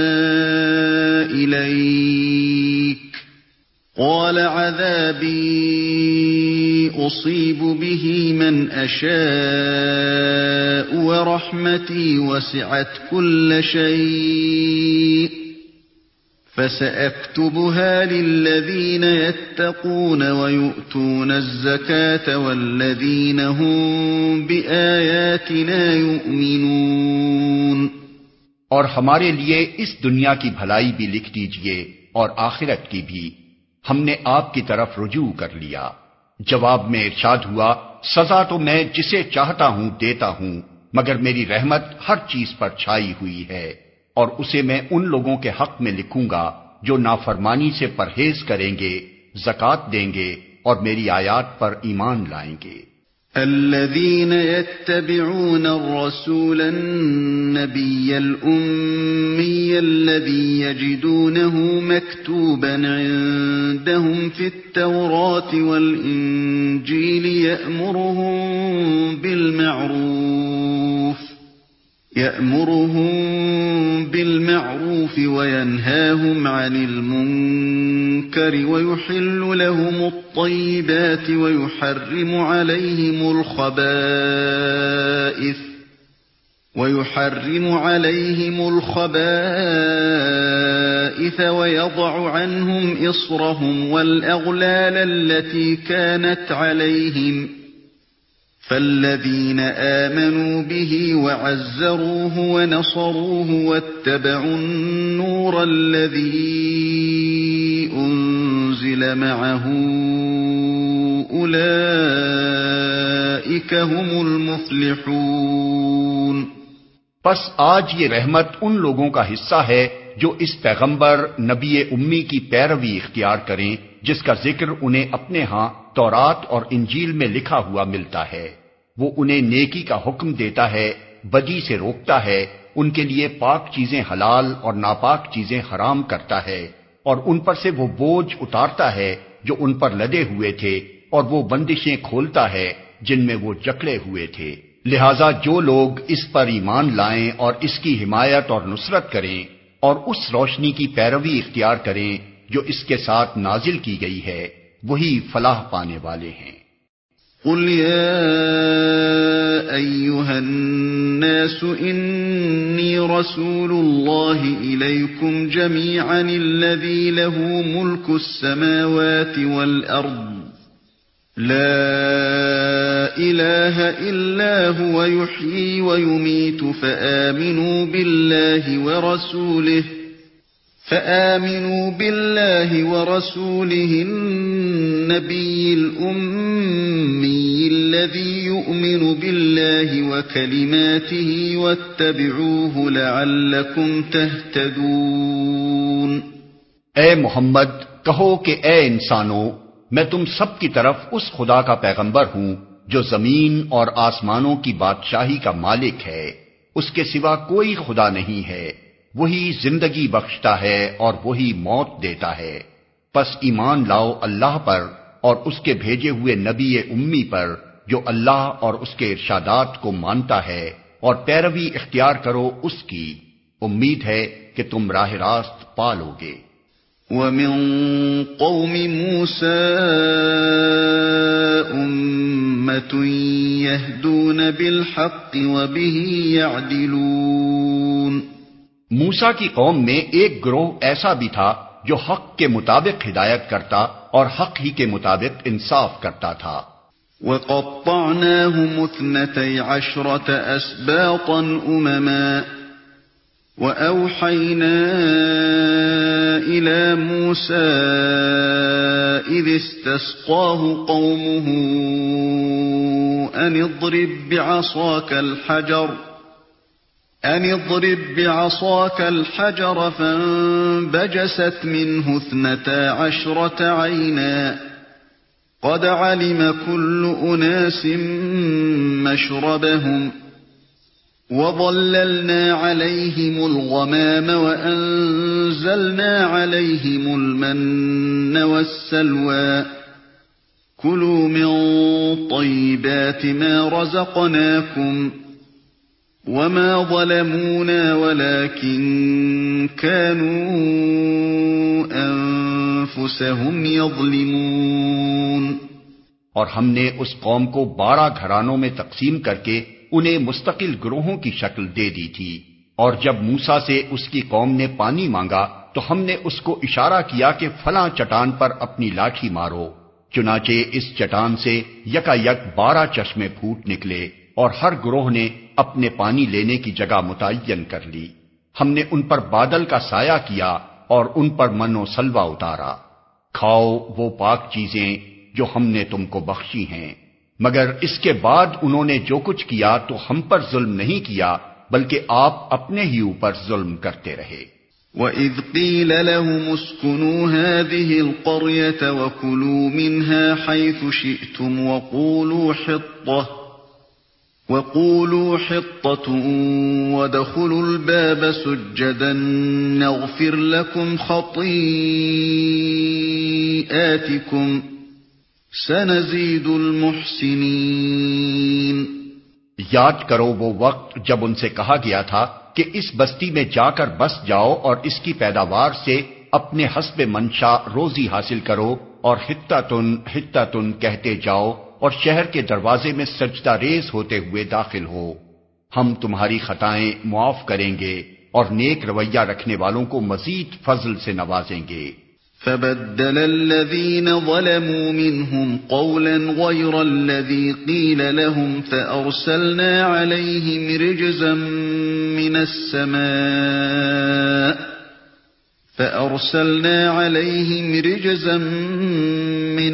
إِلَيْكَ قَالَ عَذَابِي أُصِيبُ بِهِ مَنْ أَشَاءُ وَرَحْمَتِي وَسِعَتْ كُلَّ شَيْءٍ فَسَأَكْتُبُهَا لِلَّذِينَ يَتَّقُونَ وَيُؤْتُونَ الزَّكَاةَ وَالَّذِينَ هُمْ بِآيَاتِنَا يُؤْمِنُونَ۔ اور ہمارے لیے اس دنیا کی بھلائی بھی لکھ دیجئے اور آخرت کی بھی، ہم نے آپ کی طرف رجوع کر لیا۔ جواب میں ارشاد ہوا، سزا تو میں جسے چاہتا ہوں دیتا ہوں، مگر میری رحمت ہر چیز پر چھائی ہوئی ہے، اور اسے میں ان لوگوں کے حق میں لکھوں گا جو نافرمانی سے پرہیز کریں گے، زکوٰۃ دیں گے اور میری آیات پر ایمان لائیں گے۔ الذين يتبعون الرسول النبي الأمي الذي يجدونه مكتوبا عندهم في التوراة والإنجيل يأمرهم بالمعروف يأمرهم بالمعروف وينهاهم عن المنكر ويحل لهم الطيبات ويحرم عليهم الخبائث ويحرم عليهم الخبائث ويضع عنهم إصرهم والأغلال التي كانت عليهم فالذين آمنوا به وعزروه ونصروه واتبعوا النور الذي أنزل معه أولئك هم المفلحون۔ پس آج یہ رحمت ان لوگوں کا حصہ ہے جو اس پیغمبر نبی امی کی پیروی اختیار کریں جس کا ذکر انہیں اپنے ہاں تورات اور انجیل میں لکھا ہوا ملتا ہے۔ وہ انہیں نیکی کا حکم دیتا ہے، بدی سے روکتا ہے، ان کے لیے پاک چیزیں حلال اور ناپاک چیزیں حرام کرتا ہے، اور ان پر سے وہ بوجھ اتارتا ہے جو ان پر لدے ہوئے تھے، اور وہ بندشیں کھولتا ہے جن میں وہ جکڑے ہوئے تھے۔ لہذا جو لوگ اس پر ایمان لائیں اور اس کی حمایت اور نصرت کریں اور اس روشنی کی پیروی اختیار کریں جو اس کے ساتھ نازل کی گئی ہے، وہی فلاح پانے والے ہیں۔ قل يا أيها الناس إني رسول الله إليكم جميعا الذي له ملك السماوات والأرض لا إله إلا هو يحيي ويميت فآمنوا بالله ورسوله فآمنوا بالله ورسوله النبي الأمي الذي يؤمن بالله وكلماته واتبعوه لعلكم تهتدون۔ اے محمد کہو کہ اے انسانوں، میں تم سب کی طرف اس خدا کا پیغمبر ہوں جو زمین اور آسمانوں کی بادشاہی کا مالک ہے، اس کے سوا کوئی خدا نہیں ہے، وہی زندگی بخشتا ہے اور وہی موت دیتا ہے۔ پس ایمان لاؤ اللہ پر اور اس کے بھیجے ہوئے نبی امی پر جو اللہ اور اس کے ارشادات کو مانتا ہے، اور پیروی اختیار کرو اس کی، امید ہے کہ تم راہ راست پالو گے۔ وَمِن قَوْمِ مُوسَىٰ أُمَّةٌ يَهْدُونَ بِالْحَقِّ وَبِهِ يَعْدِلُونَ۔ موسیٰ کی قوم میں ایک گروہ ایسا بھی تھا جو حق کے مطابق ہدایت کرتا اور حق ہی کے مطابق انصاف کرتا تھا۔ وَقَطَّعْنَاهُمُ اثْنَتَيْ عَشْرَةَ أَسْبَاطًا أُمَمًا وَأَوْحَيْنَا إِلَىٰ إلى موسى إذ استسقاه قومه أن اضرب بعصاك الحجر أن اضرب بعصاك الحجر فانبجست منه اثنتا عشرة عينا قد علم كل أناس مشربهم وظللنا عليهم الغمام وأنزلنا عليهم المن والسلوى كلوا من طيبات ما رزقناكم وما ظلمونا ولكن كانوا أنفسهم يظلمون۔ اور ہم نے اس قوم کو بارہ گھرانوں میں تقسیم کر کے انہیں مستقل گروہوں کی شکل دے دی تھی، اور جب موسیٰ سے اس کی قوم نے پانی مانگا تو ہم نے اس کو اشارہ کیا کہ فلاں چٹان پر اپنی لاٹھی مارو، چنانچہ اس چٹان سے یکا یک بارہ چشمے پھوٹ نکلے، اور ہر گروہ نے اپنے پانی لینے کی جگہ متعین کر لی۔ ہم نے ان پر بادل کا سایہ کیا اور ان پر من و سلوہ اتارا۔ کھاؤ وہ پاک چیزیں جو ہم نے تم کو بخشی ہیں، مگر اس کے بعد انہوں نے جو کچھ کیا تو ہم پر ظلم نہیں کیا بلکہ آپ اپنے ہی اوپر ظلم کرتے رہے۔ وَإِذْ قِيلَ لَهُمُ اسْكُنُوا هَٰذِهِ الْقَرْيَةَ وَكُلُوا مِنْهَا حَيْثُ شِئْتُمْ وَقُولُوا حِطَّةٌ وَقُولُوا حِطَّةٌ وَادْخُلُوا الْبَابَ سُجَّدًا نَغْفِرْ لَكُمْ خَطِيئَاتِكُمْ سَنَزِيدُ الْمُحْسِنِينَ۔ یاد کرو وہ وقت جب ان سے کہا گیا تھا کہ اس بستی میں جا کر بس جاؤ اور اس کی پیداوار سے اپنے حسب منشا روزی حاصل کرو، اور حطتن حطتن کہتے جاؤ اور شہر کے دروازے میں سجدہ ریز ہوتے ہوئے داخل ہو، ہم تمہاری خطائیں معاف کریں گے اور نیک رویہ رکھنے والوں کو مزید فضل سے نوازیں گے۔ فَبَدَّلَ الَّذِينَ ظَلَمُوا مِنْهُمْ قَوْلًا غَيْرَ الَّذِي قِيلَ لَهُمْ فَأَرْسَلْنَا عَلَيْهِمْ رِجْزًا مِنَ السَّمَاءِ فَأَرْسَلْنَا عَلَيْهِمْ رِجْزًا مِنَ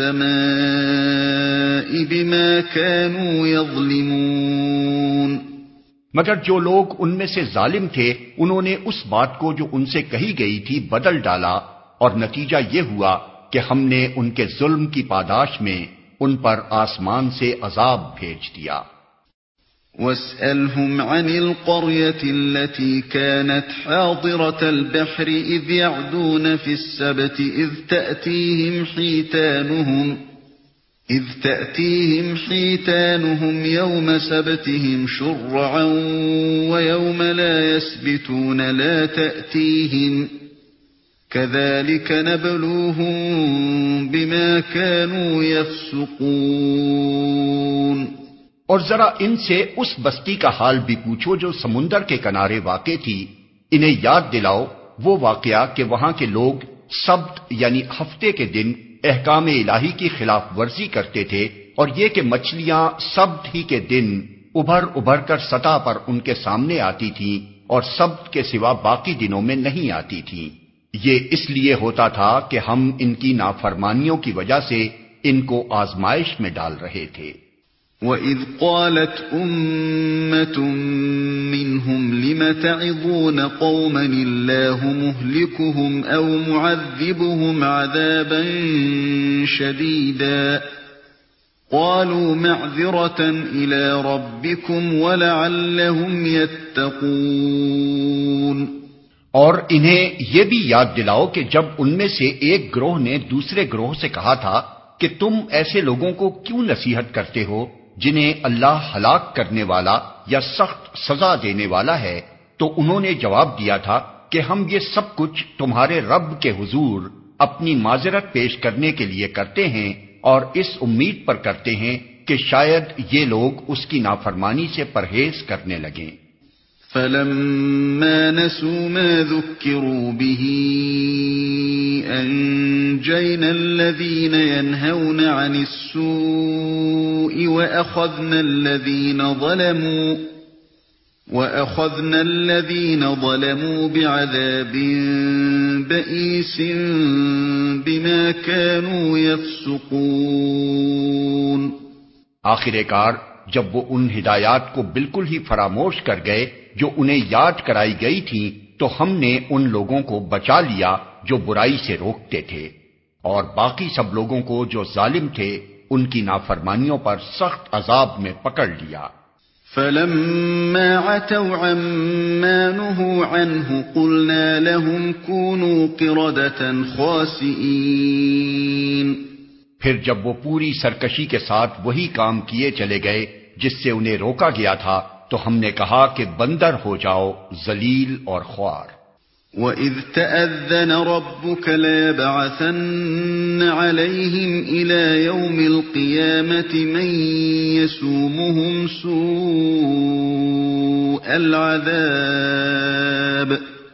السَّمَاءِ بِمَا كَانُوا يَظْلِمُونَ۔ مگر جو لوگ ان میں سے ظالم تھے انہوں نے اس بات کو جو ان سے کہی گئی تھی بدل ڈالا، اور نتیجہ یہ ہوا کہ ہم نے ان کے ظلم کی پاداش میں ان پر آسمان سے عذاب بھیج دیا۔ وَاسْأَلْهُمْ عَنِ الْقَرْيَةِ الَّتِي كَانَتْ حَاضِرَةَ الْبَحْرِ إِذْ يَعْدُونَ فِي السَّبْتِ إِذْ تَأْتِيهِمْ حِيتَانُهُمْ إِذْ تَأْتِيهِمْ حِيتَانُهُمْ يَوْمَ سَبْتِهِمْ شُرَّعًا وَيَوْمَ لَا يَسْبِتُونَ لَا تَأْتِيهِمْ كَذَلِكَ نَبْلُوهُمْ بِمَا كَانُوا يَفْسُقُونَ۔ اور ذرا ان سے اس بستی کا حال بھی پوچھو جو سمندر کے کنارے واقع تھی، انہیں یاد دلاؤ وہ واقعہ کہ وہاں کے لوگ سبت یعنی ہفتے کے دن احکام الہی کی خلاف ورزی کرتے تھے، اور یہ کہ مچھلیاں سبت ہی کے دن ابھر ابھر کر سطح پر ان کے سامنے آتی تھیں اور سبت کے سوا باقی دنوں میں نہیں آتی تھیں۔ یہ اس لیے ہوتا تھا کہ ہم ان کی نافرمانیوں کی وجہ سے ان کو آزمائش میں ڈال رہے تھے۔ وَإِذْ قَالَتْ أُمَّةٌ مِّنْهُمْ لِمَ تَعِظُونَ قَوْمًا اللَّهُ مُهْلِكُهُمْ أَوْ مُعَذِّبُهُمْ عَذَابًا شَدِيدًا قَالُوا مَعْذِرَةً إِلَىٰ رَبِّكُمْ وَلَعَلَّهُمْ يَتَّقُونَ۔ اور انہیں یہ بھی یاد دلاؤ کہ جب ان میں سے ایک گروہ نے دوسرے گروہ سے کہا تھا کہ تم ایسے لوگوں کو کیوں نصیحت کرتے ہو جنہیں اللہ ہلاک کرنے والا یا سخت سزا دینے والا ہے، تو انہوں نے جواب دیا تھا کہ ہم یہ سب کچھ تمہارے رب کے حضور اپنی معذرت پیش کرنے کے لیے کرتے ہیں، اور اس امید پر کرتے ہیں کہ شاید یہ لوگ اس کی نافرمانی سے پرہیز کرنے لگیں۔ فَلَمَّا نَسُوا مَا ذُكِّرُوا بِهِ أَنجَيْنَا الَّذِينَ يَنْهَوْنَ عَنِ السُّوءِ وَأَخَذْنَا الَّذِينَ ظَلَمُوا وَأَخَذْنَا الَّذِينَ ظَلَمُوا بِعَذَابٍ بَئِيسٍ بِمَا كَانُوا يَفْسُقُونَ۔ آخر کار جب وہ ان ہدایات کو بالکل ہی فراموش کر گئے جو انہیں یاد کرائی گئی تھیں، تو ہم نے ان لوگوں کو بچا لیا جو برائی سے روکتے تھے، اور باقی سب لوگوں کو جو ظالم تھے ان کی نافرمانیوں پر سخت عذاب میں پکڑ لیا۔ فَلَمَّا عَتَوْا عَمَّا نُهُوا عَنْهُ قُلْنَا لَهُمْ كُونُوا قِرَدَةً خَاسِئِينَ۔ پھر جب وہ پوری سرکشی کے ساتھ وہی کام کیے چلے گئے جس سے انہیں روکا گیا تھا، تو ہم نے کہا کہ بندر ہو جاؤ، ذلیل اور خوار۔ وَإِذْ تَأَذَّنَ رَبُّكَ لَيَبْعَثَنَّ عَلَيْهِمْ إِلَى يَوْمِ الْقِيَامَةِ مَن يَسُومُهُمْ سُوءَ الْعَذَابِ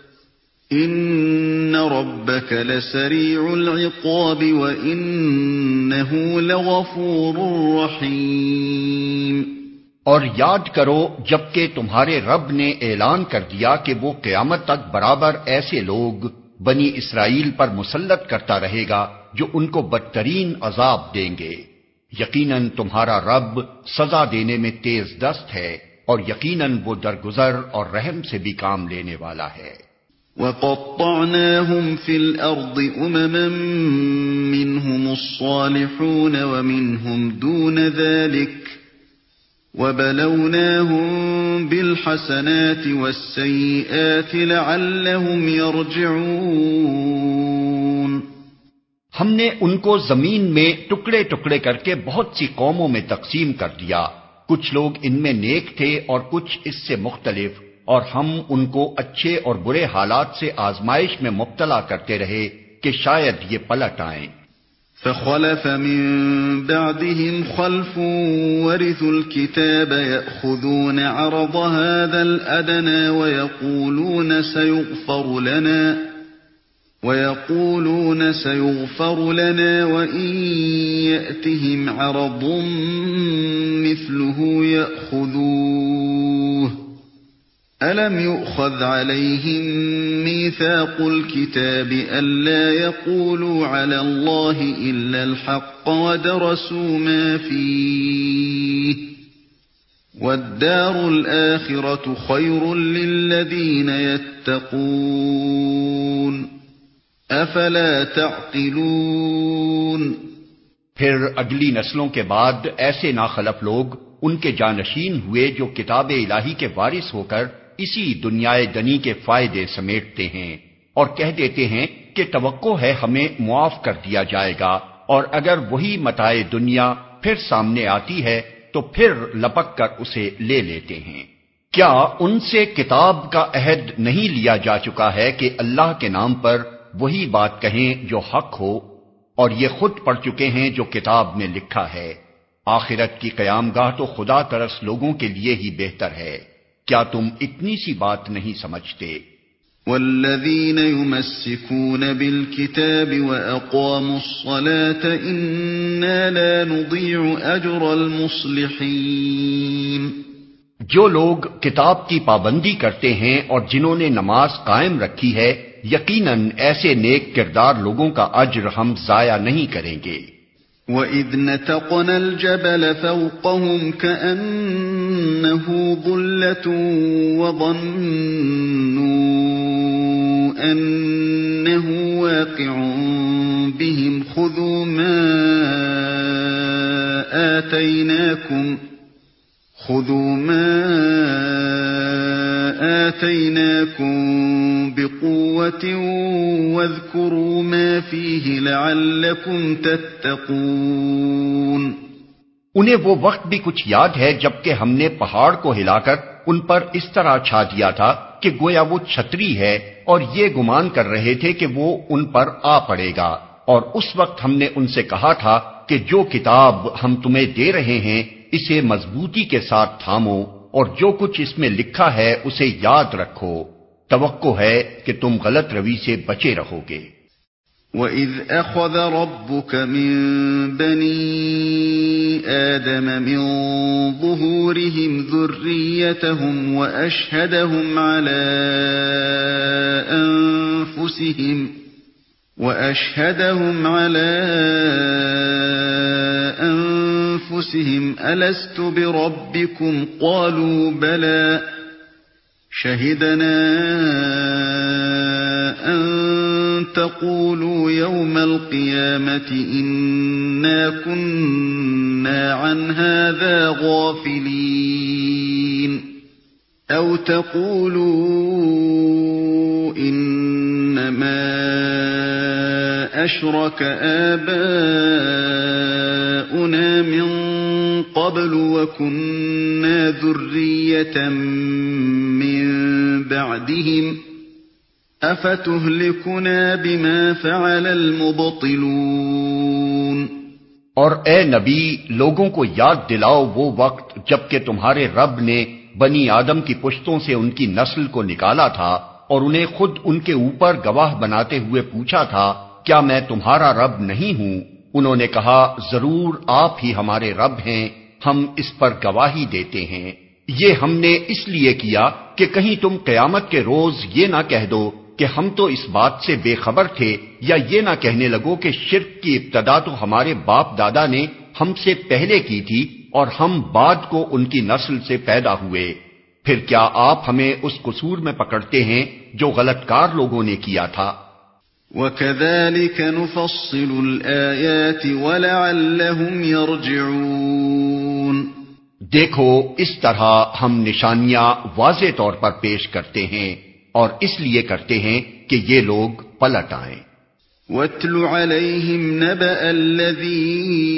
إِنَّ رَبَّكَ لَسَرِيعُ الْعِقَابِ وَإِنَّهُ لَغَفُورٌ رَّحِيمٌ۔ اور یاد کرو جبکہ تمہارے رب نے اعلان کر دیا کہ وہ قیامت تک برابر ایسے لوگ بنی اسرائیل پر مسلط کرتا رہے گا جو ان کو بدترین عذاب دیں گے۔ یقیناً تمہارا رب سزا دینے میں تیز دست ہے، اور یقیناً وہ درگزر اور رحم سے بھی کام لینے والا ہے۔ وَقَطَّعْنَاهُمْ فِي الْأَرْضِ أُمَمًا مِّنْهُمُ الصَّالِحُونَ وَمِنْهُمْ دُونَ ذَلِكَ وَبَلَوْنَاهُمْ بِالْحَسَنَاتِ وَالسَّيِّئَاتِ لَعَلَّهُمْ يَرْجِعُونَ۔ ہم نے ان کو زمین میں ٹکڑے ٹکڑے کر کے بہت سی قوموں میں تقسیم کر دیا، کچھ لوگ ان میں نیک تھے اور کچھ اس سے مختلف، اور ہم ان کو اچھے اور برے حالات سے آزمائش میں مبتلا کرتے رہے کہ شاید یہ پلٹ آئیں۔ فَخَلَفَ مِن بَعْدِهِمْ خَلْفٌ وَرِثُوا الْكِتَابَ يَأْخُذُونَ عَرَضَ هَٰذَا الْأَدْنَىٰ وَيَقُولُونَ سَيُغْفَرُ لَنَا وَيَقُولُونَ سَيُغْفَرُ لَنَا وَإِن يَأْتِهِمْ عَرَضٌ مِّثْلُهُ يَأْخُذُوهُ أَلَمْ يُؤْخَذْ عَلَيْهِم مِّيثَاقُ الْكِتَابِ أَلَّا يَقُولُوا عَلَى اللَّهِ إِلَّا الْحَقَّ وَدَرَسُوا مَا فِيهِ وَالدَّارُ الْآخِرَةُ خَيْرٌ لِّلَّذِينَ يَتَّقُونَ أَفَلَا تَعْقِلُونَ۔ پھر اگلی نسلوں کے بعد ایسے ناخلف لوگ ان کے جانشین ہوئے جو کتاب الہی کے وارث ہو کر اسی دنیائے دنی کے فائدے سمیٹتے ہیں اور کہہ دیتے ہیں کہ توقع ہے ہمیں معاف کر دیا جائے گا، اور اگر وہی متاع دنیا پھر سامنے آتی ہے تو پھر لپک کر اسے لے لیتے ہیں۔ کیا ان سے کتاب کا عہد نہیں لیا جا چکا ہے کہ اللہ کے نام پر وہی بات کہیں جو حق ہو، اور یہ خود پڑھ چکے ہیں جو کتاب میں لکھا ہے۔ آخرت کی قیام گاہ تو خدا ترس لوگوں کے لیے ہی بہتر ہے، کیا تم اتنی سی بات نہیں سمجھتے؟ والذین یمسکون بالکتاب واقاموا الصلاة انا لا نضیع اجر المصلحین۔ جو لوگ کتاب کی پابندی کرتے ہیں اور جنہوں نے نماز قائم رکھی ہے، یقیناً ایسے نیک کردار لوگوں کا اجر ہم ضائع نہیں کریں گے۔ وَإِذْ نَتَقْنَا الْجَبَلَ فَوْقَهُمْ كَأَنَّهُ ظُلَّةٌ وَظَنُّوا أَنَّهُ وَاقِعٌ بِهِمْ خُذُوا مَا آتَيْنَاكُمْ خُذُوا مَا آتَيْنَاكُمْ بِقُوَّةٍ وَاذْكُرُوا مَا فِيهِ لَعَلَّكُمْ تَتَّقُونَ۔ انہیں وہ وقت بھی کچھ یاد ہے جبکہ ہم نے پہاڑ کو ہلا کر ان پر اس طرح چھا دیا تھا کہ گویا وہ چھتری ہے، اور یہ گمان کر رہے تھے کہ وہ ان پر آ پڑے گا، اور اس وقت ہم نے ان سے کہا تھا کہ جو کتاب ہم تمہیں دے رہے ہیں اسے مضبوطی کے ساتھ تھامو، اور جو کچھ اس میں لکھا ہے اسے یاد رکھو، توقع ہے کہ تم غلط روی سے بچے رہو گے۔ وَإِذْ أَخَذَ رَبُّكَ مِنْ بَنِي آدَمَ مِنْ ظُهُورِهِمْ ذُرِّيَّتَهُمْ وَأَشْهَدَهُمْ عَلَى أَنفُسِهِمْ وَأَشْهَدَهُمْ عَلَى أَنفُسِهِمْ أَلَسْتُ بِرَبِّكُمْ قَالُوا بَلَى شَهِدْنَا أَن تَقُولُوا يَوْمَ الْقِيَامَةِ إِنَّا كُنَّا عَنْ هَذَا غَافِلِينَ أَوْ تَقُولُوا إِنَّمَا أَشْرَكَ آبَاؤُنَا مِنْ قَبْلُ وَكُنَّا ذُرِّيَّةً مِنْ بَعْدِهِمْ أَفَتُهْلِكُنَا بِمَا فَعَلَ الْمُبْطِلُونَ۔ اور اے نبی، لوگوں کو یاد دلاؤ وہ وقت جب کہ تمہارے رب نے بنی آدم کی پشتوں سے ان کی نسل کو نکالا تھا اور انہیں خود ان کے اوپر گواہ بناتے ہوئے پوچھا تھا کیا میں تمہارا رب نہیں ہوں؟ انہوں نے کہا ضرور آپ ہی ہمارے رب ہیں، ہم اس پر گواہی دیتے ہیں۔ یہ ہم نے اس لیے کیا کہ کہیں تم قیامت کے روز یہ نہ کہہ دو کہ ہم تو اس بات سے بے خبر تھے، یا یہ نہ کہنے لگو کہ شرک کی ابتدا تو ہمارے باپ دادا نے ہم سے پہلے کی تھی اور ہم بعد کو ان کی نسل سے پیدا ہوئے۔ پھر کیا آپ ہمیں اس قصور میں پکڑتے ہیں جو غلط کار لوگوں نے کیا تھا؟ وَكَذَلِكَ نُفَصِّلُ الْآيَاتِ وَلَعَلَّهُمْ يَرْجِعُونَ۔ دیکھو اس طرح ہم نشانیاں واضح طور پر پیش کرتے ہیں اور اس لیے کرتے ہیں کہ یہ لوگ پلٹ آئیں۔ وَاتْلُ عَلَيْهِمْ نَبَأَ الَّذِي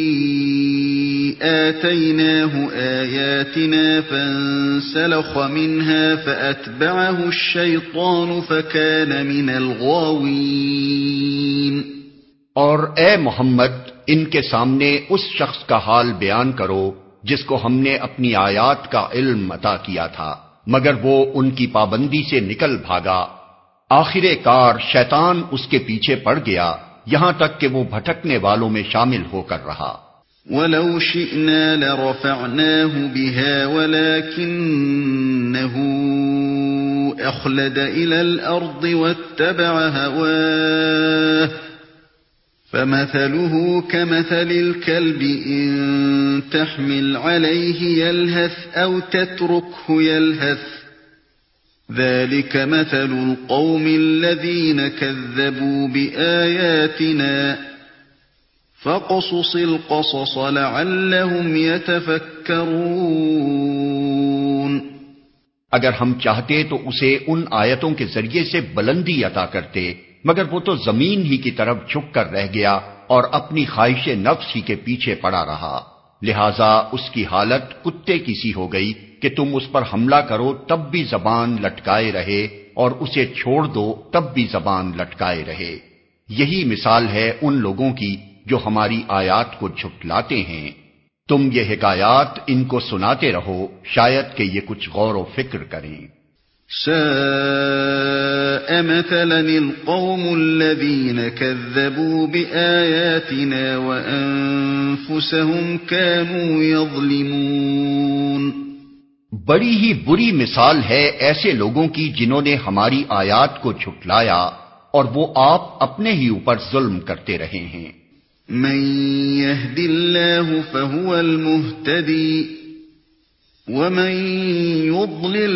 آتَيْنَاهُ آيَاتِنَا فَانسَلَخَ مِنْهَا فَأَتْبَعَهُ الشَّيْطَانُ فَكَانَ مِنَ الْغَاوِينَ۔ اور اے محمد ان کے سامنے اس شخص کا حال بیان کرو جس کو ہم نے اپنی آیات کا علم عطا کیا تھا، مگر وہ ان کی پابندی سے نکل بھاگا۔ آخر کار شیطان اس کے پیچھے پڑ گیا یہاں تک کہ وہ بھٹکنے والوں میں شامل ہو کر رہا۔ وَلَوْ شِئْنَا لَرَفَعْنَاهُ بِهَا وَلَكِنَّهُ أَخْلَدَ إِلَى الْأَرْضِ وَاتَّبَعَ هَوَاهُ فَمَثَلُهُ كَمَثَلِ الْكَلْبِ إِن تَحْمِلْ عَلَيْهِ يَلْهَثْ أَوْ تَتْرُكْهُ يَلْهَث ذَلِكَ مَثَلُ الْقَوْمِ الَّذِينَ كَذَّبُوا بِآيَاتِنَا فَاقْصُصِ الْقَصَصَ لَعَلَّهُمْ يَتَفَكَّرُونَ۔ اگر ہم چاہتے تو اسے ان آیتوں کے ذریعے سے بلندی عطا کرتے، مگر وہ تو زمین ہی کی طرف جھک کر رہ گیا اور اپنی خواہش نفس ہی کے پیچھے پڑا رہا، لہذا اس کی حالت کتے کی سی ہو گئی کہ تم اس پر حملہ کرو تب بھی زبان لٹکائے رہے اور اسے چھوڑ دو تب بھی زبان لٹکائے رہے۔ یہی مثال ہے ان لوگوں کی جو ہماری آیات کو جھٹلاتے ہیں۔ تم یہ حکایات ان کو سناتے رہو شاید کہ یہ کچھ غور و فکر کریں۔ سَاءَ مَثَلًا الْقَوْمُ الَّذِينَ كَذَّبُوا بِآيَاتِنَا وَأَنفُسَهُمْ كَانُوا يَظْلِمُونَ۔ بڑی ہی بری مثال ہے ایسے لوگوں کی جنہوں نے ہماری آیات کو جھٹلایا اور وہ آپ اپنے ہی اوپر ظلم کرتے رہے ہیں۔ مَن يَهْدِ اللَّهُ فَهُوَ الْمُهْتَدِي وَمَن يُضْلِلْ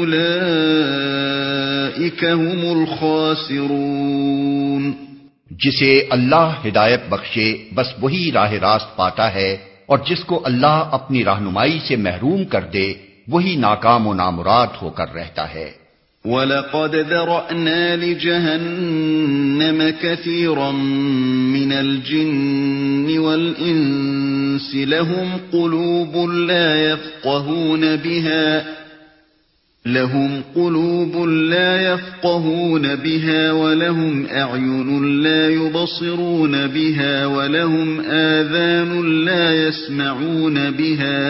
فَأُولَئِكَ هُمُ الْخَاسِرُونَ۔ جسے اللہ ہدایت بخشے بس وہی راہ راست پاتا ہے، اور جس کو اللہ اپنی رہنمائی سے محروم کر دے وہی ناکام و نامراد ہو کر رہتا ہے۔ وَلَقَدْ ذَرَأْنَا لِجَهَنَّمَ كَثِيرًا مِنَ الْجِنِّ وَالْإِنسِ لَهُمْ قُلُوبٌ لَا يَفْقَهُونَ بِهَا لَهُمْ قُلُوبٌ لَا يَفْقَهُونَ بِهَا وَلَهُمْ أَعْيُنٌ لَا يُبْصِرُونَ بِهَا وَلَهُمْ آذَانٌ لَا يَسْمَعُونَ بِهَا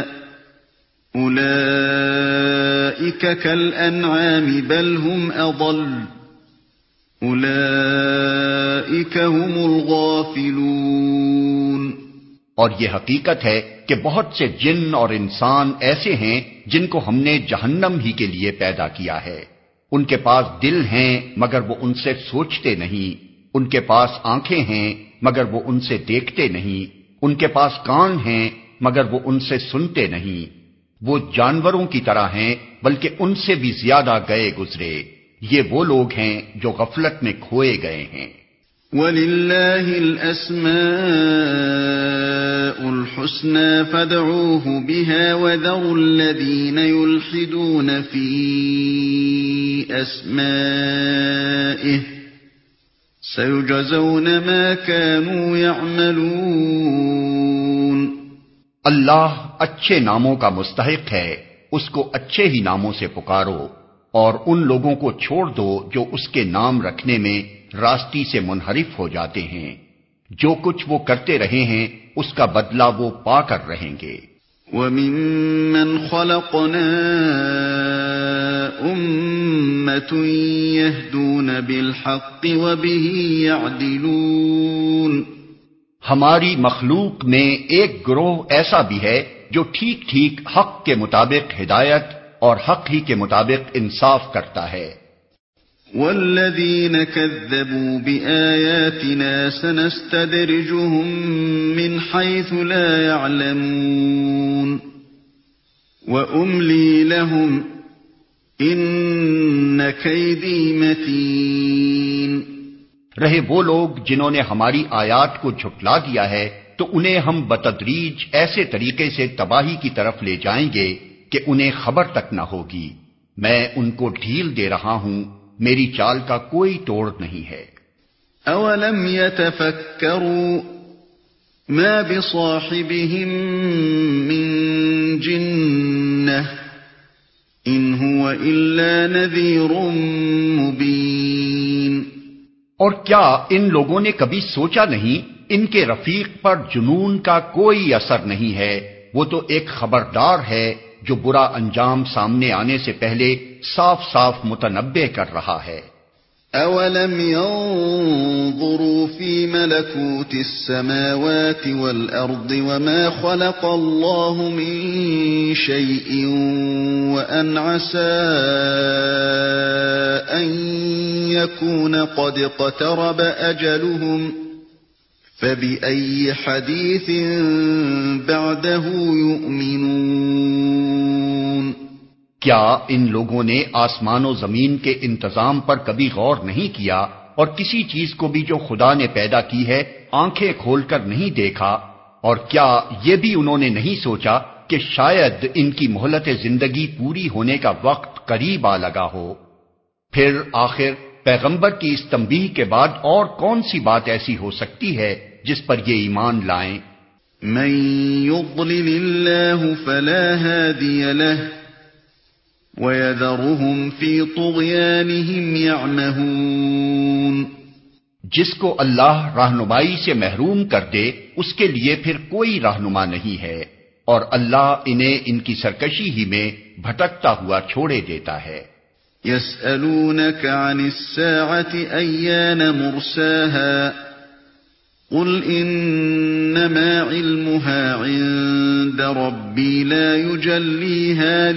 أُولَئِكَ كَالْأَنْعَامِ بَلْ هُمْ أَضَلُّ أُولَئِكَ أُولَئِكَ هُمُ الْغَافِلُونَ۔ اور یہ حقیقت ہے کہ بہت سے جن اور انسان ایسے ہیں جن کو ہم نے جہنم ہی کے لیے پیدا کیا ہے۔ ان کے پاس دل ہیں مگر وہ ان سے سوچتے نہیں، ان کے پاس آنکھیں ہیں مگر وہ ان سے دیکھتے نہیں، ان کے پاس کان ہیں مگر وہ ان سے سنتے نہیں۔ وہ جانوروں کی طرح ہیں بلکہ ان سے بھی زیادہ گئے گزرے۔ یہ وہ لوگ ہیں جو غفلت میں کھوئے گئے ہیں۔ وَلِلَّهِ الْأَسْمَاءُ الْحُسْنَى فَادْعُوهُ بِهَا وَذَرُوا الَّذِينَ يُلْحِدُونَ فِي أَسْمَائِهِ سَيُجْزَوْنَ مَا كَانُوا يَعْمَلُونَ۔ اللہ اچھے ناموں کا مستحق ہے، اس کو اچھے ہی ناموں سے پکارو، اور ان لوگوں کو چھوڑ دو جو اس کے نام رکھنے میں راستی سے منحرف ہو جاتے ہیں۔ جو کچھ وہ کرتے رہے ہیں اس کا بدلہ وہ پا کر رہیں گے۔ وَمِمَّنْ خَلَقْنَا أُمَّةٌ يَهْدُونَ بِالْحَقِّ وَبِهِ يَعْدِلُونَ۔ ہماری مخلوق میں ایک گروہ ایسا بھی ہے جو ٹھیک ٹھیک حق کے مطابق ہدایت اور حق ہی کے مطابق انصاف کرتا ہے۔ وَالَّذِينَ كَذَّبُوا بِآيَاتِنَا سَنَسْتَدْرِجُهُم مِّنْ حَيْثُ لَا يَعْلَمُونَ وَأُمْلِي لَهُمْ إِنَّ كَيْدِي مَتِينٌ۔ رہے وہ لوگ جنہوں نے ہماری آیات کو جھٹلا دیا ہے تو انہیں ہم بتدریج ایسے طریقے سے تباہی کی طرف لے جائیں گے کہ انہیں خبر تک نہ ہوگی۔ میں ان کو ڈھیل دے رہا ہوں، میری چال کا کوئی توڑ نہیں ہے۔ اولم يتفکروا ما بصاحبهم من جنہ ان هو الا نذیر مبین۔ اور کیا ان لوگوں نے کبھی سوچا نہیں ان کے رفیق پر جنون کا کوئی اثر نہیں ہے، وہ تو ایک خبردار ہے جو برا انجام سامنے آنے سے پہلے صاف صاف متنبع کر رہا ہے۔ اولم ينظروا في ملكوت السماوات والارض وما خلق الله من شيء وان عسى ان يكون قد اقترب اجلهم فبأي حديث بعده يؤمنون۔ کیا ان لوگوں نے آسمان و زمین کے انتظام پر کبھی غور نہیں کیا اور کسی چیز کو بھی جو خدا نے پیدا کی ہے آنکھیں کھول کر نہیں دیکھا؟ اور کیا یہ بھی انہوں نے نہیں سوچا کہ شاید ان کی مہلت زندگی پوری ہونے کا وقت قریب آ لگا ہو؟ پھر آخر پیغمبر کی اس تنبیہ کے بعد اور کون سی بات ایسی ہو سکتی ہے جس پر یہ ایمان لائیں؟ من يضلل اللہ فلا هادی له وَيَذَرُهُمْ فِي طُغْيَانِهِمْ يَعْمَهُونَ۔ جس کو اللہ رہنمائی سے محروم کر دے اس کے لیے پھر کوئی رہنما نہیں ہے، اور اللہ انہیں ان کی سرکشی ہی میں بھٹکتا ہوا چھوڑے دیتا ہے۔ يَسْأَلُونَكَ عَنِ السَّاعَةِ أَيَّانَ مُرْسَاهَا قُلْ إِنَّمَا عِلْمُهَا عِندَ رَبِّي لَا يُجَلِّيهَا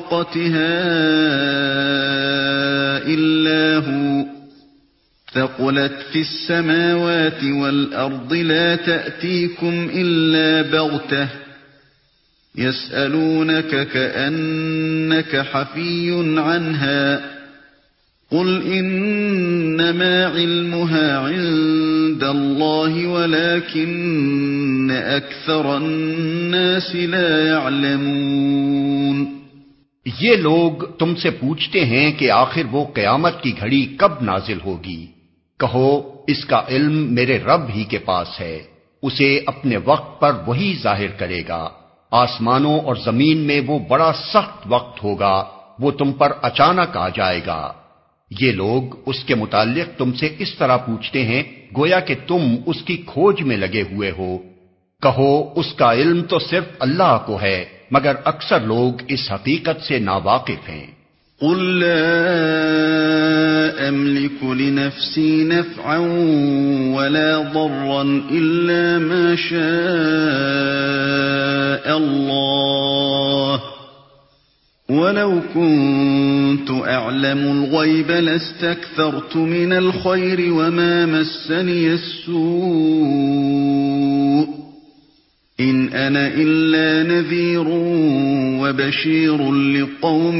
لِوَقْتِهَا إِلَّا هُوَ ثَقُلَتْ فِي السَّمَاوَاتِ وَالْأَرْضِ لَا تَأْتِيكُمْ إِلَّا بَغْتَةً يَسْأَلُونَكَ كَأَنَّكَ حَفِيٌّ عَنْهَا قُلْ إِنَّمَا عِلْمُهَا عِندَ اللَّهِ وَلَكِنَّ أَكْثَرَ النَّاسِ لَا يَعْلَمُونَ۔ یہ لوگ تم سے پوچھتے ہیں کہ آخر وہ قیامت کی گھڑی کب نازل ہوگی؟ کہو اس کا علم میرے رب ہی کے پاس ہے، اسے اپنے وقت پر وہی ظاہر کرے گا۔ آسمانوں اور زمین میں وہ بڑا سخت وقت ہوگا، وہ تم پر اچانک آ جائے گا۔ یہ لوگ اس کے متعلق تم سے اس طرح پوچھتے ہیں گویا کہ تم اس کی کھوج میں لگے ہوئے ہو۔ کہو اس کا علم تو صرف اللہ کو ہے، مگر اکثر لوگ اس حقیقت سے ناواقف ہیں۔ قل لا أملك لنفسي نفعا ولا ضرا إلا ما شاء الله ولو كنت أعلم الغيب لاستكثرت من الخير وما مسني السوء إن أنا إلا نذير وبشير لقوم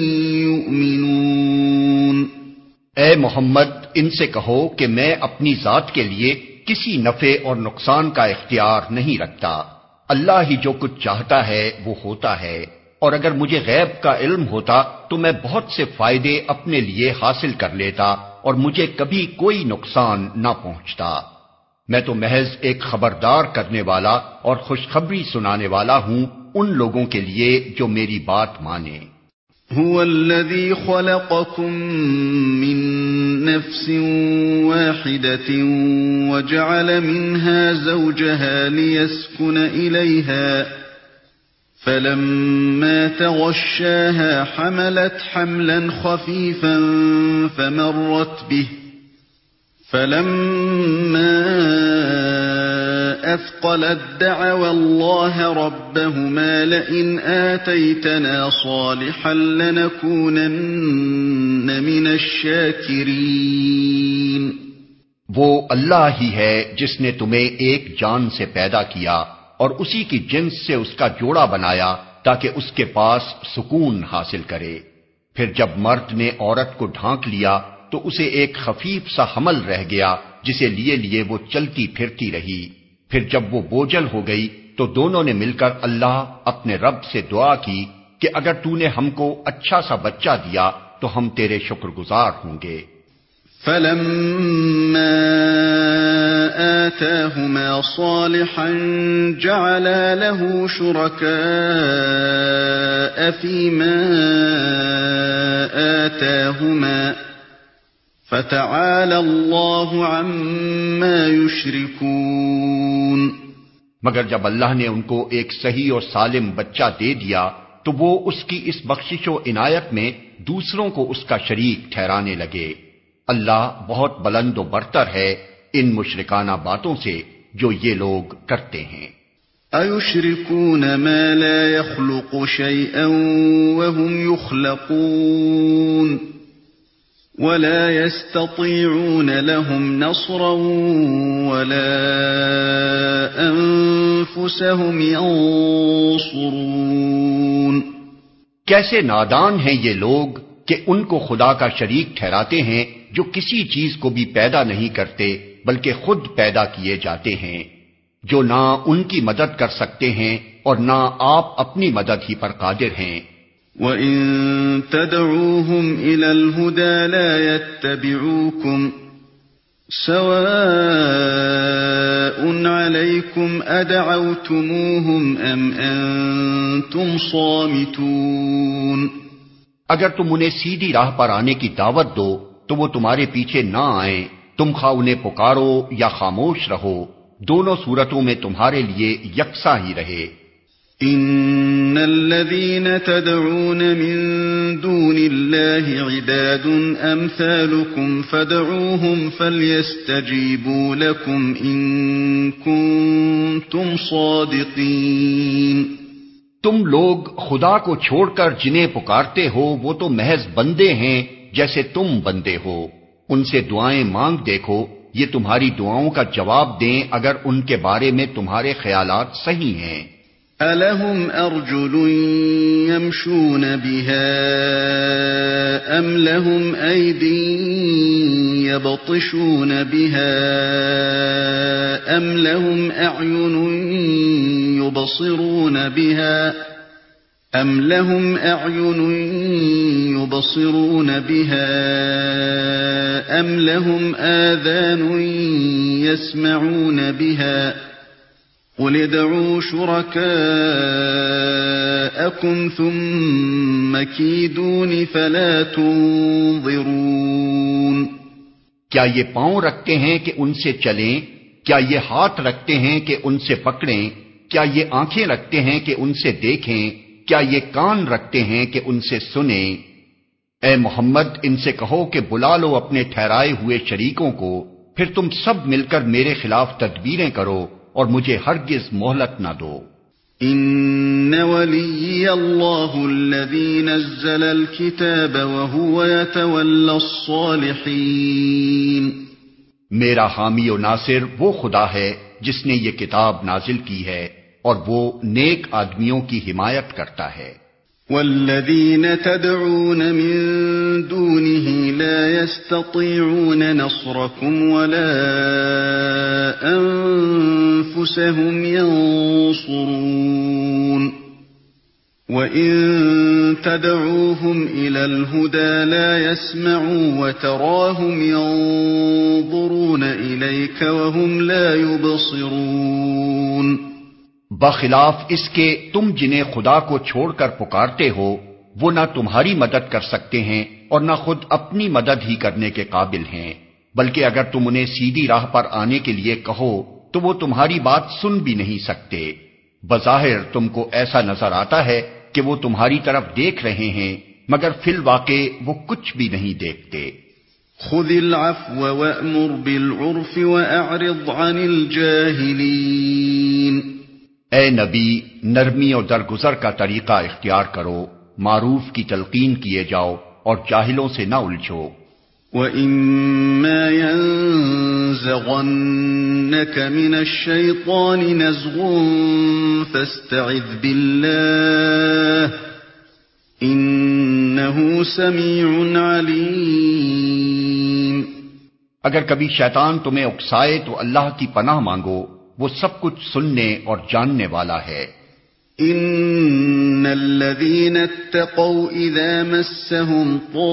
يؤمنون۔ اے محمد ان سے کہو کہ میں اپنی ذات کے لیے کسی نفع اور نقصان کا اختیار نہیں رکھتا، اللہ ہی جو کچھ چاہتا ہے وہ ہوتا ہے، اور اگر مجھے غیب کا علم ہوتا تو میں بہت سے فائدے اپنے لیے حاصل کر لیتا اور مجھے کبھی کوئی نقصان نہ پہنچتا۔ میں تو محض ایک خبردار کرنے والا اور خوشخبری سنانے والا ہوں ان لوگوں کے لیے جو میری بات مانیں۔ هو الذي خلقكم من نفس واحدة وجعل منها زوجها ليسكن إليها فلما تغشاها حملت حملا خفيفا فمرت به فلما أثقلت دعوا الله ربهما لئن آتيتنا صالحا لنكونن من الشاكرين۔ وہ اللہ ہی ہے جس نے تمہیں ایک جان سے پیدا کیا اور اسی کی جنس سے اس کا جوڑا بنایا تاکہ اس کے پاس سکون حاصل کرے۔ پھر جب مرد نے عورت کو ڈھانک لیا تو اسے ایک خفیف سا حمل رہ گیا جسے لیے لیے وہ چلتی پھرتی رہی۔ پھر جب وہ بوجھل ہو گئی تو دونوں نے مل کر اللہ اپنے رب سے دعا کی کہ اگر تو نے ہم کو اچھا سا بچہ دیا تو ہم تیرے شکر گزار ہوں گے۔ فَلَمَّا آتَاهُمَا صَالِحًا جَعَلَا لَهُ شُرَكَاءَ فِيمَا آتَاهُمَا فَتَعَالَى اللَّهُ عَمَّا يُشْرِكُونَ۔ مگر جب اللہ نے ان کو ایک صحیح اور سالم بچہ دے دیا تو وہ اس کی اس بخشش و عنایت میں دوسروں کو اس کا شریک ٹھہرانے لگے۔ اللہ بہت بلند و برتر ہے ان مشرکانہ باتوں سے جو یہ لوگ کرتے ہیں۔ أَيُشْرِكُونَ مَا لَا يَخْلُقُ شَيْئًا وَهُمْ يُخْلَقُونَ وَلَا يَسْتَطِيعُونَ لَهُمْ نَصْرًا وَلَا أَنفُسَهُمْ يَنصُرُونَ۔ کیسے نادان ہیں یہ لوگ کہ ان کو خدا کا شریک ٹھہراتے ہیں جو کسی چیز کو بھی پیدا نہیں کرتے بلکہ خود پیدا کیے جاتے ہیں، جو نہ ان کی مدد کر سکتے ہیں اور نہ آپ اپنی مدد ہی پر قادر ہیں۔ وَإِن تَدْعُوهُمْ إِلَى الْهُدَى لَا يَتَّبِعُوكُمْ سَوَاءٌ عَلَيْكُمْ أَدَعَوْتُمُوهُمْ أَمْ أَنْتُمْ صَامِتُونَ۔ اگر تم انہیں سیدھی راہ پر آنے کی دعوت دو تو وہ تمہارے پیچھے نہ آئیں، تم خواہ انہیں پکارو یا خاموش رہو، دونوں صورتوں میں تمہارے لیے یکساں ہی رہے۔ ان الذين تدعون من دون الله عباد امثالكم فادعوهم فليستجيبوا لكم ان كنتم صادقين۔ تم لوگ خدا کو چھوڑ کر جنہیں پکارتے ہو وہ تو محض بندے ہیں جیسے تم بندے ہو، ان سے دعائیں مانگ دیکھو، یہ تمہاری دعاؤں کا جواب دیں اگر ان کے بارے میں تمہارے خیالات صحیح ہیں۔ أَلَهُمْ أَرْجُلٌ يَمْشُونَ بِهَا أَمْ لَهُمْ أَيْدٍ يَبْطِشُونَ بِهَا أَمْ لَهُمْ أَعْيُنٌ يُبْصِرُونَ بِهَا أَمْ لَهُمْ أَعْيُنٌ يُبْصِرُونَ بِهَا أَمْ لَهُمْ آذَانٌ يَسْمَعُونَ بِهَا قُلِ ادْعُوا شُرَكَاءَكُمْ ثُمَّ كِيدُونِ فَلَا تُنظِرُونَ۔ کیا یہ پاؤں رکھتے ہیں کہ ان سے چلیں؟ کیا یہ ہاتھ رکھتے ہیں کہ ان سے پکڑیں؟ کیا یہ آنکھیں رکھتے ہیں کہ ان سے دیکھیں؟ کیا یہ کان رکھتے ہیں کہ ان سے سنیں؟ اے محمد ان سے کہو کہ بلا لو اپنے ٹھہرائے ہوئے شریکوں کو، پھر تم سب مل کر میرے خلاف تدبیریں کرو اور مجھے ہرگز مہلت نہ دو۔ ان ولی اللہ الذی نزل الکتاب وهو يتولى الصالحین، میرا حامی و ناصر وہ خدا ہے جس نے یہ کتاب نازل کی ہے اور وہ نیک آدمیوں کی حمایت کرتا ہے۔ والذین تدعون من دونه لا يستطيعون نصركم ولا انفسهم ينصرون وَإِن تَدْعُوهُمْ إِلَى الْهُدَى لَا يَسْمَعُوا وَتَرَاهُمْ يَنظُرُونَ إِلَيْكَ وَهُمْ لَا يُبْصِرُونَ، بخلاف اس کے تم جنہیں خدا کو چھوڑ کر پکارتے ہو وہ نہ تمہاری مدد کر سکتے ہیں اور نہ خود اپنی مدد ہی کرنے کے قابل ہیں، بلکہ اگر تم انہیں سیدھی راہ پر آنے کے لیے کہو تو وہ تمہاری بات سن بھی نہیں سکتے۔ بظاہر تم کو ایسا نظر آتا ہے کہ وہ تمہاری طرف دیکھ رہے ہیں، مگر فی الواقع وہ کچھ بھی نہیں دیکھتے۔ خُذِ الْعَفْوَ وَأْمُرْ بِالْعُرْفِ وَأَعْرِضْ عَنِ الْجَاهِلِينَ، اے نبی نرمی اور درگزر کا طریقہ اختیار کرو، معروف کی تلقین کیے جاؤ اور جاہلوں سے نہ الجھو۔ وَإِمَّا يَنزَغَنَّكَ مِنَ الشَّيْطَانِ نَزْغٌ فَاسْتَعِذْ بِاللَّهِ إِنَّهُ سَمِيعٌ عَلِيمٌ، اگر کبھی شیطان تمہیں اکسائے تو اللہ کی پناہ مانگو، وہ سب کچھ سننے اور جاننے والا ہے۔ ان الذين اتقوا اذا مسهم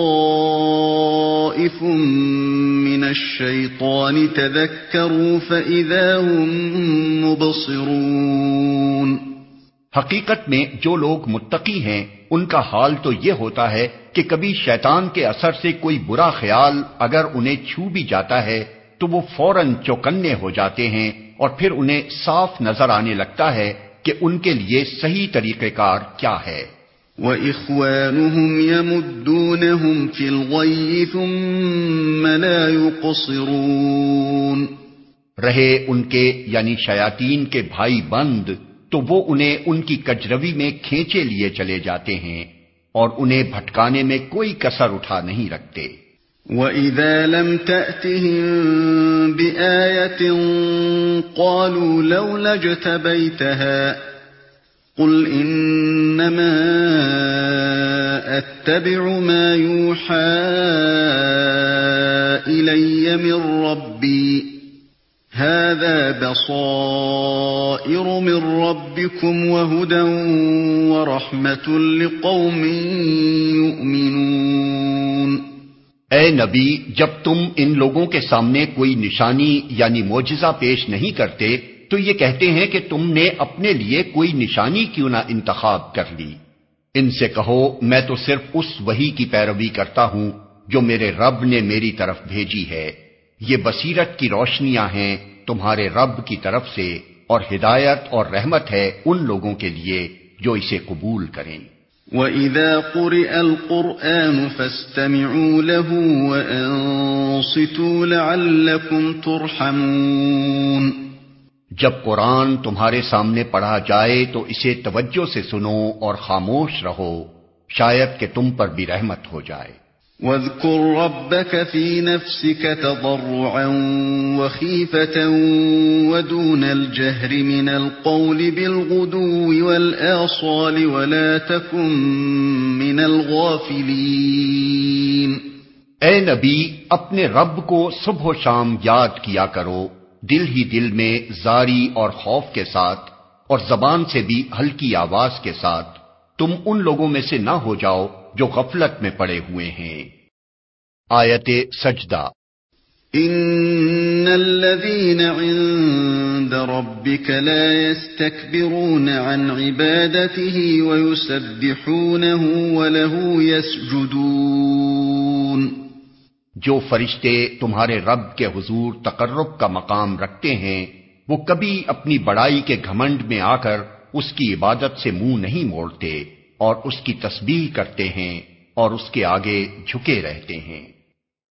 طائف من الشيطان تذكروا فاذا هم مبصرون، حقیقت میں جو لوگ متقی ہیں ان کا حال تو یہ ہوتا ہے کہ کبھی شیطان کے اثر سے کوئی برا خیال اگر انہیں چھو بھی جاتا ہے تو وہ فوراً چوکنے ہو جاتے ہیں اور پھر انہیں صاف نظر آنے لگتا ہے کہ ان کے لیے صحیح طریقہ کار کیا ہے۔ وَإِخْوَانُهُمْ يَمُدُّونَهُمْ فِي الْغَيِّ ثُمَّ لَا يُقْصِرُونَ، رہے ان کے یعنی شیاطین کے بھائی بند تو وہ انہیں ان کی کجروی میں کھینچے لیے چلے جاتے ہیں اور انہیں بھٹکانے میں کوئی کسر اٹھا نہیں رکھتے۔ وَإِذَا لَمْ تَأْتِهِمْ بِآيَةٍ قَالُوا لَوْلَا اجْتَبَيْتَهَا قُلْ إِنَّمَا أَتَّبِعُ مَا يُوحَى إِلَيَّ مِنْ رَبِّي هَذَا بَصَائِرُ مِنْ رَبِّكُمْ وَهُدًى وَرَحْمَةٌ لِقَوْمٍ يُؤْمِنُونَ، اے نبی جب تم ان لوگوں کے سامنے کوئی نشانی یعنی معجزہ پیش نہیں کرتے تو یہ کہتے ہیں کہ تم نے اپنے لیے کوئی نشانی کیوں نہ انتخاب کر لی۔ ان سے کہو میں تو صرف اس وحی کی پیروی کرتا ہوں جو میرے رب نے میری طرف بھیجی ہے، یہ بصیرت کی روشنیاں ہیں تمہارے رب کی طرف سے اور ہدایت اور رحمت ہے ان لوگوں کے لیے جو اسے قبول کریں۔ وَإِذَا قُرِئَ الْقُرْآنُ فَاسْتَمِعُوا لَهُ وَأَنصِتُوا لَعَلَّكُمْ تُرْحَمُونَ، جب قرآن تمہارے سامنے پڑھا جائے تو اسے توجہ سے سنو اور خاموش رہو، شاید کہ تم پر بھی رحمت ہو جائے۔ وَاذْكُرْ رَبَّكَ فِي نَفْسِكَ تَضَرُّعًا وَخِيفَةً وَدُونَ الْجَهْرِ مِنَ الْقَوْلِ بِالْغُدُوِّ وَالْآصَالِ وَلَا تَكُن مِّنَ الْغَافِلِينَ، اے نبی اپنے رب کو صبح و شام یاد کیا کرو، دل ہی دل میں زاری اور خوف کے ساتھ اور زبان سے بھی ہلکی آواز کے ساتھ، تم ان لوگوں میں سے نہ ہو جاؤ جو غفلت میں پڑے ہوئے ہیں۔ آیت سجدہ۔ ان الذين عند ربك لا يستكبرون عن عبادته ويسبحونه وله يسجدون، جو فرشتے تمہارے رب کے حضور تقرب کا مقام رکھتے ہیں وہ کبھی اپنی بڑائی کے گھمنڈ میں آ کر اس کی عبادت سے منہ نہیں موڑتے اور اس کی تسبیح کرتے ہیں اور اس کے آگے جھکے رہتے ہیں۔